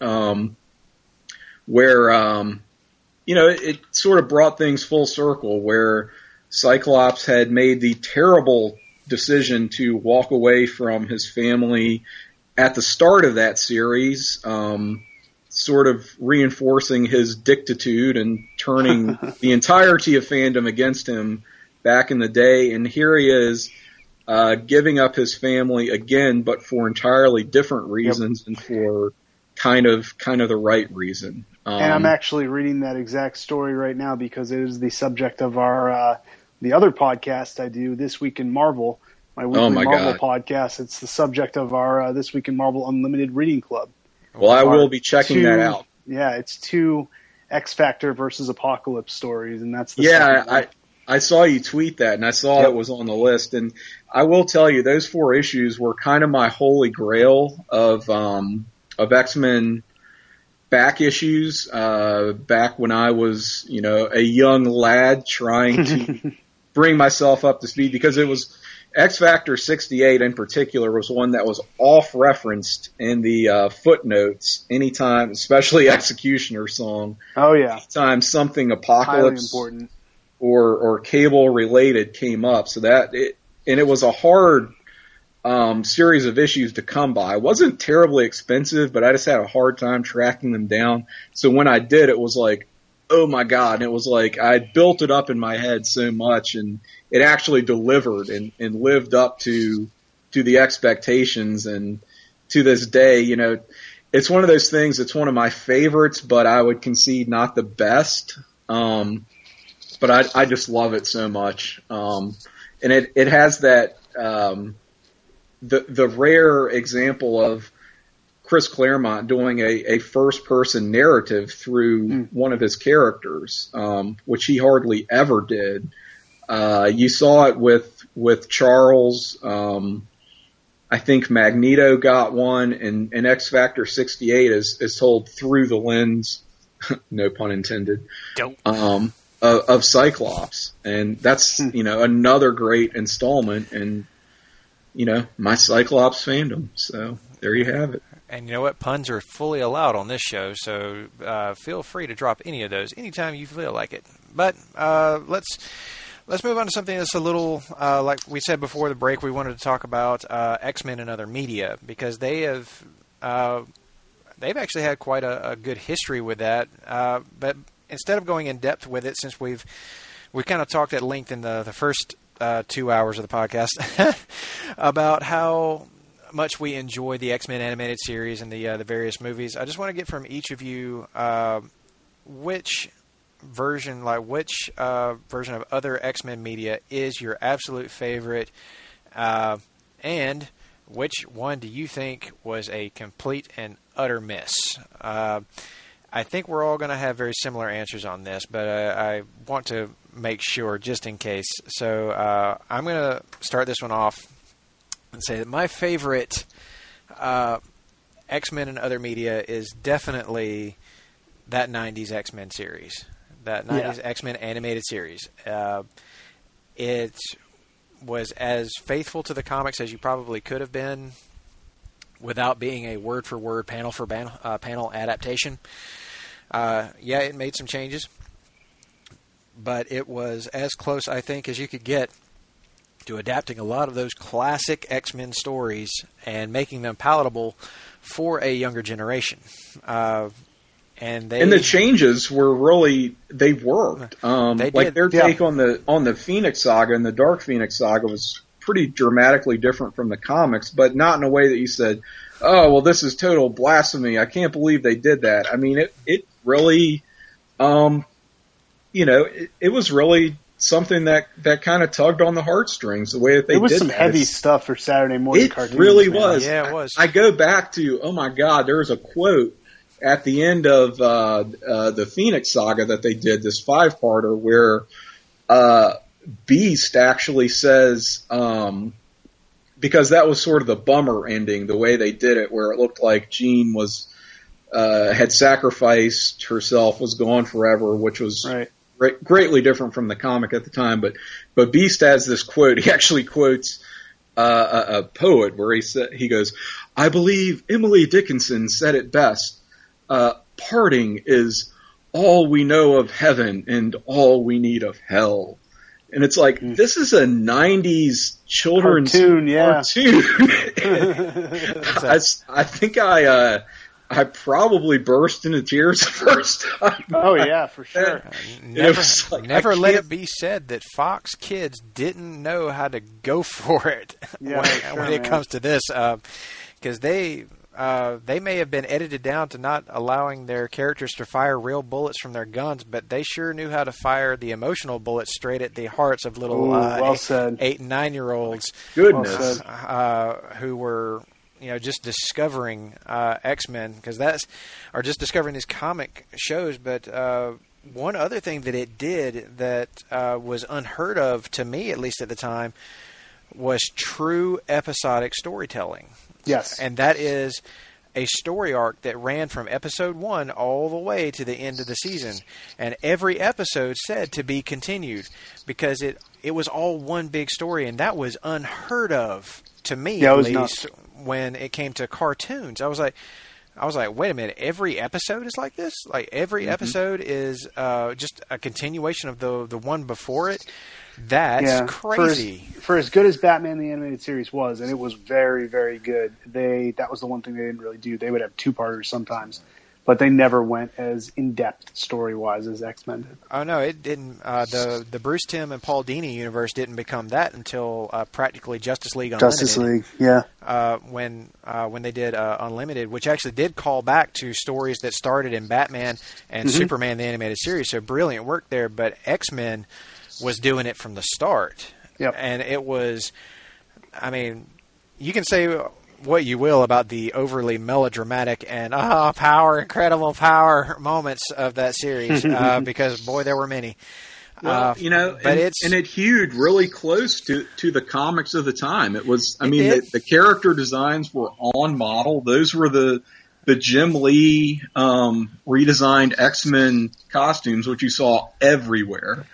where, it sort of brought things full circle, where Cyclops had made the terrible decision to walk away from his family at the start of that series, sort of reinforcing his dictitude and turning the entirety of fandom against him back in the day. And here he is, giving up his family again, but for entirely different reasons and for kind of the right reason. And I'm actually reading that exact story right now because it is the subject of our the other podcast I do, This Week in Marvel, my weekly Marvel podcast. It's the subject of our This Week in Marvel Unlimited Reading Club. Well, I will be checking that out. Yeah, it's 2 X Factor versus Apocalypse stories, and that's the I saw you tweet that, and I saw it was on the list. And I will tell you, those 4 issues were kind of my holy grail of X-Men back issues, back when I was, a young lad trying to bring myself up to speed, because it was X Factor 68 in particular was one that was off-referenced in the footnotes anytime, especially Executioner song. Oh, yeah. Anytime something Apocalypse important. or Cable related came up. So it was a hard series of issues to come by. It wasn't terribly expensive, but I just had a hard time tracking them down. So when I did, it was like, oh my God. And it was like I built it up in my head so much, and it actually delivered and lived up to the expectations. And to this day, it's one of those things, it's one of my favorites, but I would concede not the best. But I just love it so much. And it has that, the rare example of Chris Claremont doing a first person narrative through one of his characters, which he hardly ever did. You saw it with Charles. I think Magneto got one, and X Factor 68 is told through the lens, no pun intended, of Cyclops. And that's, another great installment in, my Cyclops fandom. So there you have it. And you know what? Puns are fully allowed on this show, so feel free to drop any of those anytime you feel like it. But let's move on to something that's a little, like we said before the break, we wanted to talk about X-Men and other media, because they've actually had quite a good history with that. But instead of going in depth with it, since we kind of talked at length in the first 2 hours of the podcast about how much we enjoy the X-Men animated series and the various movies, I just want to get from each of you which version of other X-Men media is your absolute favorite, and which one do you think was a complete and utter miss? I think we're all going to have very similar answers on this, but I want to make sure just in case. So I'm going to start this one off. and say that my favorite X-Men and other media is definitely that 90s X-Men series, that 90s X-Men animated series. It was as faithful to the comics as you probably could have been without being a word-for-word, panel adaptation. It made some changes, but it was as close, I think, as you could get to adapting a lot of those classic X-Men stories and making them palatable for a younger generation. And the changes were really, they worked. Their take on the Phoenix Saga and the Dark Phoenix Saga was pretty dramatically different from the comics, but not in a way that you said, oh, well, this is total blasphemy. I can't believe they did that. I mean, it really, it was really something that kind of tugged on the heartstrings, the way that they did. It was some heavy stuff for Saturday morning cartoons. It really was. Yeah, it was. I go back to, oh my God, there was a quote at the end of the Phoenix Saga that they did, this 5-parter, where Beast actually says, because that was sort of the bummer ending, the way they did it, where it looked like Jean was had sacrificed herself, was gone forever, which was greatly different from the comic at the time. But Beast has this quote. He actually quotes a poet where he goes, "I believe Emily Dickinson said it best. Parting is all we know of heaven and all we need of hell." And it's like, this is a 90s children's cartoon. I think I probably burst into tears the first time. Oh, yeah, for sure. Never let it be said that Fox Kids didn't know how to go for it when it comes to this. Because they may have been edited down to not allowing their characters to fire real bullets from their guns, but they sure knew how to fire the emotional bullets straight at the hearts of little 8 and 9-year-olds. Goodness. Who were just discovering X-Men, or just discovering these comic shows. But one other thing that it did that was unheard of, to me at least at the time, was true episodic storytelling. Yes. And that is a story arc that ran from episode 1 all the way to the end of the season. And every episode said to be continued, because it was all one big story, and that was unheard of to me, at least, when it came to cartoons. I was like, wait a minute, every episode is like this? Like, every episode is just a continuation of the one before it? That's crazy. For as good as Batman the Animated Series was, and it was very, very good, that was the one thing they didn't really do. They would have 2-parters sometimes, but they never went as in-depth story-wise as X-Men did. Oh, no, it didn't. The Bruce Timm and Paul Dini universe didn't become that until practically Justice League Unlimited. Justice League, yeah. When they did Unlimited, which actually did call back to stories that started in Batman and Superman the Animated Series, so brilliant work there, but X-Men was doing it from the start. Yep. And it was, I mean, you can say what you will about the overly melodramatic and incredible power moments of that series, because boy, there were many. Well, it hewed really close to the comics of the time. It was, the character designs were on model. Those were the Jim Lee redesigned X-Men costumes, which you saw everywhere.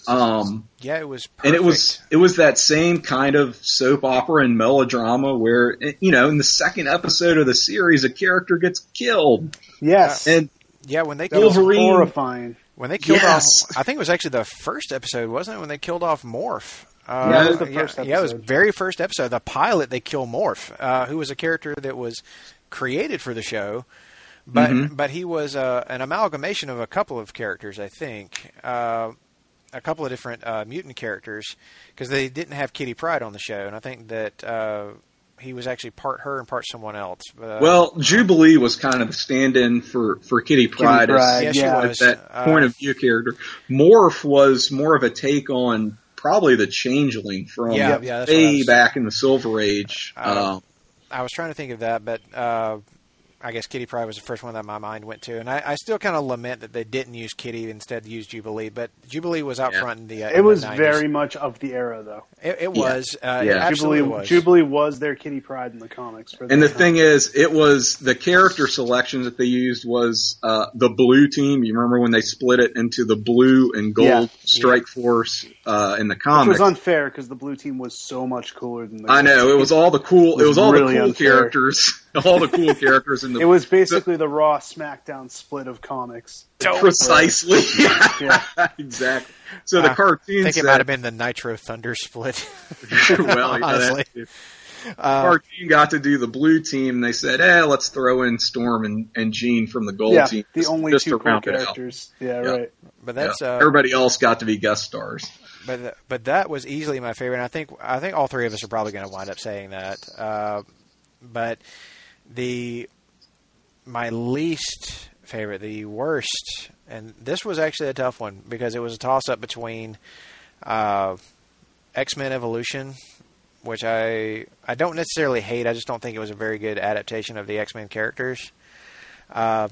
It was perfect. And it was that same kind of soap opera and melodrama where, in the second episode of the series, a character gets killed. Yes. And when they killed horrifying. When they killed off, I think it was actually the first episode, wasn't it? When they killed off Morph. It was the first episode. Yeah, it was the very first episode. The pilot, they kill Morph, who was a character that was created for the show, but he was an amalgamation of a couple of characters, I think. A couple of different mutant characters, because they didn't have Kitty Pryde on the show, and I think that he was actually part her and part someone else. Well, Jubilee was kind of the stand-in for Kitty Pryde. She was. That point of view character. Morph was more of a take on probably the Changeling from way back in the Silver Age. I was trying to think of that, but I guess Kitty Pryde was the first one that my mind went to, and I still kind of lament that they didn't use Kitty, instead used Jubilee. But Jubilee was out front in the it was the 90s. very much of the era, though. It was. It absolutely was. Jubilee was their Kitty Pryde in the comics. And the thing is, it was the character selections that they used was the blue team. You remember when they split it into the blue and gold Strike Force in the comics? Which was unfair because the blue team was so much cooler than the I know, it was all the cool. It was all really the cool unfair. characters. All the cool characters in the. It was basically the Raw SmackDown split of comics. Precisely. Yeah. Exactly. So the cartoon. I think it might have been the Nitro Thunder split. Well, honestly. Cartoon got to do the blue team. And they said, let's throw in Storm and Jean from the gold team. The only just two to cool round it out. characters. Yeah, right. But that's everybody else got to be guest stars. But that was easily my favorite. And I think all three of us are probably going to wind up saying that. But my least favorite, the worst, and this was actually a tough one because it was a toss-up between X-Men Evolution, which I don't necessarily hate. I just don't think it was a very good adaptation of the X-Men characters. But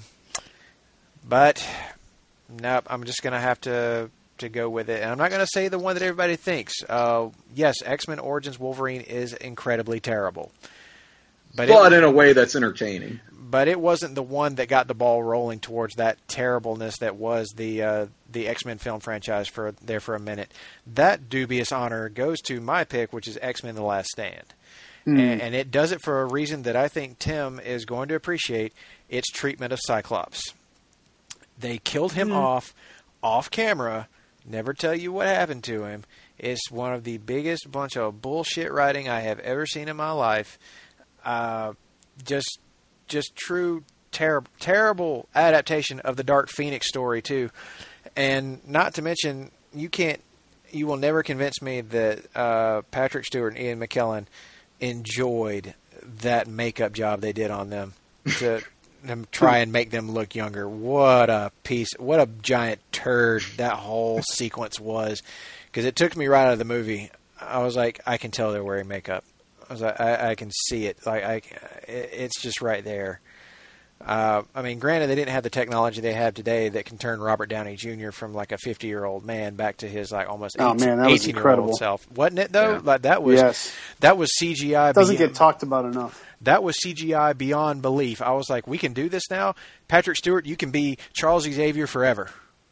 nope, I'm just going to have to go with it. And I'm not going to say the one that everybody thinks. Yes, X-Men Origins Wolverine is incredibly terrible. But in a way that's entertaining. But it wasn't the one that got the ball rolling towards that terribleness that was the X-Men film franchise for a minute. That dubious honor goes to my pick, which is X-Men The Last Stand. And it does it for a reason that I think Tim is going to appreciate, its treatment of Cyclops. They killed him off camera, never tell you what happened to him. It's one of the biggest bunch of bullshit writing I have ever seen in my life. Just true terrible adaptation of the Dark Phoenix story too, and not to mention you will never convince me that Patrick Stewart and Ian McKellen enjoyed that makeup job they did on them to try and make them look younger. What a giant turd that whole sequence was, because it took me right out of the movie. I was like, I can tell they're wearing makeup. I was like, I can see it. It's just right there. I mean, granted, they didn't have the technology they have today that can turn Robert Downey Jr. from like a 50-year-old man back to his like almost 18-year-old self. Wasn't it though? Yeah. Like that was CGI. Doesn't get talked about enough. That was CGI beyond belief. I was like, we can do this now. Patrick Stewart, you can be Charles Xavier forever.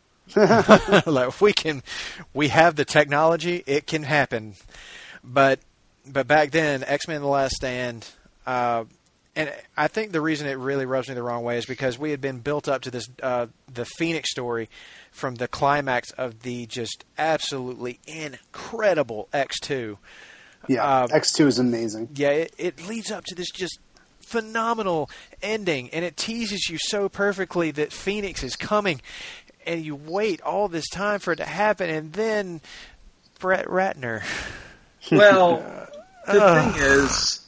Like we have the technology. It can happen. But back then, X-Men The Last Stand, and I think the reason it really rubs me the wrong way is because we had been built up to this the Phoenix story from the climax of the just absolutely incredible X2. Yeah, X2 is amazing. Yeah, it leads up to this just phenomenal ending, and it teases you so perfectly that Phoenix is coming, and you wait all this time for it to happen, and then Brett Ratner. Well, the thing is,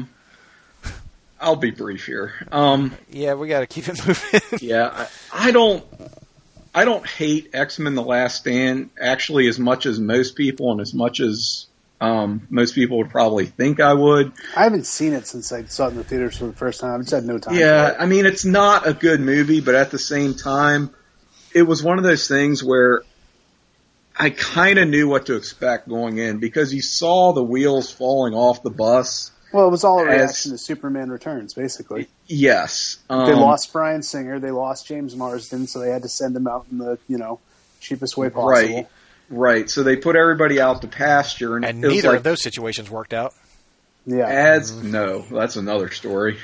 I'll be brief here. Yeah, we got to keep it moving. Yeah, I don't hate X-Men: The Last Stand actually as much as most people, and as much as most people would probably think I would. I haven't seen it since I saw it in the theaters for the first time. I just had no time. Yeah, I mean, it's not a good movie, but at the same time, it was one of those things where I kind of knew what to expect going in, because you saw the wheels falling off the bus. Well, it was all a reaction to Superman Returns, basically. Yes. They lost Bryan Singer, they lost James Marsden, so they had to send him out in the, cheapest way possible. Right. So they put everybody out to pasture, and neither of those situations worked out. Yeah. No, that's another story.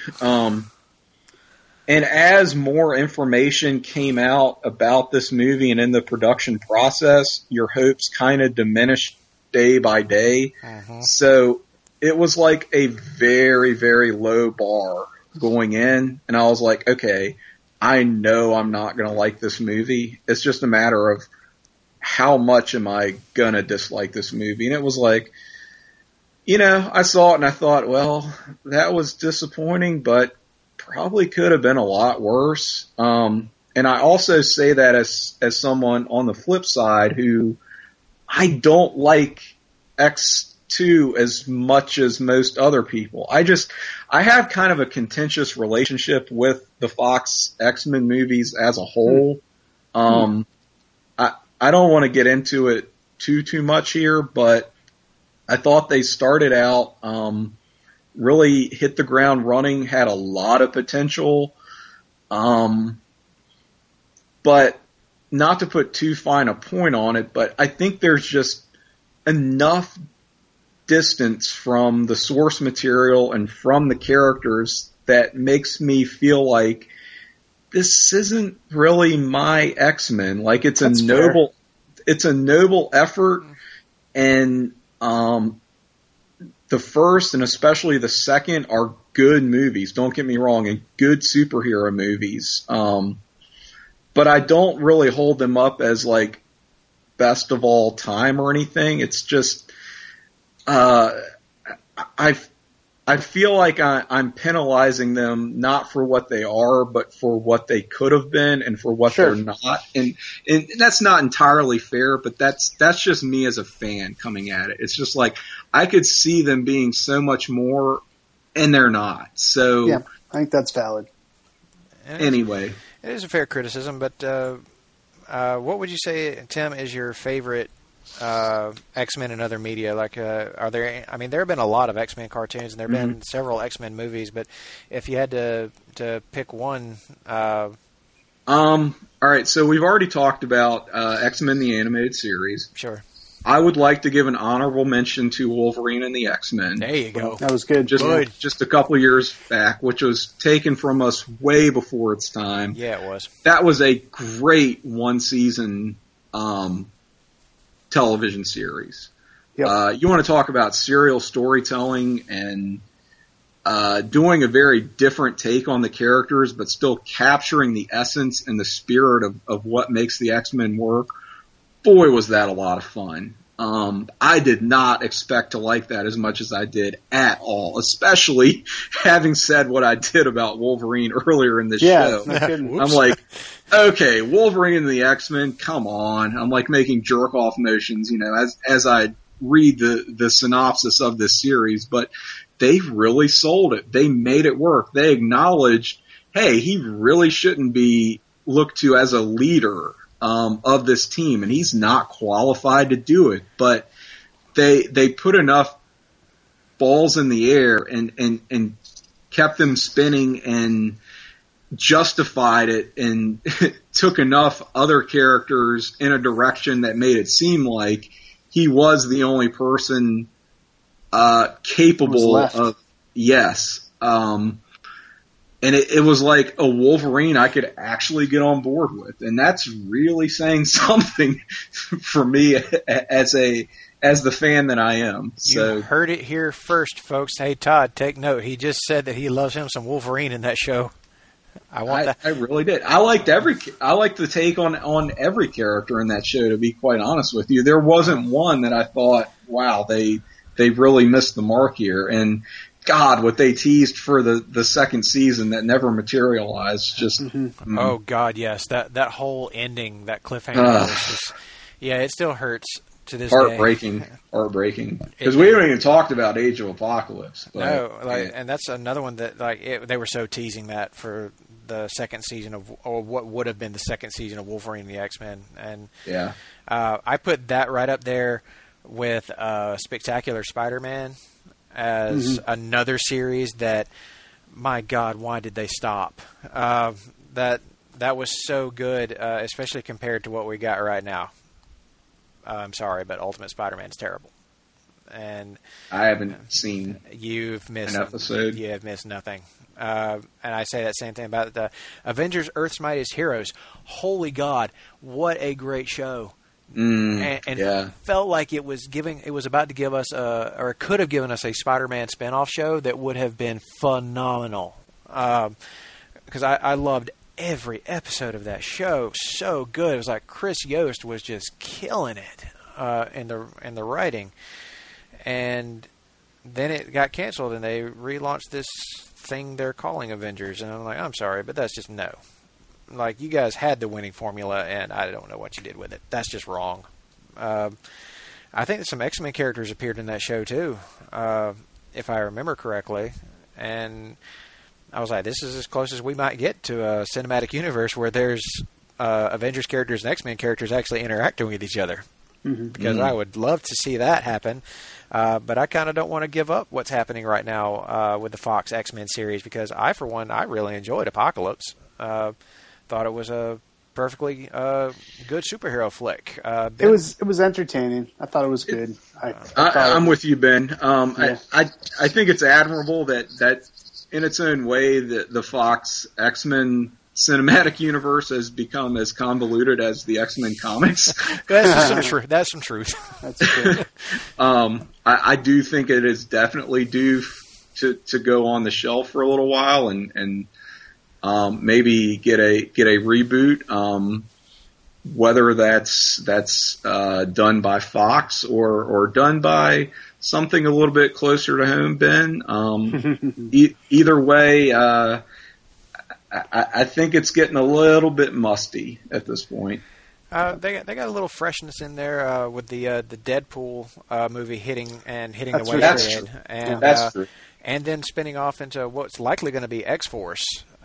And as more information came out about this movie and in the production process, your hopes kind of diminished day by day. Uh-huh. So it was like a very, very low bar going in. And I was like, okay, I know I'm not going to like this movie. It's just a matter of how much am I going to dislike this movie. And it was like, I saw it and I thought, well, that was disappointing, but probably could have been a lot worse. And I also say that as someone on the flip side who I don't like 2 as much as most other people. I have kind of a contentious relationship with the Fox X-Men movies as a whole. I don't want to get into it too much here, but I thought they started out, really hit the ground running, had a lot of potential, but not to put too fine a point on it, but I think there's just enough distance from the source material and from the characters that makes me feel like this isn't really my X-Men. Like it's a noble effort, and the first and especially the second are good movies. Don't get me wrong, and good superhero movies. But I don't really hold them up as like best of all time or anything. It's just, I feel like I'm penalizing them not for what they are, but for what they could have been and for what they're not. And that's not entirely fair, but that's just me as a fan coming at it. It's just like I could see them being so much more, and they're not. So yeah, I think that's valid. Anyway. It is a fair criticism, but what would you say, Tim, is your favorite X-Men and other media? Like, are there? I mean, there have been a lot of X-Men cartoons, and there have been several X-Men movies. But if you had to pick one, all right. So we've already talked about X-Men the animated series. Sure. I would like to give an honorable mention to Wolverine and the X-Men. There you go. That was good. Just a couple of years back, which was taken from us way before its time. Yeah, it was. That was a great one-season television series. Yep. You want to talk about serial storytelling and doing a very different take on the characters, but still capturing the essence and the spirit of what makes the X-Men work. Boy, was that a lot of fun. I did not expect to like that as much as I did at all, especially having said what I did about Wolverine earlier in this show. I'm like, okay, Wolverine and the X-Men, come on. I'm like making jerk-off motions, as I read the synopsis of this series, but they really sold it. They made it work. They acknowledged, hey, he really shouldn't be looked to as a leader of this team, and he's not qualified to do it. But they put enough balls in the air and kept them spinning and justified it and took enough other characters in a direction that made it seem like he was the only person capable of. Yes. And it was like a Wolverine I could actually get on board with. And that's really saying something for me as the fan that I am. So you heard it here first, folks. Hey, Todd, take note. He just said that he loves him some Wolverine in that show. I really did. I liked the take on every character in that show, to be quite honest with you. There wasn't one that I thought, wow, they really missed the mark here. And God, what they teased for the second season that never materialized. Just oh God, yes, that whole ending, that cliffhanger, was just, it still hurts to this day. Heartbreaking. Because we haven't even talked about Age of Apocalypse. But, and that's another one that they were so teasing that for the second season or what would have been the second season of Wolverine and the X-Men, and I put that right up there with Spectacular Spider-Man as another series that, my God, why did they stop? That was so good, especially compared to what we got right now. I'm sorry, but Ultimate Spider-Man is terrible. And I haven't seen you've missed an episode. You have missed nothing. And I say that same thing about the Avengers: Earth's Mightiest Heroes. Holy God, what a great show! And felt like it was about to give us or it could have given us a Spider-Man spinoff show that would have been phenomenal. Because I loved every episode of that show. So good. It was like Chris Yost was just killing it in the writing. And then it got canceled, and they relaunched this thing they're calling Avengers. And I'm like, I'm sorry, but that's just no. Like, you guys had the winning formula, and I don't know what you did with it. That's just wrong. I think that some X-Men characters appeared in that show too, if I remember correctly. And I was like, this is as close as we might get to a cinematic universe where there's Avengers characters and X-Men characters actually interacting with each other. Because I would love to see that happen. But I kind of don't want to give up what's happening right now with the Fox X-Men series, because I, for one, I really enjoyed Apocalypse. Thought it was a perfectly good superhero flick. It was entertaining. I thought it was good. I'm with you, Ben. I think it's admirable that in its own way that the Fox X-Men cinematic universe has become as convoluted as the X-Men comics. That's some truth. That's some truth. That's true. I do think it is definitely due to go on the shelf for a little while and maybe get a reboot. Whether that's done by Fox or done by something a little bit closer to home, Ben. Either way, I think it's getting a little bit musty at this point. They got a little freshness in there with the Deadpool movie hitting the true. wayside, and that's true. And then spinning off into what's likely going to be X-Force.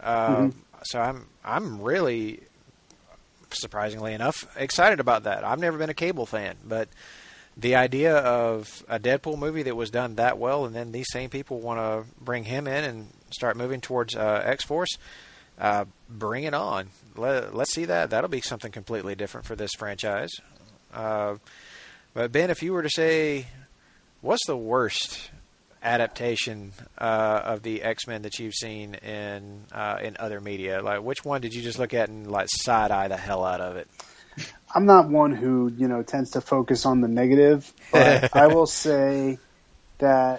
So I'm really, surprisingly enough, excited about that. I've never been a Cable fan, but the idea of a Deadpool movie that was done that well, and then these same people want to bring him in and start moving towards X-Force. Bring it on. Let's see that. That'll be something completely different for this franchise. But Ben, if you were to say, what's the worst adaptation of the X-Men that you've seen in other media? Like, which one did you just look at and like side eye the hell out of it? I'm not one who tends to focus on the negative, but I will say that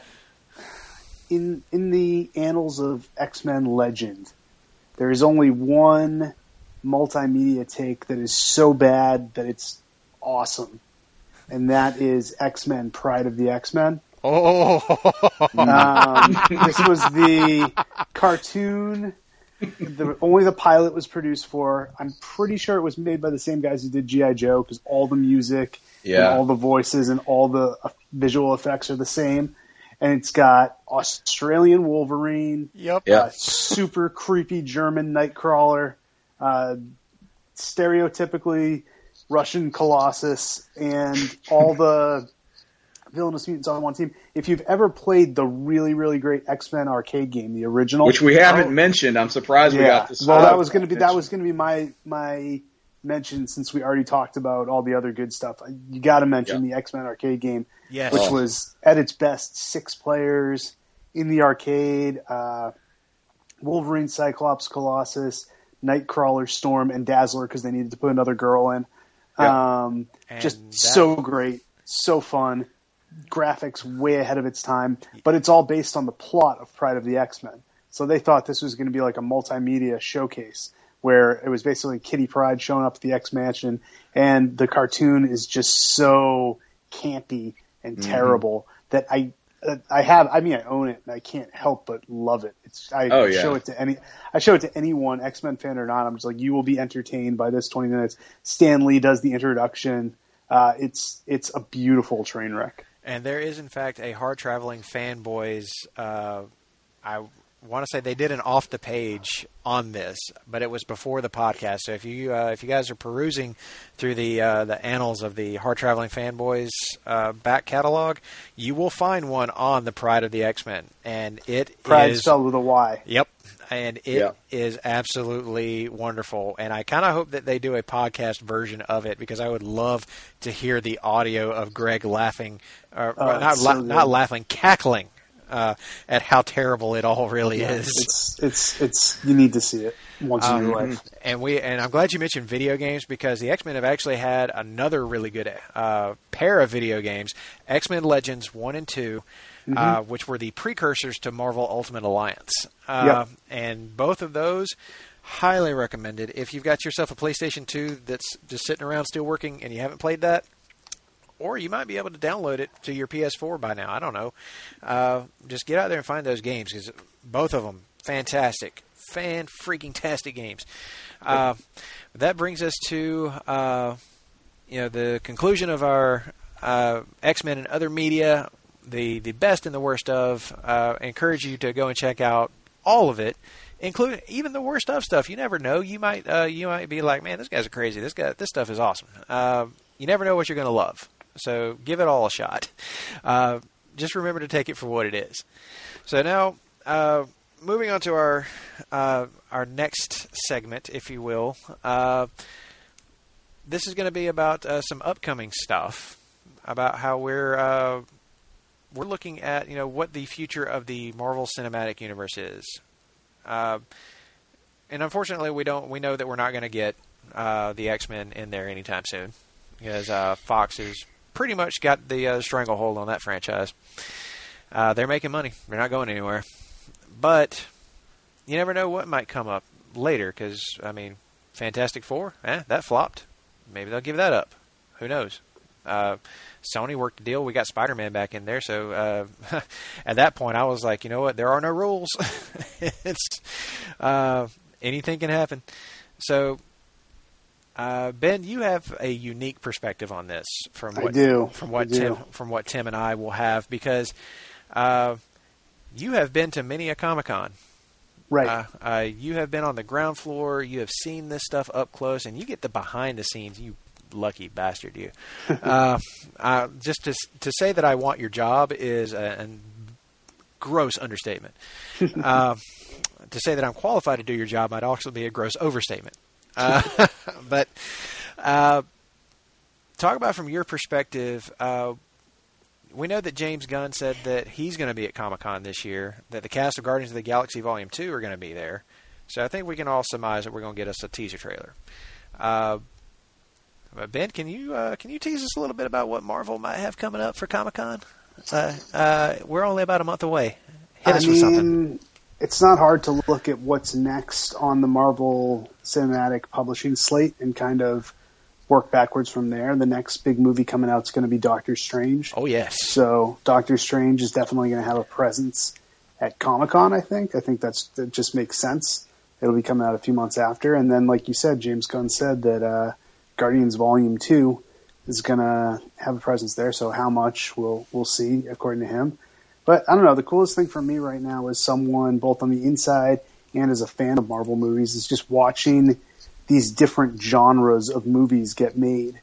in the annals of X-Men legend, there is only one multimedia take that is so bad that it's awesome, and that is X-Men Pride of the X-Men. Oh! This was the cartoon. Only the pilot was produced for. I'm pretty sure it was made by the same guys who did G.I. Joe, because all the music and all the voices and all the visual effects are the same. And it's got Australian Wolverine, super creepy German Nightcrawler, stereotypically Russian Colossus, and all the villainous mutants on one team. If you've ever played the really, really great X-Men arcade game, the original, which we haven't mentioned, I'm surprised we got this. Well, that was going to be my mention, since we already talked about all the other good stuff. You got to mention the X-Men arcade game, which was at its best 6 players in the arcade. Wolverine, Cyclops, Colossus, Nightcrawler, Storm, and Dazzler, because they needed to put another girl in. So great, so fun. Graphics way ahead of its time, but it's all based on the plot of Pride of the X-Men. So they thought this was going to be like a multimedia showcase, where it was basically Kitty Pryde showing up at the X-Mansion, and the cartoon is just so campy and terrible that I own it, and I can't help but love it. I show it to anyone, X-Men fan or not. I'm just like, you will be entertained by this 20 minutes. Stan Lee does the introduction. It's a beautiful train wreck. And there is, in fact, a Hard Traveling Fanboys. I want to say they did an off the page on this, but it was before the podcast. So if you guys are perusing through the annals of the Hard Traveling Fanboys back catalog, you will find one on the Pride of the X-Men, and Pride is spelled with a Y. Yep. And it is absolutely wonderful. And I kind of hope that they do a podcast version of it, because I would love to hear the audio of Greg laughing, not laughing, cackling at how terrible it all really is. It's you need to see it once in your life. And I'm glad you mentioned video games, because the X-Men have actually had another really good pair of video games, X-Men Legends 1 and 2. Which were the precursors to Marvel Ultimate Alliance. And both of those, highly recommended. If you've got yourself a PlayStation 2 that's just sitting around still working and you haven't played that, or you might be able to download it to your PS4 by now. I don't know. Just get out there and find those games, because both of them, fantastic. Fan-freaking-tastic games. That brings us to the conclusion of our X-Men and other media, the best and the worst of. Encourage you to go and check out all of it, including even the worst of stuff. You never know. You might be like, man, this guy's crazy. This stuff is awesome. You never know what you're going to love. So give it all a shot. Just remember to take it for what it is. So now, moving on to our next segment, if you will. This is going to be about some upcoming stuff, about how we're looking at what the future of the Marvel Cinematic Universe is. And unfortunately, we know that we're not going to get the X-Men in there anytime soon, because Fox has pretty much got the stranglehold on that franchise. They're making money; they're not going anywhere. But you never know what might come up later, because Fantastic Four, that flopped. Maybe they'll give that up. Who knows? Sony worked a deal. We got Spider-Man back in there. So at that point, I was like, you know what? There are no rules. It's anything can happen. So, Ben, you have a unique perspective on this from what Tim and I will have, because you have been to many a Comic-Con. Right. You have been on the ground floor. You have seen this stuff up close, and you get the behind the scenes. You lucky bastard, you. Just to say that I want your job is a gross understatement. To say that I'm qualified to do your job might also be a gross overstatement. But talk about from your perspective. We know that James Gunn said that he's going to be at Comic-Con this year, that the cast of Guardians of the Galaxy Volume 2 are going to be there. So I think we can all surmise that we're going to get us a teaser trailer. Ben, can you tease us a little bit about what Marvel might have coming up for Comic-Con? We're only about a month away. Hit us with something. It's not hard to look at what's next on the Marvel Cinematic Publishing slate and kind of work backwards from there. The next big movie coming out is going to be Doctor Strange. Oh, yes. So Doctor Strange is definitely going to have a presence at Comic-Con, I think. I think that just makes sense. It'll be coming out a few months after. And then, like you said, James Gunn said that Guardians Volume 2 is going to have a presence there. So how much, we'll see, according to him. But I don't know. The coolest thing for me right now is someone, both on the inside and as a fan of Marvel movies, is just watching these different genres of movies get made.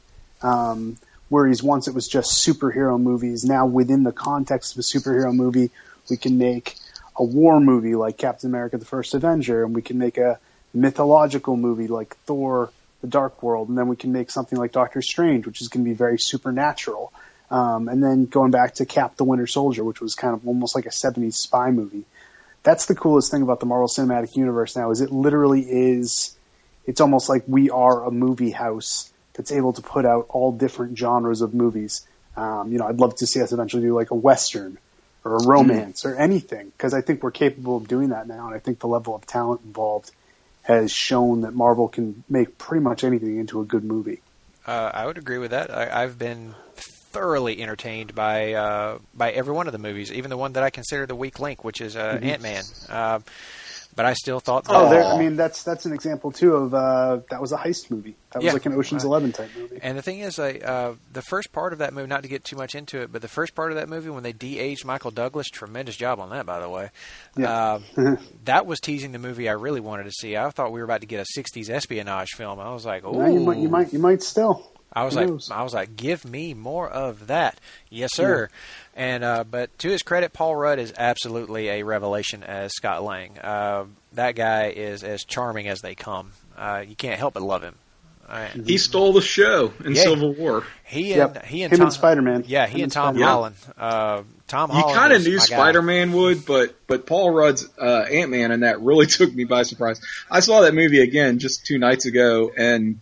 Whereas once it was just superhero movies, now within the context of a superhero movie, we can make a war movie like Captain America the First Avenger, and we can make a mythological movie like Thor the Dark World, and then we can make something like Doctor Strange, which is going to be very supernatural. And then going back to Cap the Winter Soldier, which was kind of almost like a 70s spy movie. That's the coolest thing about the Marvel Cinematic Universe now, is it literally is... It's almost like we are a movie house that's able to put out all different genres of movies. I'd love to see us eventually do like a Western or a romance or anything, because I think we're capable of doing that now. And I think the level of talent involved has shown that Marvel can make pretty much anything into a good movie. I would agree with that. I've been thoroughly entertained by every one of the movies, even the one that I consider the weak link, which is Ant-Man. But I still thought that... that's an example, too, of that was a heist movie. That was like an Ocean's 11 type movie. And the thing is, the first part of that movie, not to get too much into it, but the first part of that movie, when they de-aged Michael Douglas, tremendous job on that, by the way. Yeah. That was teasing the movie I really wanted to see. I thought we were about to get a 60s espionage film. I was like, oh. No, you might still. I was like, give me more of that. Yes, sir. Yeah. And but to his credit, Paul Rudd is absolutely a revelation as Scott Lang. That guy is as charming as they come. You can't help but love him. He stole the show in Civil War. He and Spider-Man. Yeah, he and Tom Holland. Tom Holland. You kind of knew Spider-Man would, but Paul Rudd's Ant-Man and that really took me by surprise. I saw that movie again just 2 nights ago, and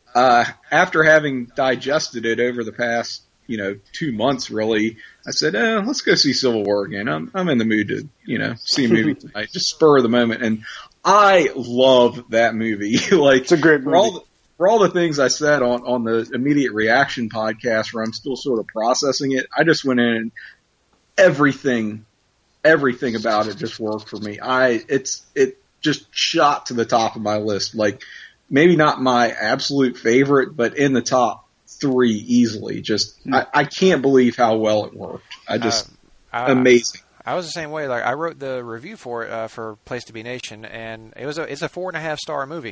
after having digested it over the past 2 months, really, I said, let's go see Civil War again. I'm in the mood to, see a movie tonight, just spur of the moment. And I love that movie. Like, it's a great movie. For all the things I said on the Immediate Reaction podcast, where I'm still sort of processing it, I just went in and everything about it just worked for me. It just shot to the top of my list. Like, maybe not my absolute favorite, but in the top 3 easily. Just I can't believe how well it worked. Amazing. I was the same way. Like I wrote the review for it for Place to Be Nation, and it's a 4.5 star movie.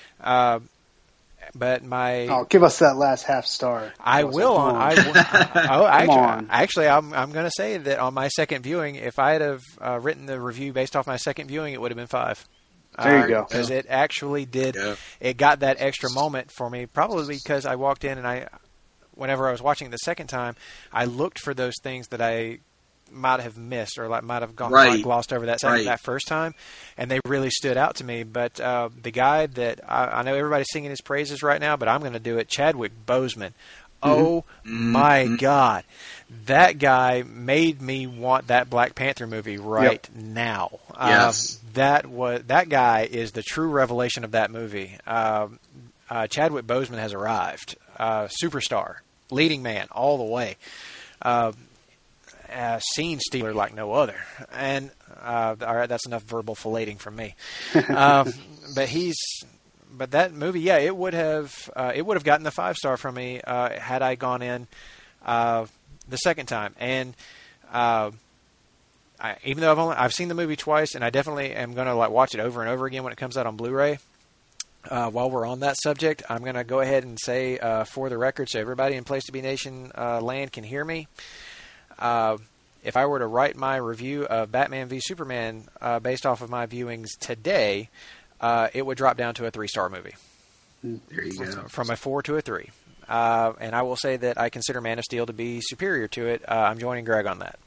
But give us that last half star. I will. Actually, I'm going to say that on my second viewing, if I had have written the review based off my second viewing, it would have been 5. There you go. Because it actually did. Yeah. It got that extra moment for me, probably because I walked in and whenever I was watching it the second time, I looked for those things that I might have missed or might have glossed over that first time, and they really stood out to me. But the guy that I know everybody's singing his praises right now, but I'm going to do it, Chadwick Boseman. Oh my God, that guy made me want that Black Panther movie now. Yes, that guy is the true revelation of that movie. Chadwick Boseman has arrived, superstar, leading man all the way. Scene stealer like no other, and all right, that's enough verbal filleting from me. But that movie, it would have gotten the 5 star from me had I gone in the second time. And even though I've seen the movie twice, and I definitely am going to watch it over and over again when it comes out on Blu-ray. While we're on that subject, I'm going to go ahead and say for the record, so everybody in Place to Be Nation land can hear me. If I were to write my review of Batman v Superman based off of my viewings today, it would drop down to a 3-star movie. There you go. From a 4 to a 3. And I will say that I consider Man of Steel to be superior to it. I'm joining Greg on that.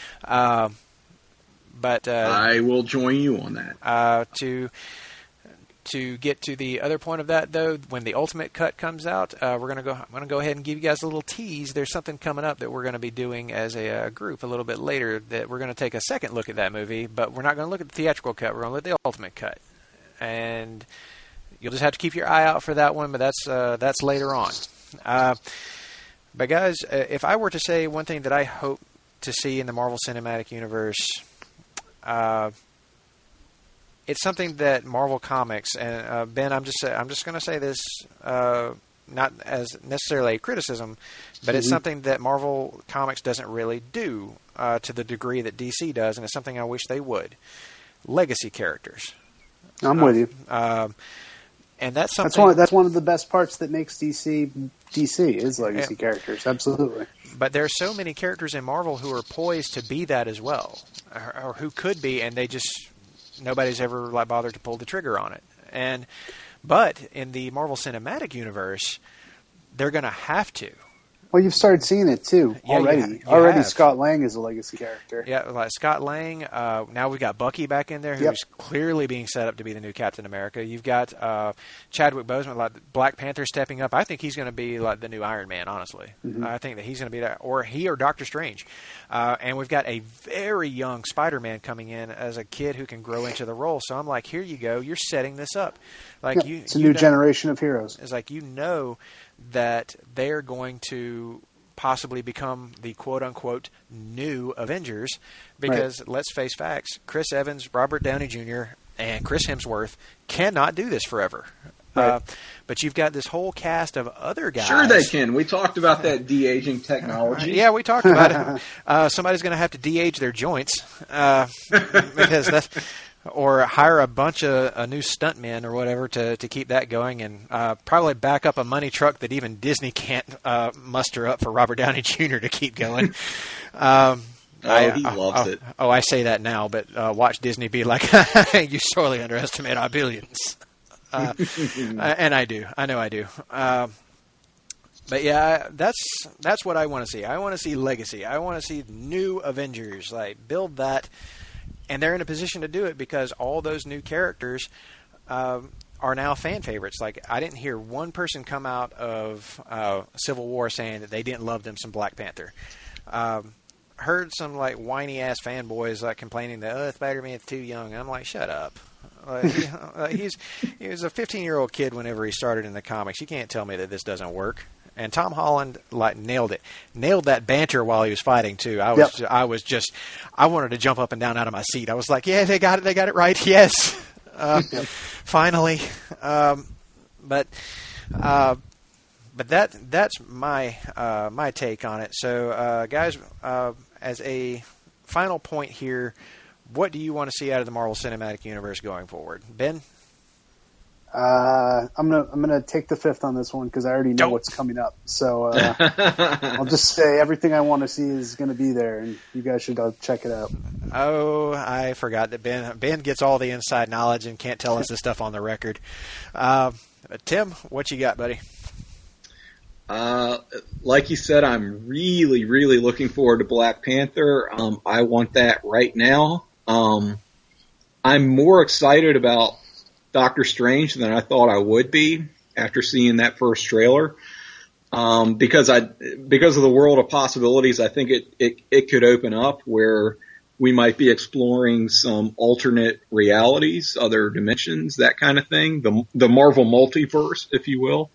But I will join you on that. To get to the other point of that, though, when the Ultimate Cut comes out, I'm going to go ahead and give you guys a little tease. There's something coming up that we're going to be doing as a group a little bit later that we're going to take a second look at that movie, but we're not going to look at the theatrical cut. We're going to look at the Ultimate Cut. And you'll just have to keep your eye out for that one, but that's later on. But guys, if I were to say one thing that I hope to see in the Marvel Cinematic Universe, it's something that Marvel Comics and Ben, I'm just going to say this, not as necessarily a criticism, but it's something that Marvel Comics doesn't really do to the degree that DC does, and it's something I wish they would. Legacy characters. I'm with you. And that's something. That's one of the best parts that makes DC is legacy characters. Absolutely. But there are so many characters in Marvel who are poised to be that as well, or who could be, and they just. Nobody's ever bothered to pull the trigger on it. But in the Marvel Cinematic Universe, they're going to have to. Well, you've started seeing it too already. Already, Scott Lang is a legacy character. Yeah, like Scott Lang. Now we've got Bucky back in there, who's clearly being set up to be the new Captain America. You've got Chadwick Boseman, like Black Panther, stepping up. I think he's going to be like the new Iron Man. Honestly, I think that he's going to be that, or Doctor Strange. And we've got a very young Spider-Man coming in as a kid who can grow into the role. So I'm like, here you go. You're setting this up. It's a new generation of heroes. It's like that they're going to possibly become the quote-unquote new Avengers because, let's face facts, Chris Evans, Robert Downey Jr., and Chris Hemsworth cannot do this forever. Right. But you've got this whole cast of other guys. Sure they can. We talked about that de-aging technology. Yeah, we talked about it. Somebody's going to have to de-age their joints because that's... Or hire a bunch of new stuntmen or whatever to keep that going, and probably back up a money truck that even Disney can't muster up for Robert Downey Jr. to keep going. He loves it. Oh, I say that now, but watch Disney be like, you sorely underestimate our billions. And I do. I know I do. But yeah, that's what I want to see. I want to see legacy. I want to see new Avengers. Build that. And they're in a position to do it because all those new characters are now fan favorites. I didn't hear one person come out of Civil War saying that they didn't love them some Black Panther. Heard some whiny ass fanboys complaining that Spider-Man's too young. And I'm like, shut up. He was a 15-year-old kid whenever he started in the comics. You can't tell me that this doesn't work. And Tom Holland nailed it. Nailed that banter while he was fighting too. I wanted to jump up and down out of my seat. I was like, yeah, they got it right. Yes. Finally. But But that's my my take on it. So, guys, as a final point here, what do you want to see out of the Marvel Cinematic Universe going forward, Ben? I'm gonna take the fifth on this one because I already know what's coming up. So I'll just say everything I want to see is going to be there, and you guys should check it out. Oh, I forgot that Ben gets all the inside knowledge and can't tell us the stuff on the record. Tim, what you got, buddy? Like you said, I'm really, really looking forward to Black Panther. I want that right now. I'm more excited about Doctor Strange than I thought I would be after seeing that first trailer. Because of the world of possibilities, I think it could open up where we might be exploring some alternate realities, other dimensions, that kind of thing. The Marvel multiverse, if you will.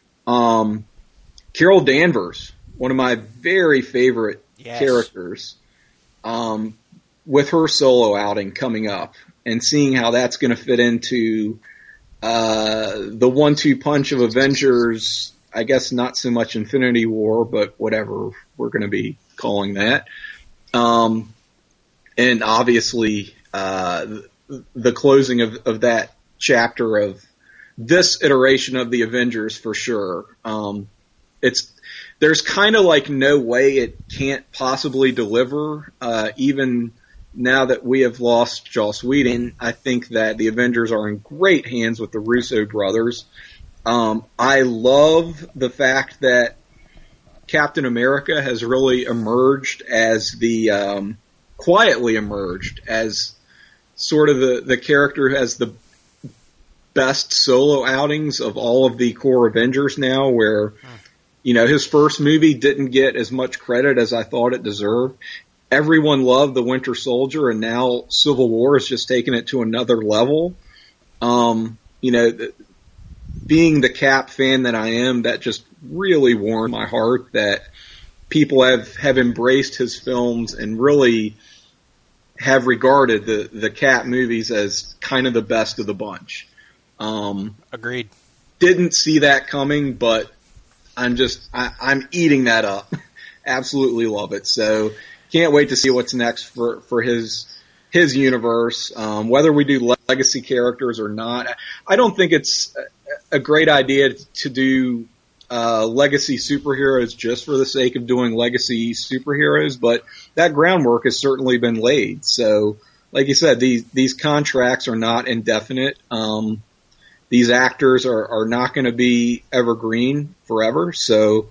Carol Danvers, one of my very favorite characters, with her solo outing coming up and seeing how that's going to fit into the 1-2 punch of Avengers, I guess not so much Infinity War, but whatever we're going to be calling that. And obviously the closing of that chapter of this iteration of the Avengers for sure. There's kind of like no way it can't possibly deliver, even now that we have lost Joss Whedon. I think that the Avengers are in great hands with the Russo brothers. I love the fact that Captain America has really emerged as quietly emerged as sort of the character who has the best solo outings of all of the core Avengers now, where his first movie didn't get as much credit as I thought it deserved. Everyone loved The Winter Soldier, and now Civil War has just taken it to another level. Being the Cap fan that I am, that just really warmed my heart that people have embraced his films and really have regarded the Cap movies as kind of the best of the bunch. Agreed. Didn't see that coming, but I'm eating that up. Absolutely love it. So can't wait to see what's next for his universe. Whether we do legacy characters or not, I don't think it's a great idea to do legacy superheroes just for the sake of doing legacy superheroes, but that groundwork has certainly been laid. So, like you said, these contracts are not indefinite. These actors are not going to be evergreen forever. So,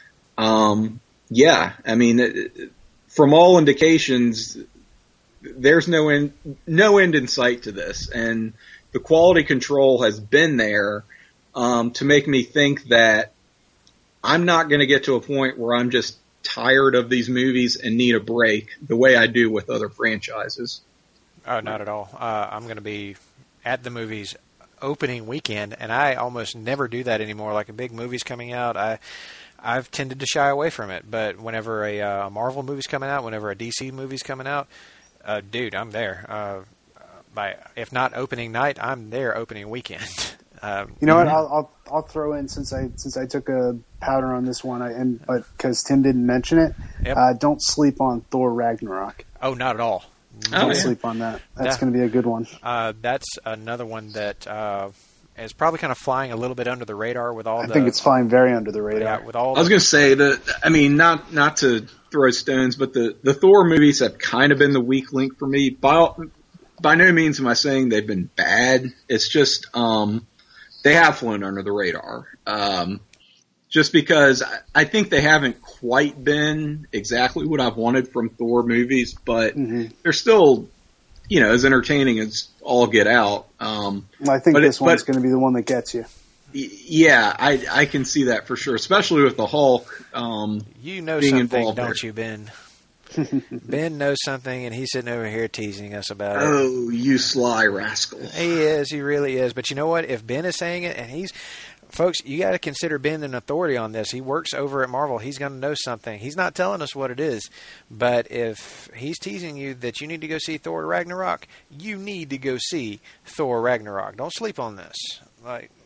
I mean, from all indications, there's no end in sight to this, and the quality control has been there to make me think that I'm not going to get to a point where I'm just tired of these movies and need a break the way I do with other franchises. Oh, not at all. I'm going to be at the movies opening weekend, and I almost never do that anymore. Like a big movie's coming out, I've tended to shy away from it. But whenever a Marvel movie's coming out, whenever a DC movie's coming out, dude, I'm there. If not opening night, I'm there opening weekend. You know what? I'll throw in, since I took a powder on this one, but because Tim didn't mention it, don't sleep on Thor Ragnarok. Oh, not at all. Don't sleep on that. That's going to be a good one. That's another one that is probably kind of flying a little bit under the radar with all. I think it's flying very under the radar. Yeah, with all. I was going to say not to throw stones, but the Thor movies have kind of been the weak link for me. By no means am I saying they've been bad. It's just they have flown under the radar. Just because I think they haven't quite been exactly what I've wanted from Thor movies, but they're still, as entertaining as all get out. I think this one's going to be the one that gets you. Yeah, I can see that for sure, especially with the Hulk. You know being something, don't you, Ben? Ben knows something, and he's sitting over here teasing us about it. Oh, you sly rascal. He is. He really is. But you know what? If Ben is saying it, and folks, you got to consider Ben an authority on this. He works over at Marvel. He's going to know something. He's not telling us what it is. But if he's teasing you that you need to go see Thor Ragnarok, you need to go see Thor Ragnarok. Don't sleep on this.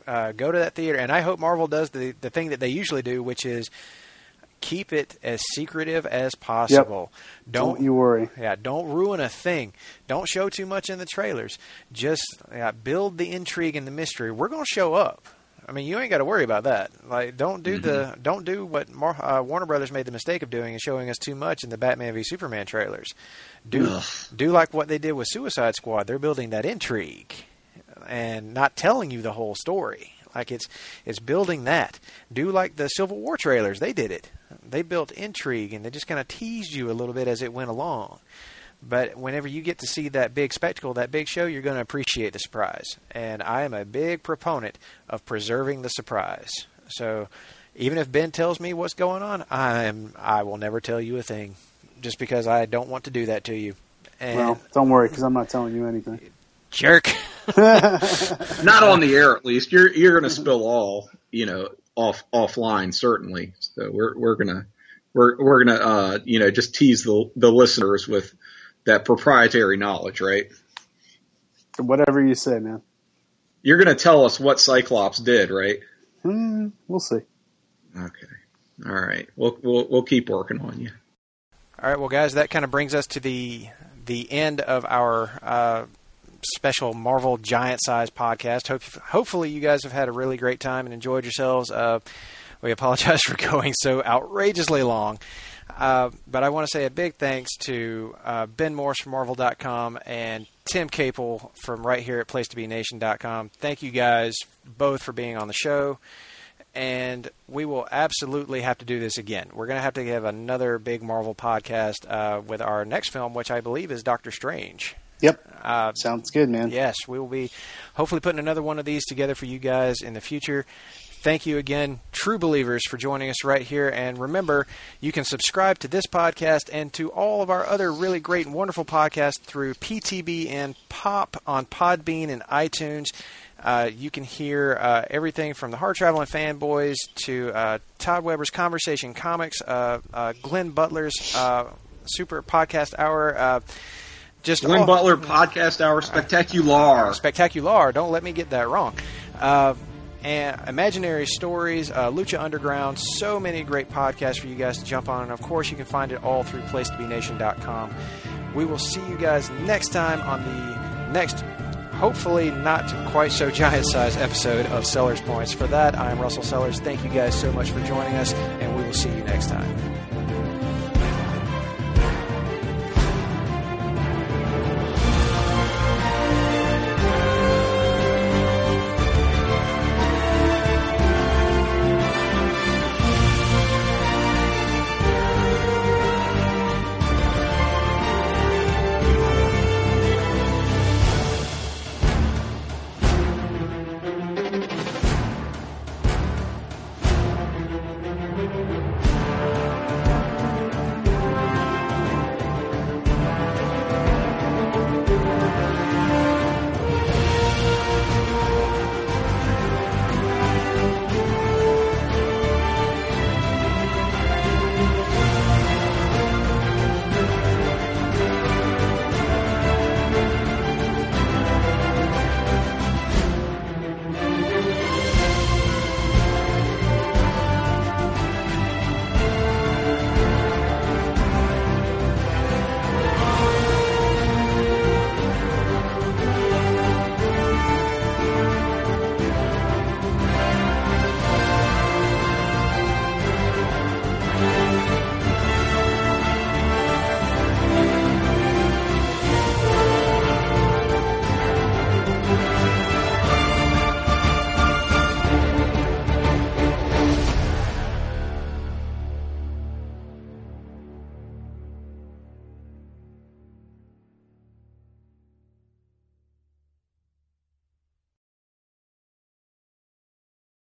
go to that theater, and I hope Marvel does the thing that they usually do, which is keep it as secretive as possible. Yep. Don't you worry. Yeah, don't ruin a thing. Don't show too much in the trailers. Just build the intrigue and the mystery. We're going to show up. I mean, you ain't got to worry about that. Like, don't do what Warner Brothers made the mistake of doing and showing us too much in the Batman v Superman trailers. Do like what they did with Suicide Squad. They're building that intrigue and not telling you the whole story. Like it's building that. Do like the Civil War trailers. They did it. They built intrigue and they just kind of teased you a little bit as it went along. But whenever you get to see that big spectacle, that big show, you're going to appreciate the surprise. And I am a big proponent of preserving the surprise. So even if Ben tells me what's going on, I will never tell you a thing, just because I don't want to do that to you. And well, don't worry, because I'm not telling you anything. Jerk. Not on the air, at least. You're going to spill all, offline, certainly. So we're gonna just tease the listeners with that proprietary knowledge, right? Whatever you say, man. You're going to tell us what Cyclops did, right? We'll see. Okay. All right. We'll keep working on you. All right. Well, guys, that kind of brings us to the end of our special Marvel giant-sized podcast. Hopefully, you guys have had a really great time and enjoyed yourselves. We apologize for going so outrageously long. But I want to say a big thanks to Ben Morse from Marvel.com and Tim Capel from right here at PlaceToBeNation.com. Thank you guys both for being on the show. And we will absolutely have to do this again. We're going to have another big Marvel podcast with our next film, which I believe is Doctor Strange. Yep. Sounds good, man. Yes, we will be hopefully putting another one of these together for you guys in the future. Thank you again, true believers, for joining us right here. And remember, you can subscribe to this podcast and to all of our other really great and wonderful podcasts through PTB and Pop on Podbean and iTunes. You can hear everything from the Hard Traveling Fanboys to Todd Weber's Conversation Comics, Glenn Butler's Super Podcast Hour. Glenn Butler Podcast Hour Spectacular. Spectacular. Don't let me get that wrong. And Imaginary Stories, Lucha Underground, so many great podcasts for you guys to jump on. And, of course, you can find it all through PlaceToBeNation.com. We will see you guys next time on the next, hopefully not quite so giant-sized episode of Sellers Points. For that, I'm Russell Sellers. Thank you guys so much for joining us, and we will see you next time.